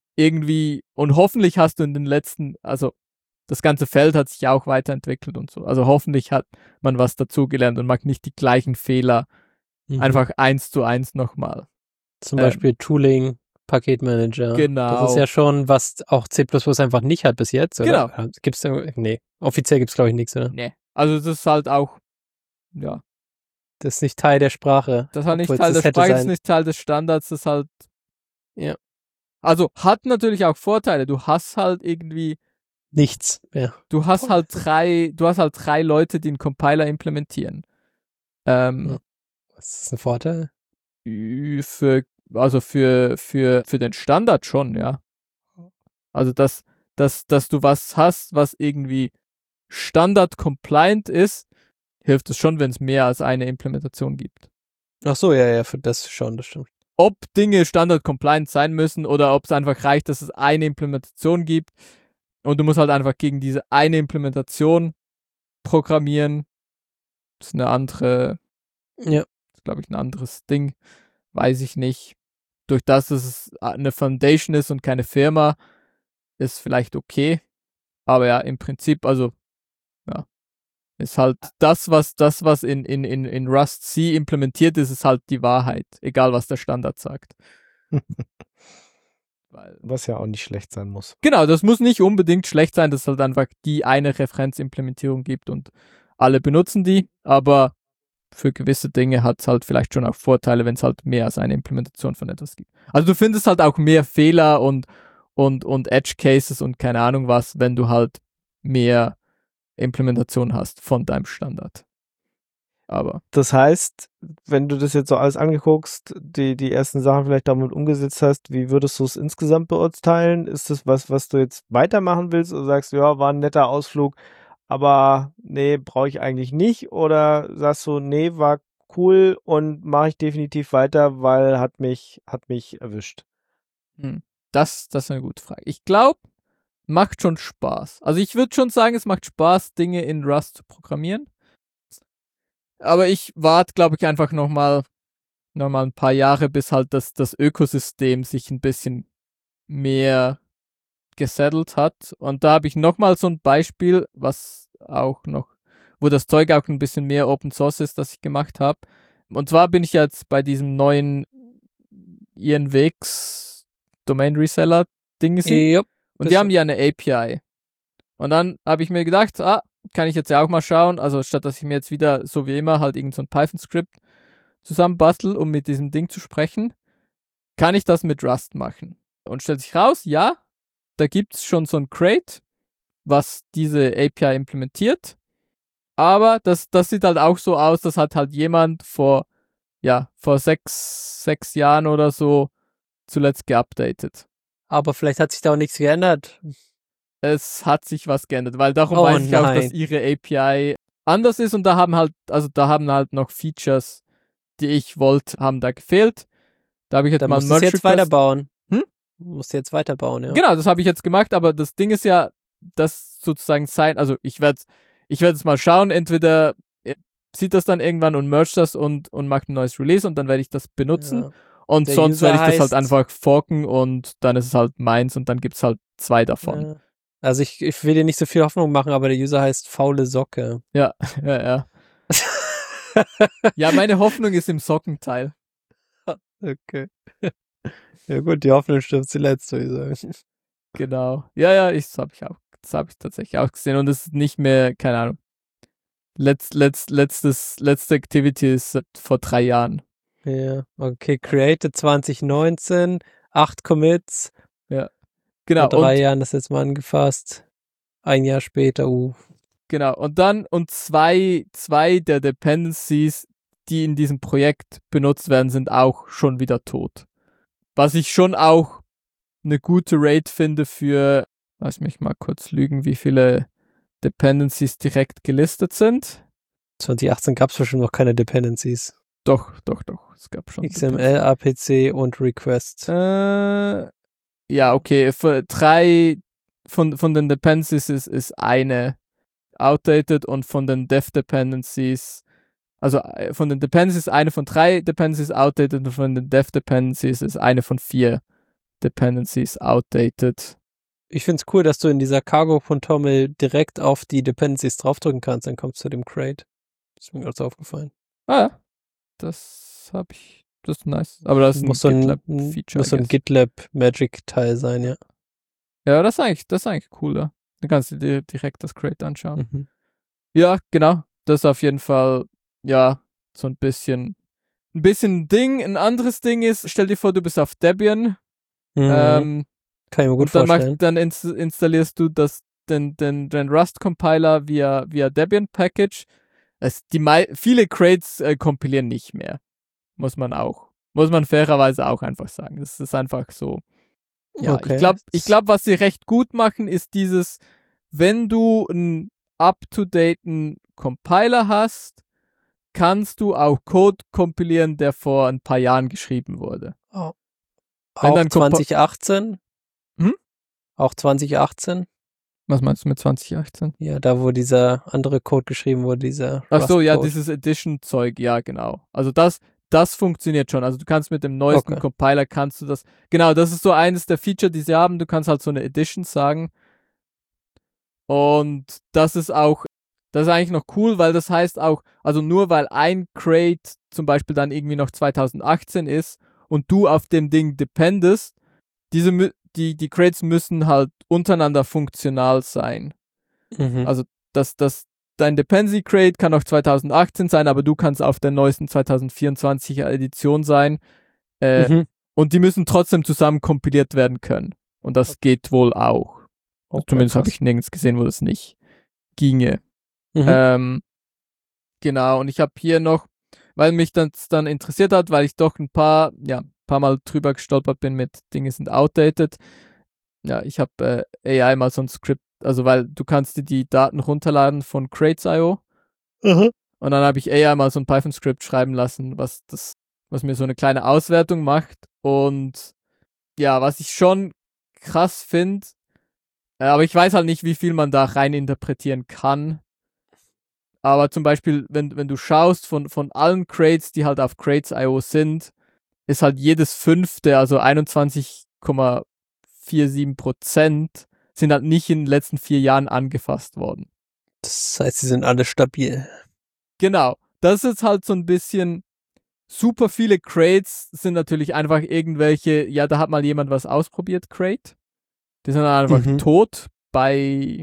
hoffentlich hast du in den letzten, also das ganze Feld hat sich auch weiterentwickelt und so. Also hoffentlich hat man was dazugelernt und mag nicht die gleichen Fehler einfach 1:1 nochmal. Zum Beispiel Tooling, Paketmanager. Genau. Das ist ja schon, was auch C++ einfach nicht hat bis jetzt, oder? Genau. Gibt's da, nee, offiziell gibt's glaube ich nichts, oder? Nee. Also das ist halt auch, ja. Das ist nicht Teil der Sprache. Das ist halt nicht obwohl Teil es der hätte Sprache, das ist sein- nicht Teil des Standards, das ist halt. Ja. Also hat natürlich auch Vorteile. Du hast halt irgendwie, Nichts. Ja. du hast halt drei Leute, die einen Compiler implementieren. Was ist ein Vorteil? Für den Standard schon, ja. Also dass du was hast, was irgendwie Standard-compliant ist, hilft es schon, wenn es mehr als eine Implementation gibt. Ach so, ja, für das schon, das stimmt. Ob Dinge standard-compliant sein müssen oder ob es einfach reicht, dass es eine Implementation gibt und du musst halt einfach gegen diese eine Implementation programmieren. Das ist eine andere, Ja. glaube ich, ein anderes Ding. Weiß ich nicht. Durch das, dass es eine Foundation ist und keine Firma, ist vielleicht okay. Aber ja, im Prinzip, also, ja, ist halt das, was in Rust C implementiert ist, ist halt die Wahrheit. Egal, was der Standard sagt. Was ja auch nicht schlecht sein muss. Genau, das muss nicht unbedingt schlecht sein, dass es halt einfach die eine Referenzimplementierung gibt und alle benutzen die, aber für gewisse Dinge hat es halt vielleicht schon auch Vorteile, wenn es halt mehr als eine Implementation von etwas gibt. Also du findest halt auch mehr Fehler und Edge Cases und keine Ahnung was, wenn du halt mehr Implementation hast von deinem Standard. Aber das heißt, wenn du das jetzt so alles angeguckst, die ersten Sachen vielleicht damit umgesetzt hast, wie würdest du es insgesamt beurteilen? Ist das was du jetzt weitermachen willst oder sagst du, ja, war ein netter Ausflug, aber nee, brauche ich eigentlich nicht? Oder sagst du, nee, war cool und mache ich definitiv weiter, weil hat mich erwischt? Das ist eine gute Frage. Ich glaube, macht schon Spaß. Also ich würde schon sagen, es macht Spaß, Dinge in Rust zu programmieren. Aber ich warte, glaube ich, einfach noch mal ein paar Jahre, bis halt das Ökosystem sich ein bisschen mehr gesettelt hat. Und da habe ich noch mal so ein Beispiel, was auch noch, wo das Zeug auch ein bisschen mehr Open Source ist, das ich gemacht habe. Und zwar bin ich jetzt bei diesem neuen INWX Domain Reseller Ding gesehen. Yep, und die haben ja eine API. Und dann habe ich mir gedacht, kann ich jetzt ja auch mal schauen, also statt dass ich mir jetzt wieder, so wie immer, halt irgend so ein Python-Skript zusammenbastel, um mit diesem Ding zu sprechen, kann ich das mit Rust machen. Und stellt sich raus, ja, da gibt es schon so ein Crate, was diese API implementiert, aber das sieht halt auch so aus, dass hat halt jemand vor 6 Jahren oder so zuletzt geupdatet. Aber vielleicht hat sich da auch nichts geändert. Es hat sich was geändert, weil darum weiß ich auch, dass ihre API anders ist und da haben halt noch Features, die ich wollte, haben da gefehlt. Da habe ich jetzt da mal musst du jetzt weiterbauen. Du musst jetzt weiterbauen, ja. Genau, das habe ich jetzt gemacht, aber das Ding ist ja, dass sozusagen also ich werde jetzt mal schauen, entweder sieht das dann irgendwann und mergt das und macht ein neues Release und dann werde ich das benutzen. Ja. Und der sonst werde ich das halt einfach forken und dann ist es halt meins und dann gibt es halt 2 davon. Ja. Also ich will dir nicht so viel Hoffnung machen, aber der User heißt faule Socke. Ja. Ja, meine Hoffnung ist im Sockenteil. Okay. Ja gut, die Hoffnung stirbt zuletzt, würde ich sagen. Genau. Ja, das habe ich tatsächlich auch gesehen und es ist nicht mehr, keine Ahnung. Letzte Activity ist vor 3 Jahren. Ja, okay, created 2019, 8 Commits. Ja. Genau. Vor 3 Jahren das jetzt mal angefasst. 1 Jahr später, Genau. Und zwei der Dependencies, die in diesem Projekt benutzt werden, sind auch schon wieder tot. Was ich schon auch eine gute Rate finde für, lass mich mal kurz lügen, wie viele Dependencies direkt gelistet sind. 2018 gab es bestimmt noch keine Dependencies. Doch. Es gab schon XML, APC und Request. Ja, okay. Für 3 von den Dependencies ist eine outdated und von den Dev-Dependencies, also von den Dependencies eine von 3 Dependencies outdated und von den Dev-Dependencies ist eine von 4 Dependencies outdated. Ich finde es cool, dass du in dieser Cargo.toml direkt auf die Dependencies draufdrücken kannst, dann kommst du zu dem Crate. Das ist mir gerade so aufgefallen. Ja. Das ist nice. Aber das ist muss ein GitLab-Feature. Muss so ein GitLab-Magic-Teil sein, ja. Ja, das ist eigentlich cool, ja. Dann kannst du dir direkt das Crate anschauen. Mhm. Ja, genau. Das ist auf jeden Fall, ja, so ein bisschen Ding. Ein anderes Ding ist, stell dir vor, du bist auf Debian. Kann ich mir gut vorstellen. Dann installierst du den Rust-Compiler via Debian-Package. Viele Crates kompilieren nicht mehr. Muss man fairerweise auch einfach sagen. Das ist einfach so. Ja, okay. Ich glaube, was sie recht gut machen, ist dieses, wenn du einen up-to-daten Compiler hast, kannst du auch Code kompilieren, der vor ein paar Jahren geschrieben wurde. Oh. Wenn Auch dann 2018? Hm? Auch 2018? Was meinst du mit 2018? Ja, da wo dieser andere Code geschrieben wurde, dieser Ach so, ja, Rust-Code. dieses Edition-Zeug, ja, genau. Also das funktioniert schon. Also du kannst mit dem neuesten Compiler kannst du das, genau, das ist so eines der Feature, die sie haben. Du kannst halt so eine Edition sagen. Und das ist eigentlich noch cool, weil das heißt auch, also nur weil ein Crate zum Beispiel dann irgendwie noch 2018 ist und du auf dem Ding dependest, die Crates müssen halt untereinander funktional sein. Mhm. Also dein Dependency Crate kann auch 2018 sein, aber du kannst auf der neuesten 2024er Edition sein. Und die müssen trotzdem zusammen kompiliert werden können. Und das geht wohl auch. Okay, Zumindest habe ich nirgends gesehen, wo das nicht ginge. Mhm. Genau, und ich habe hier noch, weil mich das dann interessiert hat, weil ich doch ein paar Mal drüber gestolpert bin mit Dinge sind outdated. Ja, ich habe AI mal so ein Skript, also weil du kannst dir die Daten runterladen von Crates.io. Und dann habe ich AI mal so ein Python-Skript schreiben lassen, was mir so eine kleine Auswertung macht. Und ja, was ich schon krass finde, aber ich weiß halt nicht, wie viel man da rein interpretieren kann. Aber zum Beispiel, wenn du schaust von allen Crates, die halt auf Crates.io sind, ist halt jedes 5., also 21,47%, sind halt nicht in den letzten 4 Jahren angefasst worden. Das heißt, sie sind alle stabil. Genau. Das ist halt so ein bisschen, super viele Crates sind natürlich einfach irgendwelche, ja, da hat mal jemand was ausprobiert, Crate. Die sind dann einfach tot die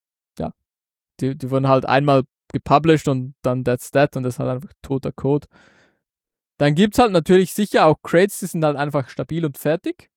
wurden halt einmal gepublished und dann that's that und das ist halt einfach toter Code. Dann gibt's halt natürlich sicher auch Crates, die sind halt einfach stabil und fertig.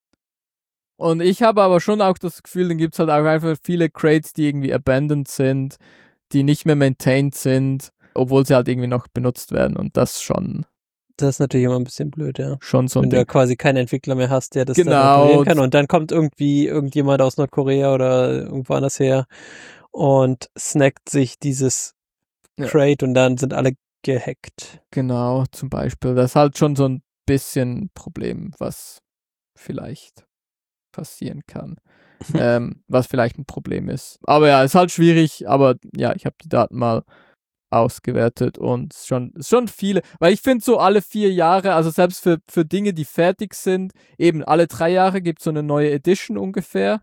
Und ich habe aber schon auch das Gefühl, dann gibt's halt auch einfach viele Crates, die irgendwie abandoned sind, die nicht mehr maintained sind, obwohl sie halt irgendwie noch benutzt werden und das schon. Das ist natürlich immer ein bisschen blöd, ja. Schon so ein Wenn du ja quasi keinen Entwickler mehr hast, der das dann genau reparieren kann und dann kommt irgendjemand aus Nordkorea oder irgendwo anders her und snackt sich dieses Crate und dann sind alle gehackt. Genau, zum Beispiel. Das ist halt schon so ein bisschen Problem, was vielleicht passieren kann. Was vielleicht ein Problem ist. Aber ja, ist halt schwierig, aber ja, ich habe die Daten mal ausgewertet und schon viele, weil ich finde so alle 4 Jahre, also selbst für Dinge, die fertig sind, eben alle 3 Jahre gibt es so eine neue Edition ungefähr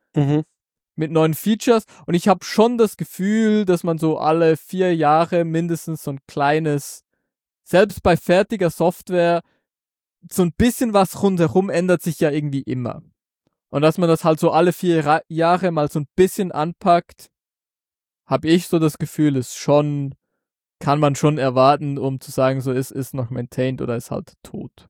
mit neuen Features und ich habe schon das Gefühl, dass man so alle 4 Jahre mindestens so ein kleines, selbst bei fertiger Software, so ein bisschen was rundherum ändert sich ja irgendwie immer. Und dass man das halt so alle 4 Jahre mal so ein bisschen anpackt, habe ich so das Gefühl, ist schon, kann man schon erwarten, um zu sagen, so ist noch maintained oder ist halt tot.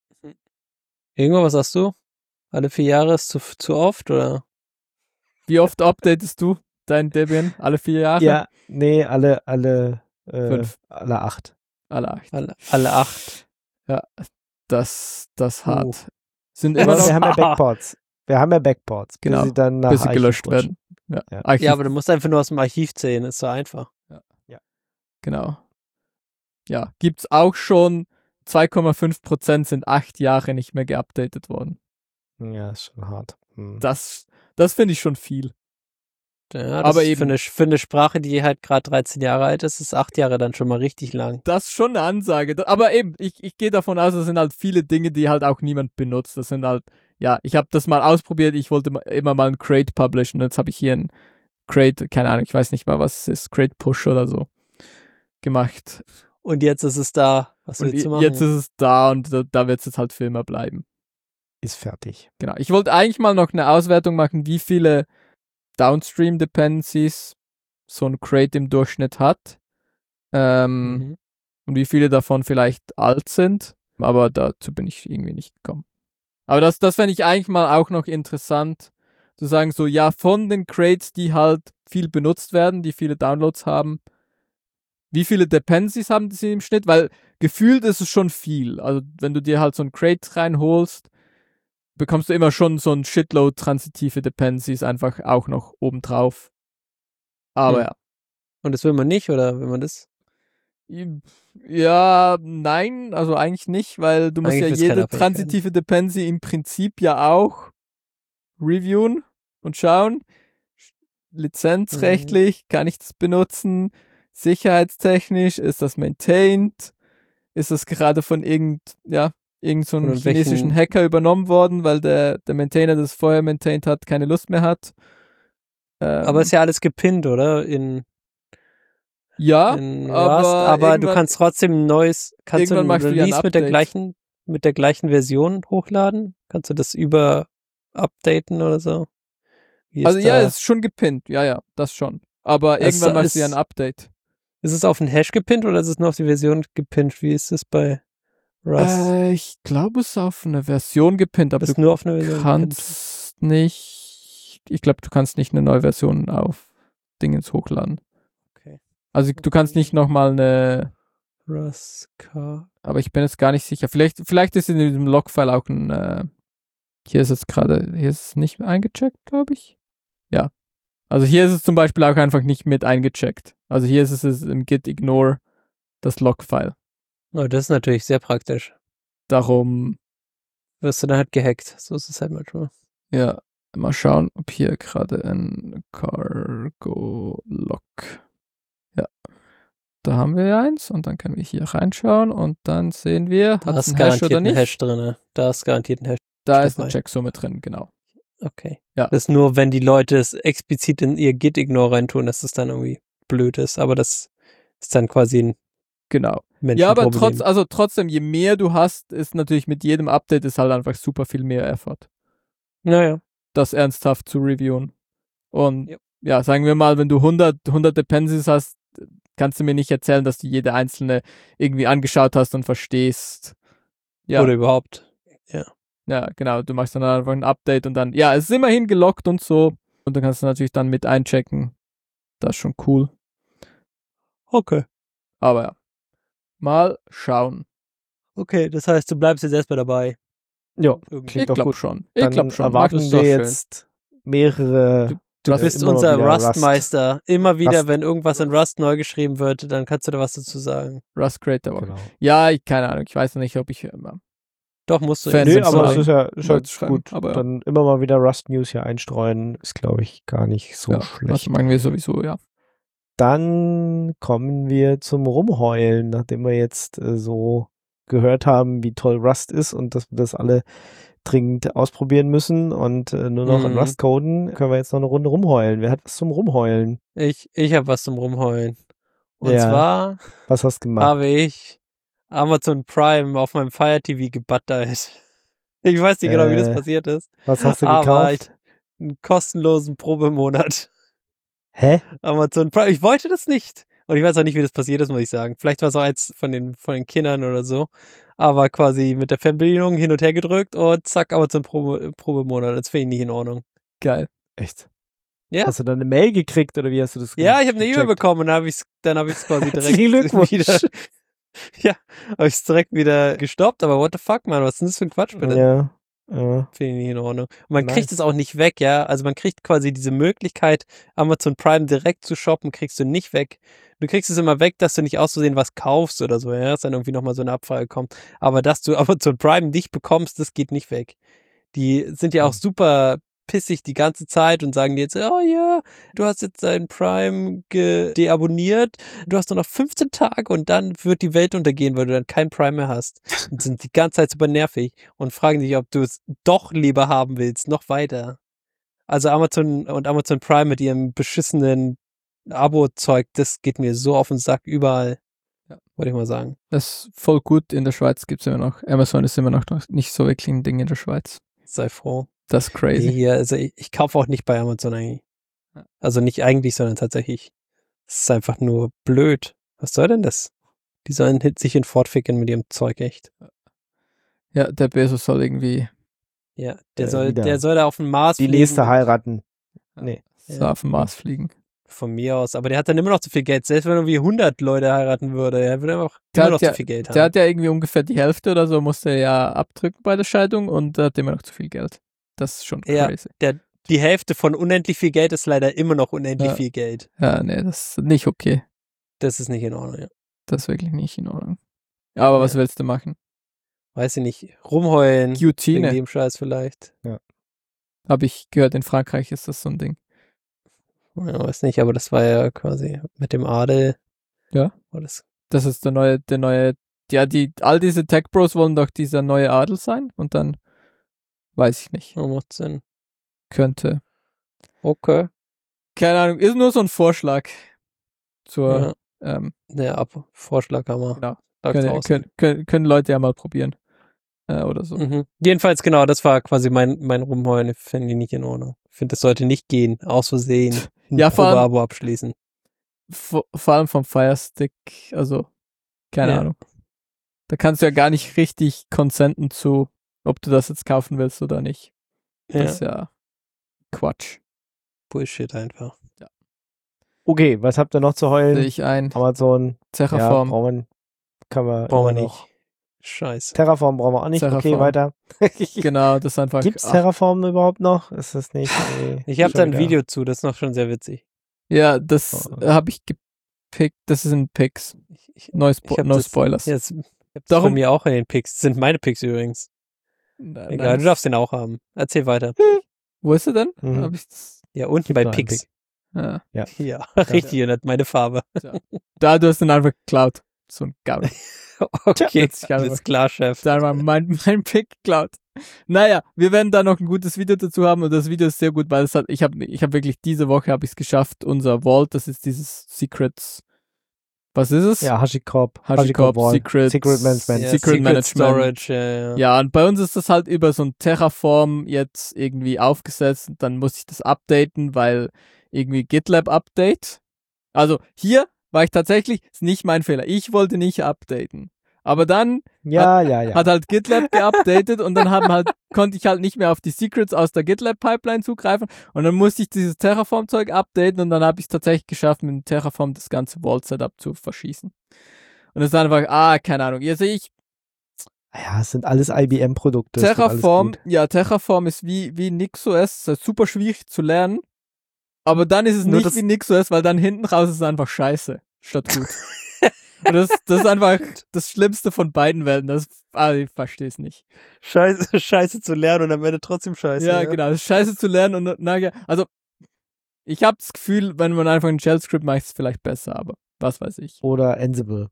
Ingo, was sagst du? Alle 4 Jahre ist zu oft, oder? Wie oft updatest du dein Debian? Alle 4 Jahre? Ja, nee, alle 5. Alle 8. Alle 8. Alle 8. Ja, das hart. Sind immer noch. Wir haben ja Backports. Genau, bis sie dann nach bis sie Archiv gelöscht rutschen. werden. Ja, aber du musst einfach nur aus dem Archiv zählen, ist so einfach. Ja. Genau. Ja, gibt's auch schon 2,5% sind 8 Jahre nicht mehr geupdatet worden. Ja, ist schon hart. Das finde ich schon viel. Ja, das aber eben für eine Sprache, die halt gerade 13 Jahre alt ist, ist 8 Jahre dann schon mal richtig lang. Das ist schon eine Ansage. Aber eben, ich gehe davon aus, das sind halt viele Dinge, die halt auch niemand benutzt. Das sind halt, ja, ich habe das mal ausprobiert, ich wollte immer mal ein Crate publishen und jetzt habe ich hier ein Crate, keine Ahnung, ich weiß nicht mal, was es ist, Crate Push oder so gemacht. Und jetzt ist es da. Was willst du machen? Jetzt ist es da und da wird es jetzt halt für immer bleiben. Ist fertig. Genau. Ich wollte eigentlich mal noch eine Auswertung machen, wie viele Downstream Dependencies so ein Crate im Durchschnitt hat. Und wie viele davon vielleicht alt sind. Aber dazu bin ich irgendwie nicht gekommen. Aber das fände ich eigentlich mal auch noch interessant, zu sagen, so, ja, von den Crates, die halt viel benutzt werden, die viele Downloads haben, wie viele Dependencies haben sie im Schnitt? Weil gefühlt ist es schon viel. Also wenn du dir halt so ein Crate reinholst, bekommst du immer schon so ein Shitload transitive Dependencies einfach auch noch obendrauf. Aber ja. Und das will man nicht, oder will man das? Ja, nein, also eigentlich nicht, weil du musst Eigentlich ja wird's jede keine Abhängigkeit. transitive Dependency im Prinzip ja auch reviewen und schauen. Lizenzrechtlich kann ich das benutzen, sicherheitstechnisch ist das maintained, ist das gerade von irgend so einem Von irgendwelchen- chinesischen Hacker übernommen worden, weil der Maintainer, der es vorher maintained hat, keine Lust mehr hat. Aber ist ja alles gepinnt, oder? In ja, Rust, aber aber du irgendwann- kannst trotzdem ein neues, kannst du irgendwann ein machst du ja ein Release Update. mit der gleichen Version hochladen? Kannst du das über updaten oder so? Wie Also ist ja, da- ist schon gepinnt, ja, das schon. Aber Es irgendwann machst du ja ist- ein Update. ist es auf den Hash gepinnt oder ist es nur auf die Version gepinnt? Wie ist es bei Rust? Ich glaube, es ist auf eine Version gepinnt, aber ist du nur auf eine Version gepinnt. kannst nicht, ich glaube, du kannst nicht eine neue Version auf Dingens hochladen. Okay. Also du kannst nicht nochmal eine, Rust Car. aber ich bin jetzt gar nicht sicher. Vielleicht ist in diesem Logfile auch ein, hier ist es nicht eingecheckt, glaube ich. Ja. Also hier ist es zum Beispiel auch einfach nicht mit eingecheckt. Also hier ist es im Git ignore das Logfile. Oh, das ist natürlich sehr praktisch. Darum, Wirst du dann halt gehackt. So ist es halt manchmal. ja, mal schauen, ob hier gerade ein Cargo-Log. Ja. Da haben wir eins und dann können wir hier reinschauen und dann sehen wir, Da hat es ist einen Hash garantiert oder ein nicht. Hash drin. Da ist garantiert ein Hash. Da ist dabei. eine Checksumme drin, genau. Okay. Ja. Das ist nur, wenn die Leute es explizit in ihr Git-Ignore reintun, dass es dann irgendwie blöd ist. Aber das ist dann quasi ein Genau. Menschenproblem. Ja, aber trotzdem, je mehr du hast, ist natürlich mit jedem Update ist halt einfach super viel mehr Effort, Naja. das ernsthaft zu reviewen. Und Ja. ja, sagen wir mal, wenn du 100 Dependencies hast, kannst du mir nicht erzählen, dass du jede einzelne irgendwie angeschaut hast und verstehst. Ja, Oder überhaupt. ja, genau. Du machst dann einfach ein Update und dann, ja, es ist immerhin gelockt und so. Und dann kannst du natürlich dann mit einchecken. Das ist schon cool. Okay. Aber ja, mal schauen. Okay, das heißt, du bleibst jetzt erstmal dabei. Ja, Irgendwie. klingt Ich doch glaube gut. schon. Dann erwarten Max ist doch wir schön. jetzt mehrere. Du Das bist immer mal unser wieder Rust-Meister. Immer wieder, Rust. wenn irgendwas in Rust neu geschrieben wird, dann kannst du da was dazu sagen. Rust Creator Woche. Genau. Ja, keine Ahnung. Ich weiß noch nicht, ob ich Doch, musst du. Fans Nee, sind aber so es ist ja Leute schreiben, gut. aber ja. Dann immer mal wieder Rust News hier einstreuen, ist, glaube ich, gar nicht so das schlecht. machen wir sowieso, ja. Dann kommen wir zum Rumheulen, nachdem wir jetzt so gehört haben, wie toll Rust ist und dass wir das alle dringend ausprobieren müssen und nur noch in Mhm. Rust coden, können wir jetzt noch eine Runde rumheulen. Wer hat was zum Rumheulen? Ich habe was zum Rumheulen. Und Ja. zwar Was hast du gemacht? habe ich Amazon Prime auf meinem Fire TV gebuttert. Ich weiß nicht genau, wie das passiert ist. Was hast du aber gekauft? Einen kostenlosen Probemonat. Hä? Amazon Prime. Ich wollte das nicht. Und ich weiß auch nicht, wie das passiert ist, muss ich sagen. Vielleicht war es auch eins von den Kindern oder so. Aber quasi mit der Fernbedienung hin und her gedrückt und zack, Amazon Probemonat. Das finde ich nicht in Ordnung. Geil. Echt? Ja. Hast du dann eine Mail gekriegt oder wie hast du das Ja, ich habe eine E-Mail gecheckt? bekommen und dann habe ich es quasi direkt Herzlichen Glückwunsch. wieder. Ja, habe ich es direkt wieder gestoppt. Aber what the fuck, man, was ist denn das für ein Quatsch, bitte? Ja. Finde ich nicht in Ordnung. Und man Nice. kriegt es auch nicht weg, ja. Also man kriegt quasi diese Möglichkeit, Amazon Prime direkt zu shoppen, kriegst du nicht weg. Du kriegst es immer weg, dass du nicht auszusehen was kaufst oder so, ja, dass dann irgendwie nochmal so eine Abfrage kommt. Aber dass du Amazon Prime nicht bekommst, das geht nicht weg. Die sind ja auch super pissig die ganze Zeit und sagen dir jetzt, oh ja, du hast jetzt dein Prime deabonniert, du hast nur noch 15 Tage und dann wird die Welt untergehen, weil du dann kein Prime mehr hast. Und sind die ganze Zeit super nervig und fragen dich, ob du es doch lieber haben willst, noch weiter. Also Amazon und Amazon Prime mit ihrem beschissenen Abo-Zeug, das geht mir so auf den Sack überall. Ja. Wollte ich mal sagen. Das ist voll gut. In der Schweiz gibt es immer noch. Amazon ist immer noch nicht so wirklich ein Ding in der Schweiz. Sei froh. Das ist crazy. Hier, also ich kaufe auch nicht bei Amazon eigentlich. Ja. Also nicht eigentlich, sondern tatsächlich. Es ist einfach nur blöd. Was soll denn das? Die sollen sich in fortficken mit ihrem Zeug, echt. Ja, der Bezos soll irgendwie Ja, der wieder. soll da auf den Mars Die fliegen. nächste heiraten. Nee. so auf den Mars fliegen. Von mir aus. Aber der hat dann immer noch zu viel Geld. Selbst wenn irgendwie 100 Leute heiraten würde, er würde einfach Der immer hat noch ja- zu viel Geld Der haben. hat ja irgendwie ungefähr die Hälfte oder so, musste er ja abdrücken bei der Scheidung und hat immer noch zu viel Geld. Das ist schon Ja. crazy. Die Hälfte von unendlich viel Geld ist leider immer noch unendlich Ja. viel Geld. Ja, nee, das ist nicht okay. Das ist nicht in Ordnung, ja. Das ist wirklich nicht in Ordnung. Aber was willst du machen? Weiß ich nicht. Rumheulen. Guillotine. Wegen dem Scheiß vielleicht. Habe ich gehört, in Frankreich ist das so ein Ding. Ja, weiß nicht, aber das war ja quasi mit dem Adel. Ja. War das. Das ist der neue, ja, all diese Tech-Bros wollen doch dieser neue Adel sein und dann weiß ich nicht. Oh, macht Sinn. Könnte. Okay. Keine Ahnung, ist nur so ein Vorschlag zur, Vorschlag haben wir. Genau. Können Leute ja mal probieren. Oder so. Mhm. Jedenfalls, genau, das war quasi mein Rumheulen. Ich finde die nicht in Ordnung. Ich finde, das sollte nicht gehen. Aus Versehen. Ja, vor allem- Probeabo abschließen. Vor allem vom Firestick, also keine Ahnung. Da kannst du ja gar nicht richtig consenten zu, ob du das jetzt kaufen willst oder nicht. Das ist ja Quatsch. Bullshit einfach. Okay, was habt ihr noch zu heulen? Sehe ich ein. Amazon. Terraform. Brauchen wir immer nicht. noch. Scheiße. Terraform brauchen wir auch nicht. Terraform. Okay, weiter. Genau, das ist einfach. Gibt's Terraform überhaupt noch? Ist das nicht? Ich habe da ein Video zu, das ist noch schon sehr witzig. Ja, das habe ich gepickt. Das sind Picks. No Spoilers. Ich hab das von mir auch in den Picks. Das sind meine Picks übrigens. Egal, du darfst den auch haben. Erzähl weiter. Wo ist er denn? Mhm. Hab ich das? Ja, unten bei Picks. Ja, richtig, und hat meine Farbe. Da, du hast den einfach geklaut. So ein Gaul. Okay, alles klar, Chef. Da war mein Pick geklaut. Naja, wir werden da noch ein gutes Video dazu haben und das Video ist sehr gut, weil ich habe wirklich diese Woche habe ich es geschafft, unser Vault, das ist dieses Secrets. Was ist es? Ja, HashiCorp Secret Management. Secret Management. Storage, Ja, und bei uns ist das halt über so ein Terraform jetzt irgendwie aufgesetzt und dann muss ich das updaten, weil irgendwie GitLab Update. Also hier war ich tatsächlich, ist nicht mein Fehler. Ich wollte nicht updaten. Aber dann hat halt GitLab geupdatet und dann konnte ich halt nicht mehr auf die Secrets aus der GitLab-Pipeline zugreifen und dann musste ich dieses Terraform-Zeug updaten und dann habe ich es tatsächlich geschafft, mit dem Terraform das ganze Vault-Setup zu verschießen. Und das ist einfach, keine Ahnung. Also ja, es sind alles IBM-Produkte. Terraform ist wie NixOS, das ist super schwierig zu lernen. Aber dann ist es nicht wie NixOS, weil dann hinten raus ist es einfach scheiße, statt gut. Und das ist einfach das Schlimmste von beiden Welten. Ich verstehe es nicht. Scheiße zu lernen und am Ende trotzdem scheiße. Ja, genau. Das ist scheiße zu lernen und also ich habe das Gefühl, wenn man einfach ein Shell-Script macht, ist es vielleicht besser, aber was weiß ich. Oder Ansible,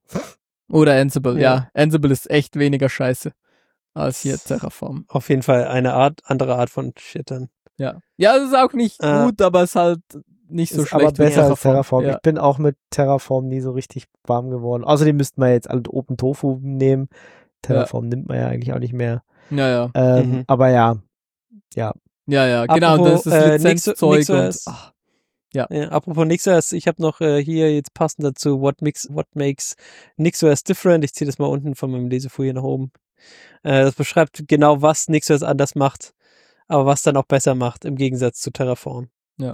ja. Ansible ist echt weniger scheiße als hier Terraform. Auf jeden Fall eine andere Art von Shittern. Ja. Ja, es ist auch nicht gut, aber es ist halt nicht so schlecht. Aber besser als Terraform. Ja. Ich bin auch mit Terraform nie so richtig warm geworden. Außerdem müssten wir jetzt alle OpenTofu nehmen. Terraform nimmt man ja eigentlich auch nicht mehr. Ja. Aber ja. Ja, genau. Das ist Lizenzzeug apropos NixOS, ich habe noch hier jetzt passend dazu What makes NixOS different. Ich ziehe das mal unten von meinem Lesefolie nach oben. Das beschreibt genau, was NixOS anders macht, aber was dann auch besser macht im Gegensatz zu Terraform. Ja.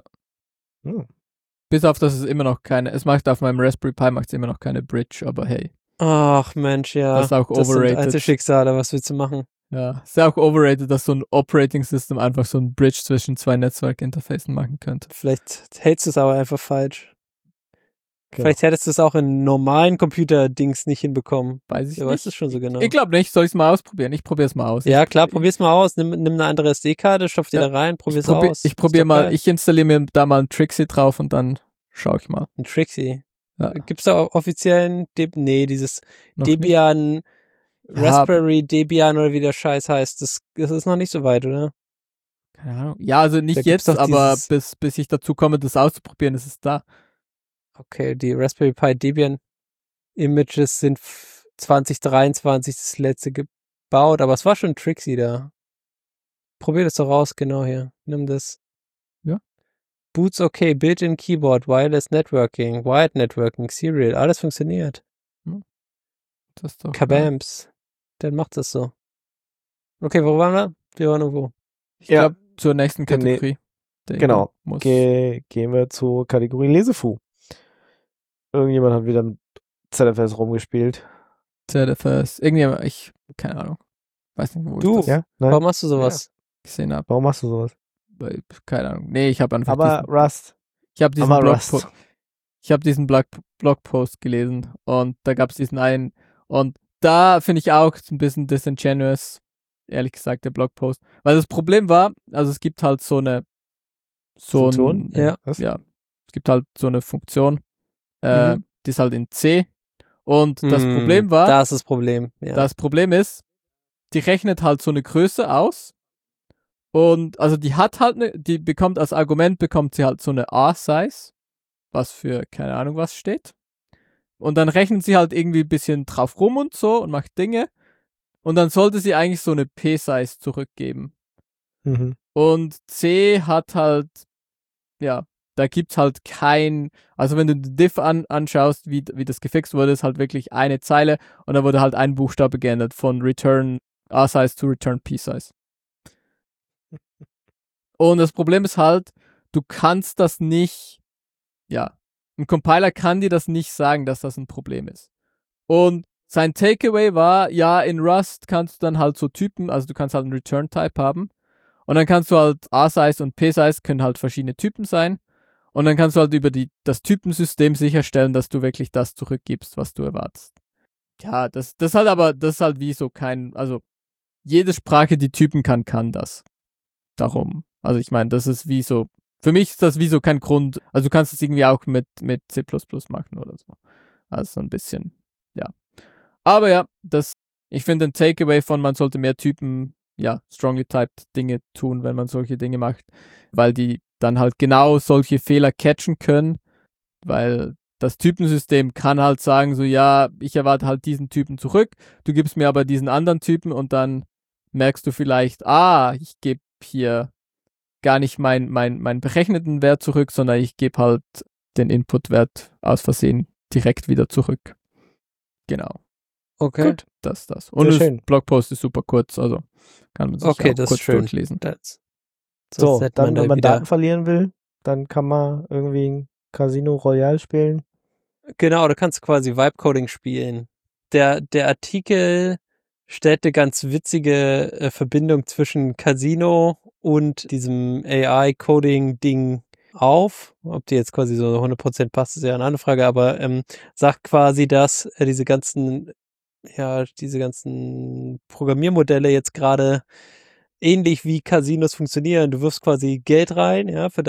Bis auf, dass es immer noch es macht auf meinem Raspberry Pi immer noch keine Bridge, aber hey. Ach Mensch, ja. Das ist auch overrated. Das sind Einzelschicksale, was willst du machen? Ja, ist ja auch overrated, dass so ein Operating System einfach so ein Bridge zwischen zwei Netzwerkinterfacen machen könnte. Vielleicht hältst du es aber einfach falsch. Genau. Vielleicht hättest du es auch in normalen Computer-Dings nicht hinbekommen. Weiß ich nicht. Du weißt es schon so genau. Ich glaube nicht. Soll ich es mal ausprobieren? Ich probiere es mal aus. Ja, klar, probier's mal aus. Nimm eine andere SD-Karte, stopf die da rein, probier's aus. Ich probiere mal, ich installiere mir da mal ein Trixie drauf und dann schaue ich mal. Ein Trixie? Ja. Gibt's da offiziellen dieses Debian, Raspberry Debian oder wie der Scheiß heißt, das ist noch nicht so weit, oder? Keine Ahnung. Ja, also nicht jetzt, aber bis ich dazu komme, das auszuprobieren, ist es da. Okay, die Raspberry Pi Debian Images sind 2023 das letzte gebaut, aber es war schon Trixie da. Probier das doch raus, genau hier. Nimm das. Ja. Boots okay, Built-in Keyboard, Wireless Networking, Wired Networking, Serial, alles funktioniert. Das ist doch Kabams. Dann macht das so. Okay, wo waren wir? Wir waren irgendwo. Ich glaube, zur nächsten Kategorie. Genau. Gehen wir zur Kategorie Lesefu. Irgendjemand hat wieder mit ZFS rumgespielt. ZFS. Irgendjemand, keine Ahnung. Weiß nicht, wo du? ich das Warum machst du sowas? Gesehen habe. Warum machst du sowas? Keine Ahnung. Nee, ich habe einfach Rust. Ich habe diesen Blogpost. Ich habe diesen Blogpost gelesen und da gab es diesen einen und da finde ich auch ein bisschen disingenuous, ehrlich gesagt, der Blogpost. Weil das Problem war, also es gibt halt Funktion? Es gibt halt so eine Funktion, die ist halt in C und das Problem war, da ist das Problem. Ja. das Problem ist, die rechnet halt so eine Größe aus und also die hat halt die bekommt als Argument bekommt sie halt so eine A-Size, was für keine Ahnung was steht. Und dann rechnet sie halt irgendwie ein bisschen drauf rum und so und macht Dinge. Und dann sollte sie eigentlich so eine P-Size zurückgeben. Und C hat halt, ja, da gibt's halt also wenn du die Diff anschaust, wie das gefixt wurde, ist halt wirklich eine Zeile und da wurde halt ein Buchstabe geändert von Return A-Size zu Return P-Size. Und das Problem ist halt, du kannst das nicht, ein Compiler kann dir das nicht sagen, dass das ein Problem ist. Und sein Takeaway war, ja, in Rust kannst du dann halt so Typen, also du kannst halt einen Return-Type haben und dann kannst du halt A-Size und P-Size können halt verschiedene Typen sein und dann kannst du halt über das Typensystem sicherstellen, dass du wirklich das zurückgibst, was du erwartest. Ja, das ist halt wie so also jede Sprache, die Typen kann das. Darum. Also ich meine, das ist wie so, für mich ist das wie so kein Grund, also du kannst es irgendwie auch mit C++ machen oder so. Also so ein bisschen, ja. Aber ja, ich finde ein Takeaway von, man sollte mehr Typen, strongly typed Dinge tun, wenn man solche Dinge macht, weil die dann halt genau solche Fehler catchen können, weil das Typensystem kann halt sagen, so, ja, ich erwarte halt diesen Typen zurück, du gibst mir aber diesen anderen Typen und dann merkst du vielleicht, ich gebe hier gar nicht meinen berechneten Wert zurück, sondern ich gebe halt den Inputwert aus Versehen direkt wieder zurück. Genau. Okay. Gut, das. Und Sehr das schön. Blogpost ist super kurz, also kann man sich auch das kurz ist schön. durchlesen. So, hätte dann, wenn man wieder- Daten verlieren will, dann kann man irgendwie ein Casino Royale spielen. Genau, du kannst quasi Vibe-Coding spielen. Der Artikel stellt eine ganz witzige Verbindung zwischen Casino und diesem AI-Coding-Ding auf. Ob die jetzt quasi so 100% passt, ist ja eine andere Frage, aber sagt quasi, dass diese ganzen Programmiermodelle jetzt gerade ähnlich wie Casinos funktionieren. Du wirfst quasi Geld rein, ja, für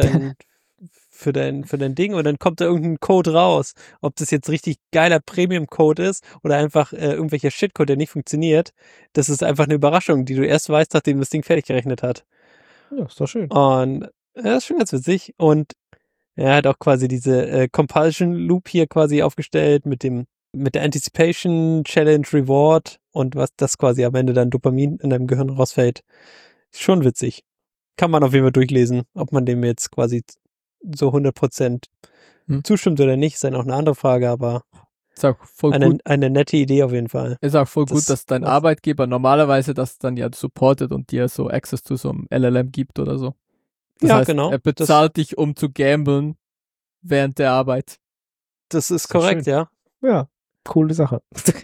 dein Ding und dann kommt da irgendein Code raus. Ob das jetzt richtig geiler Premium-Code ist oder einfach irgendwelcher Shitcode, der nicht funktioniert, das ist einfach eine Überraschung, die du erst weißt, nachdem das Ding fertig gerechnet hat. Ja, ist doch schön. Und das ist schon ganz witzig. Und er hat auch quasi diese Compulsion Loop hier quasi aufgestellt mit der Anticipation Challenge Reward und was das quasi am Ende dann Dopamin in deinem Gehirn rausfällt. Ist schon witzig. Kann man auf jeden Fall durchlesen, ob man dem jetzt quasi so 100% zustimmt oder nicht, ist dann auch eine andere Frage, aber ist auch voll gut. Eine nette Idee auf jeden Fall. Ist auch voll gut, dass dein Arbeitgeber normalerweise das dann ja supportet und dir so Access zu so einem LLM gibt oder so. Das heißt, genau. Er bezahlt dich, um zu gamblen während der Arbeit. Das ist korrekt, schön. ja. Ja, coole Sache.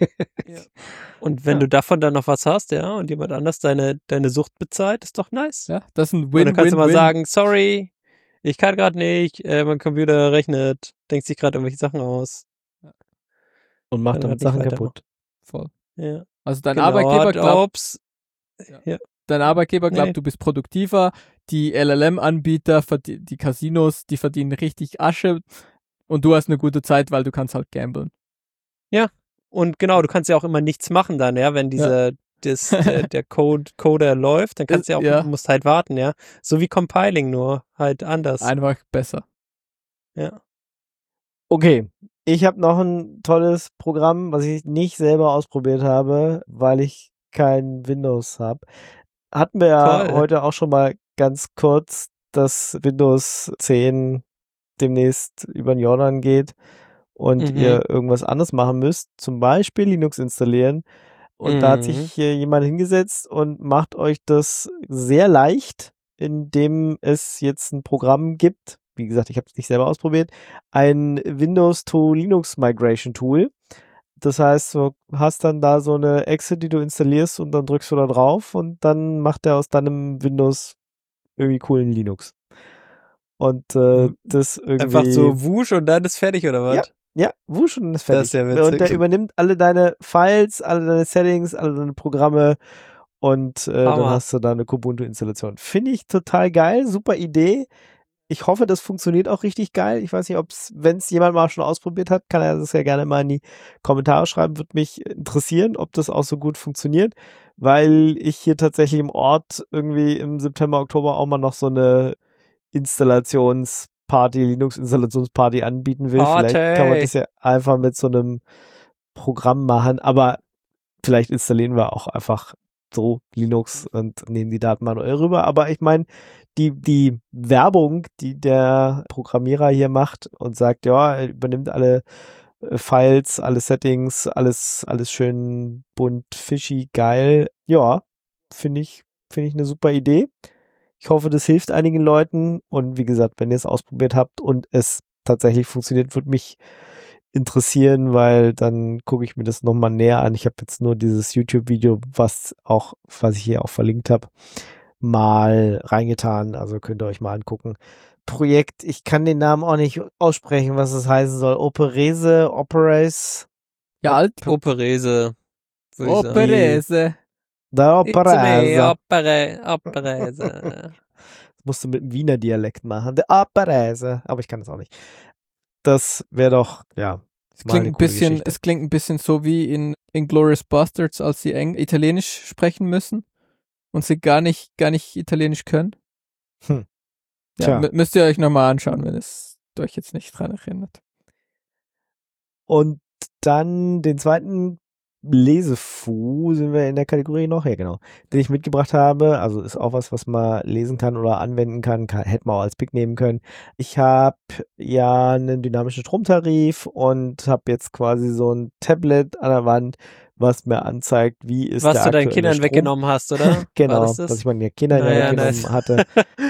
Und wenn du davon dann noch was hast, ja, und jemand anders deine Sucht bezahlt, ist doch nice. Ja, das ist ein Und Win-Win-Win. dann kannst du mal sagen, sorry, ich kann gerade nicht, mein Computer rechnet, denkt sich gerade irgendwelche Sachen aus. Und macht Kann damit halt Sachen nicht kaputt. Voll. Ja. Also dein Genau, Arbeitgeber glaubt, Ja. dein Arbeitgeber glaubt, Nee. du bist produktiver. Die LLM-Anbieter, die Casinos, die verdienen richtig Asche und du hast eine gute Zeit, weil du kannst halt gamblen. Und genau, du kannst ja auch immer nichts machen dann, ja, wenn der Coder läuft, dann kannst du ja auch, musst halt warten, ja. So wie Compiling, nur halt anders. Einfach besser. Ja. Okay, ich habe noch ein tolles Programm, was ich nicht selber ausprobiert habe, weil ich kein Windows habe. Hatten wir ja heute auch schon mal ganz kurz, dass Windows 10 demnächst über den Jordan geht und ihr irgendwas anderes machen müsst, zum Beispiel Linux installieren. Und da hat sich jemand hingesetzt und macht euch das sehr leicht, indem es jetzt ein Programm gibt. Wie gesagt, ich habe es nicht selber ausprobiert. Ein Windows to Linux Migration Tool. Das heißt, du hast dann da so eine Exe, die du installierst und dann drückst du da drauf und dann macht er aus deinem Windows irgendwie coolen Linux. Und das irgendwie... Einfach so wusch und dann ist fertig, oder was? Ja, wusch und ist fertig. Das ist ja witzig. Und der übernimmt alle deine Files, alle deine Settings, alle deine Programme und dann hast du da eine Kubuntu-Installation. Finde ich total geil, super Idee. Ich hoffe, das funktioniert auch richtig geil. Ich weiß nicht, wenn es jemand mal schon ausprobiert hat, kann er das ja gerne mal in die Kommentare schreiben. Würde mich interessieren, ob das auch so gut funktioniert, weil ich hier tatsächlich im Ort irgendwie im September, Oktober auch mal noch so eine Linux-Installationsparty anbieten will. Vielleicht kann man das ja einfach mit so einem Programm machen, aber vielleicht installieren wir auch einfach so Linux und nehmen die Daten manuell rüber. Aber ich meine, die Werbung, die der Programmierer hier macht und sagt, ja, er übernimmt alle Files, alle Settings, alles schön bunt, fishy, geil. Ja, finde ich eine super Idee. Ich hoffe, das hilft einigen Leuten und wie gesagt, wenn ihr es ausprobiert habt und es tatsächlich funktioniert, würde mich interessieren, weil dann gucke ich mir das nochmal näher an. Ich habe jetzt nur dieses YouTube-Video, was ich hier auch verlinkt habe, mal reingetan, also könnt ihr euch mal angucken. Projekt, ich kann den Namen auch nicht aussprechen, was es heißen soll. Operese. Ja, Operese. Operese. Da Operese. Operese. Das musst du mit dem Wiener Dialekt machen. Der Operese. Aber ich kann das auch nicht. Das wäre doch, ja. Es klingt ein bisschen so wie in Inglourious Basterds, als sie Italienisch sprechen müssen und sie gar nicht Italienisch können. Ja, müsst ihr euch nochmal anschauen, wenn es euch jetzt nicht dran erinnert. Und dann den zweiten Lesefu sind wir in der Kategorie noch, ja genau, den ich mitgebracht habe, also ist auch was man lesen kann oder anwenden kann, hätte man auch als Pick nehmen können. Ich habe ja einen dynamischen Stromtarif und habe jetzt quasi so ein Tablet an der Wand, was mir anzeigt, wie ist was der du deinen aktuelle Kindern Strom. weggenommen hast, oder? Genau, was ich meinen Kindern weggenommen hatte.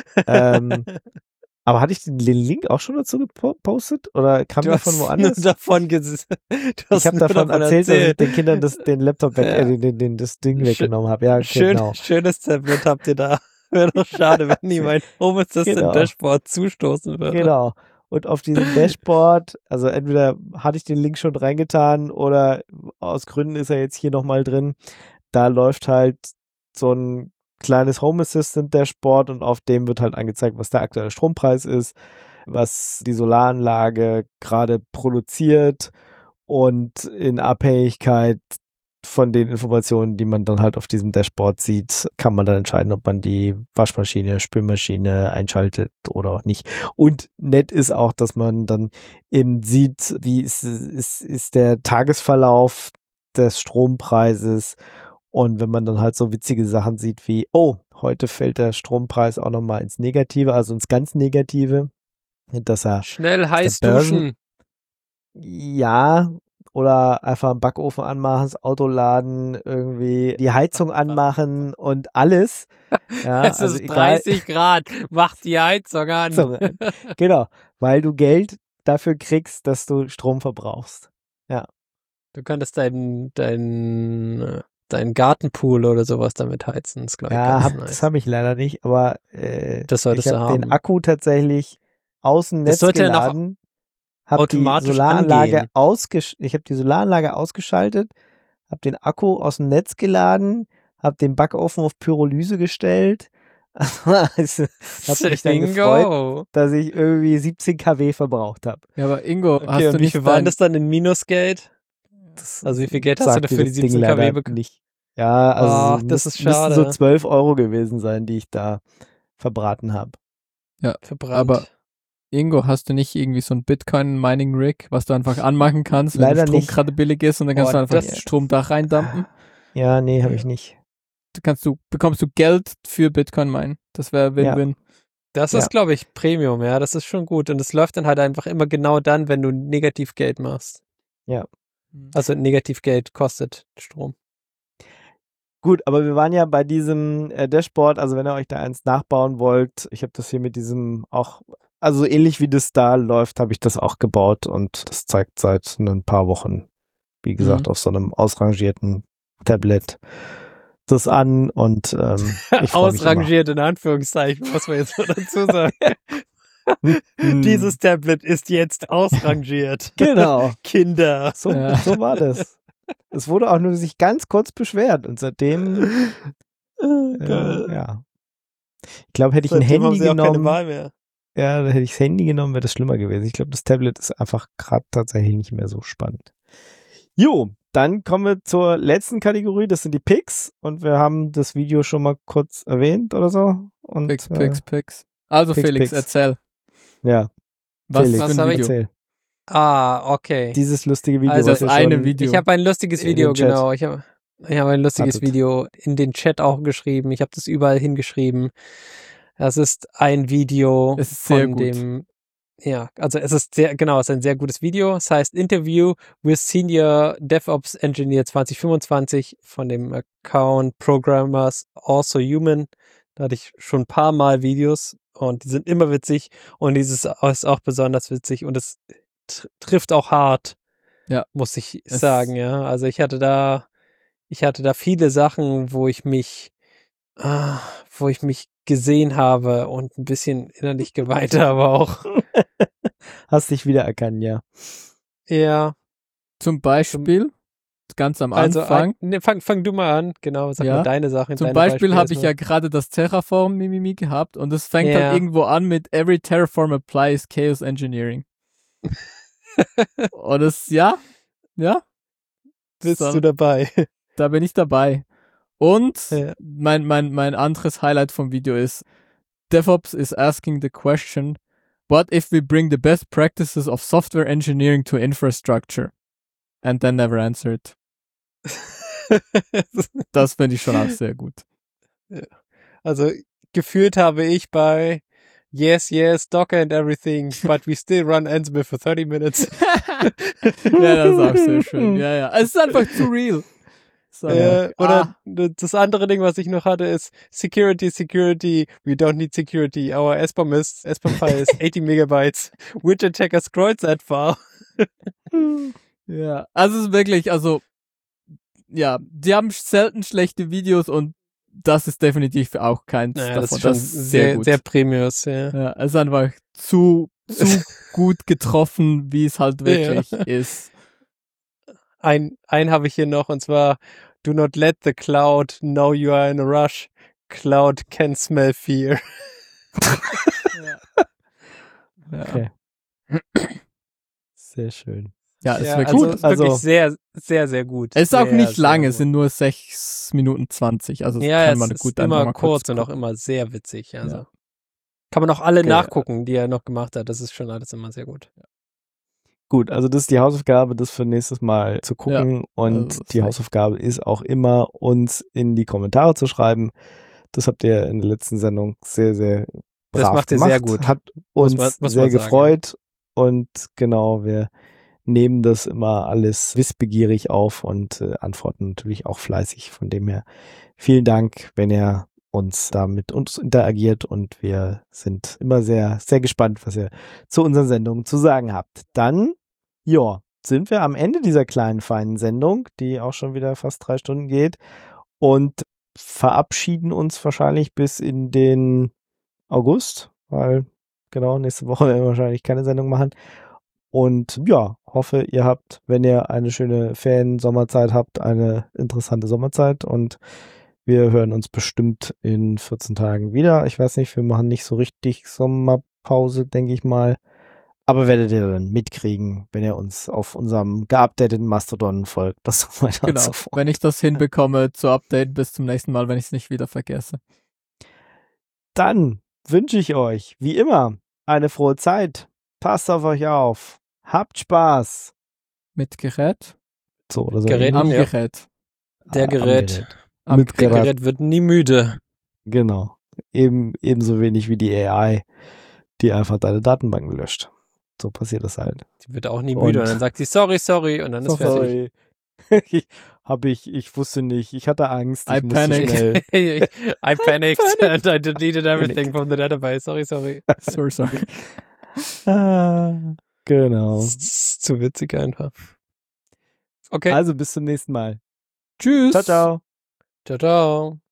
Aber hatte ich den Link auch schon dazu gepostet? Oder kam der von woanders? Ich habe davon erzählt, dass ich den Kindern den Laptop das Ding weggenommen habe. Ja, genau. Schönes Tablet habt ihr da. Wäre doch schade, wenn nie mein Home Assistant Dashboard zustoßen würde. Genau. Und auf diesem Dashboard, also entweder hatte ich den Link schon reingetan oder aus Gründen ist er jetzt hier nochmal drin. Da läuft halt so ein kleines Home Assistant Dashboard und auf dem wird halt angezeigt, was der aktuelle Strompreis ist, was die Solaranlage gerade produziert und in Abhängigkeit von den Informationen, die man dann halt auf diesem Dashboard sieht, kann man dann entscheiden, ob man die Waschmaschine, Spülmaschine einschaltet oder auch nicht. Und nett ist auch, dass man dann eben sieht, wie ist der Tagesverlauf des Strompreises. Und wenn man dann halt so witzige Sachen sieht wie, oh, heute fällt der Strompreis auch nochmal ins Negative, also ins ganz Negative, dass er schnell heiß duschen. Ja, oder einfach einen Backofen anmachen, das Auto laden, irgendwie die Heizung anmachen und alles. Ja, es ist 30 Grad, mach die Heizung an. Genau, weil du Geld dafür kriegst, dass du Strom verbrauchst. Ja. Du könntest deinen Gartenpool oder sowas damit heizen. Das, das habe ich leider nicht, aber das solltest du haben. Den Akku tatsächlich aus dem Netz geladen. Habe die Solaranlage ausgeschaltet, habe den Akku aus dem Netz geladen, habe den Backofen auf Pyrolyse gestellt. Also, habe mich dann gefreut, dass ich irgendwie 17 kW verbraucht habe. Ja, aber Ingo, hast du wie viel war das dann in Minusgeld? Also wie viel Geld hast du denn für die 17 kW bekommen? Nicht. Ja, also das ist schade. Müssten so 12 € gewesen sein, die ich da verbraten habe. Ja, aber Ingo, hast du nicht irgendwie so ein Bitcoin-Mining-Rig, was du einfach anmachen kannst, wenn der Strom gerade billig ist und dann kannst du einfach Strom da reindumpen? Ja, nee, habe ich nicht. Bekommst du Geld für Bitcoin-Mine. Das wäre Win-Win. Ja. Das ist, glaube ich, Premium, ja. Das ist schon gut. Und es läuft dann halt einfach immer genau dann, wenn du Negativgeld machst. Ja. Also Negativgeld kostet Strom. Gut, aber wir waren ja bei diesem Dashboard, also wenn ihr euch da eins nachbauen wollt, ich habe das hier mit diesem auch, also ähnlich wie das da läuft, habe ich das auch gebaut und das zeigt seit ein paar Wochen, wie gesagt, auf so einem ausrangierten Tablet das an und ich ausrangiert in Anführungszeichen, muss man jetzt mal dazu sagen. Dieses Tablet ist jetzt ausrangiert. Genau. Kinder. So war das. Es wurde auch nur sich ganz kurz beschwert und seitdem ja. Ich glaube, hätte ich ein Handy haben sie auch keine genommen. Wahl mehr. Ja, da hätte ich das Handy genommen, wäre das schlimmer gewesen. Ich glaube, das Tablet ist einfach gerade tatsächlich nicht mehr so spannend. Jo, dann kommen wir zur letzten Kategorie, das sind die Picks und wir haben das Video schon mal kurz erwähnt oder so. Und, Picks. Also Picks, Felix, Picks. erzähl. Ja, Was Felix, für ein habe ich- Video? erzähl. Okay. Dieses lustige Video, Also was das ihr eine schon- Video. Ich habe ein lustiges In Video, den Chat. genau. Ich habe ein lustiges Hattet. Video in den Chat auch geschrieben. Ich habe das überall hingeschrieben. Das ist ein Video Es ist sehr von gut. dem, ja, also es ist ein sehr gutes Video. Es heißt Interview with Senior DevOps Engineer 2025 von dem Account Programmers Also Human. Da hatte ich schon ein paar Mal Videos und die sind immer witzig und dieses ist auch besonders witzig und es trifft auch hart. Ja. Muss ich Es- sagen, ja. Also ich hatte da viele Sachen, wo ich mich gesehen habe und ein bisschen innerlich geweint habe auch. Hast dich wiedererkannt, ja. Ja. Zum Beispiel, ganz am Anfang, Fang du mal an, genau, sag Ja. mal deine Sachen. zum deine Beispiel Beispiele habe ich ja erstmal. gerade das Terraform-Mimimi gehabt und es fängt Ja. halt irgendwo an mit Every Terraform Apply is Chaos Engineering. Und es, ja, Bist so. du dabei? da bin ich dabei. Und Ja. mein anderes Highlight vom Video ist, DevOps is asking the question, what if we bring the best practices of software engineering to infrastructure? And then never answered. Das finde ich schon auch sehr gut. Also gefühlt habe ich bei Yes, Docker and everything, but we still run Ansible for 30 minutes. Ja, das ist auch sehr schön. Ja. Es ist einfach zu real. So, Oder das andere Ding, was ich noch hatte, ist Security, we don't need security. Our SBOM-File is 80 Megabytes. Which attacker scrolls that far? Ja, also es ist wirklich, ja, die haben selten schlechte Videos und das ist definitiv auch keins Naja, davon. das ist schon sehr, gut. sehr Premium, ja. Ja, es ist einfach zu gut getroffen, wie es halt wirklich ist. Ein habe ich hier noch, und zwar do not let the cloud know you are in a rush. Cloud can smell fear. Ja. Okay. Sehr schön. Ja, ist Ja, wirklich also gut. ist wirklich Also- sehr, sehr, sehr gut. Es ist auch Sehr, nicht sehr lange, gut. es sind nur 6 Minuten 20. Also Ja, kann es man ist gut einfach immer mal kurz und gucken. auch immer sehr witzig. Also Ja. kann man auch alle Okay. nachgucken, die er noch gemacht hat. Das ist schon alles immer sehr gut. Gut, also das ist die Hausaufgabe, das für nächstes Mal zu gucken und also das ist die echt- Hausaufgabe ist auch immer, uns in die Kommentare zu schreiben. Das habt ihr in der letzten Sendung sehr, sehr brav Das macht ihr gemacht. sehr gut. Hat uns muss man sehr sagen. gefreut und genau, wir nehmen das immer alles wissbegierig auf und antworten natürlich auch fleißig. Von dem her vielen Dank, wenn ihr uns da mit uns interagiert und wir sind immer sehr, sehr gespannt, was ihr zu unseren Sendungen zu sagen habt. Dann, ja, sind wir am Ende dieser kleinen, feinen Sendung, die auch schon wieder fast 3 Stunden geht und verabschieden uns wahrscheinlich bis in den August, weil genau, nächste Woche werden wir wahrscheinlich keine Sendung machen. Und ja, hoffe, ihr habt, wenn ihr eine schöne Ferien-Sommerzeit habt, eine interessante Sommerzeit und wir hören uns bestimmt in 14 Tagen wieder. Ich weiß nicht, wir machen nicht so richtig Sommerpause, denke ich mal. Aber werdet ihr dann mitkriegen, wenn ihr uns auf unserem geupdateten Mastodon folgt. Das so weiter und Genau, so fort. wenn ich das hinbekomme zu Update bis zum nächsten Mal, wenn ich es nicht wieder vergesse. Dann wünsche ich euch, wie immer, eine frohe Zeit. Passt auf euch auf. Habt Spaß. Mit Gerät? So oder so. Gerät Am ja. Gerät. Der Am Gerät. Am Mit Der Gerät. Gerät wird nie müde. Genau. Ebenso wenig wie die AI, die einfach deine Datenbanken löscht. So passiert das halt. Die wird auch nie Und- müde. Und dann sagt sie sorry und dann ist fertig. Sorry. ich wusste nicht. Ich hatte Angst. I Ich musste panic. schnell. I panicked and I deleted everything from the database. Sorry. Sorry. Genau. Das ist zu witzig einfach. Okay. Also bis zum nächsten Mal. Tschüss. Ciao, ciao. Ciao.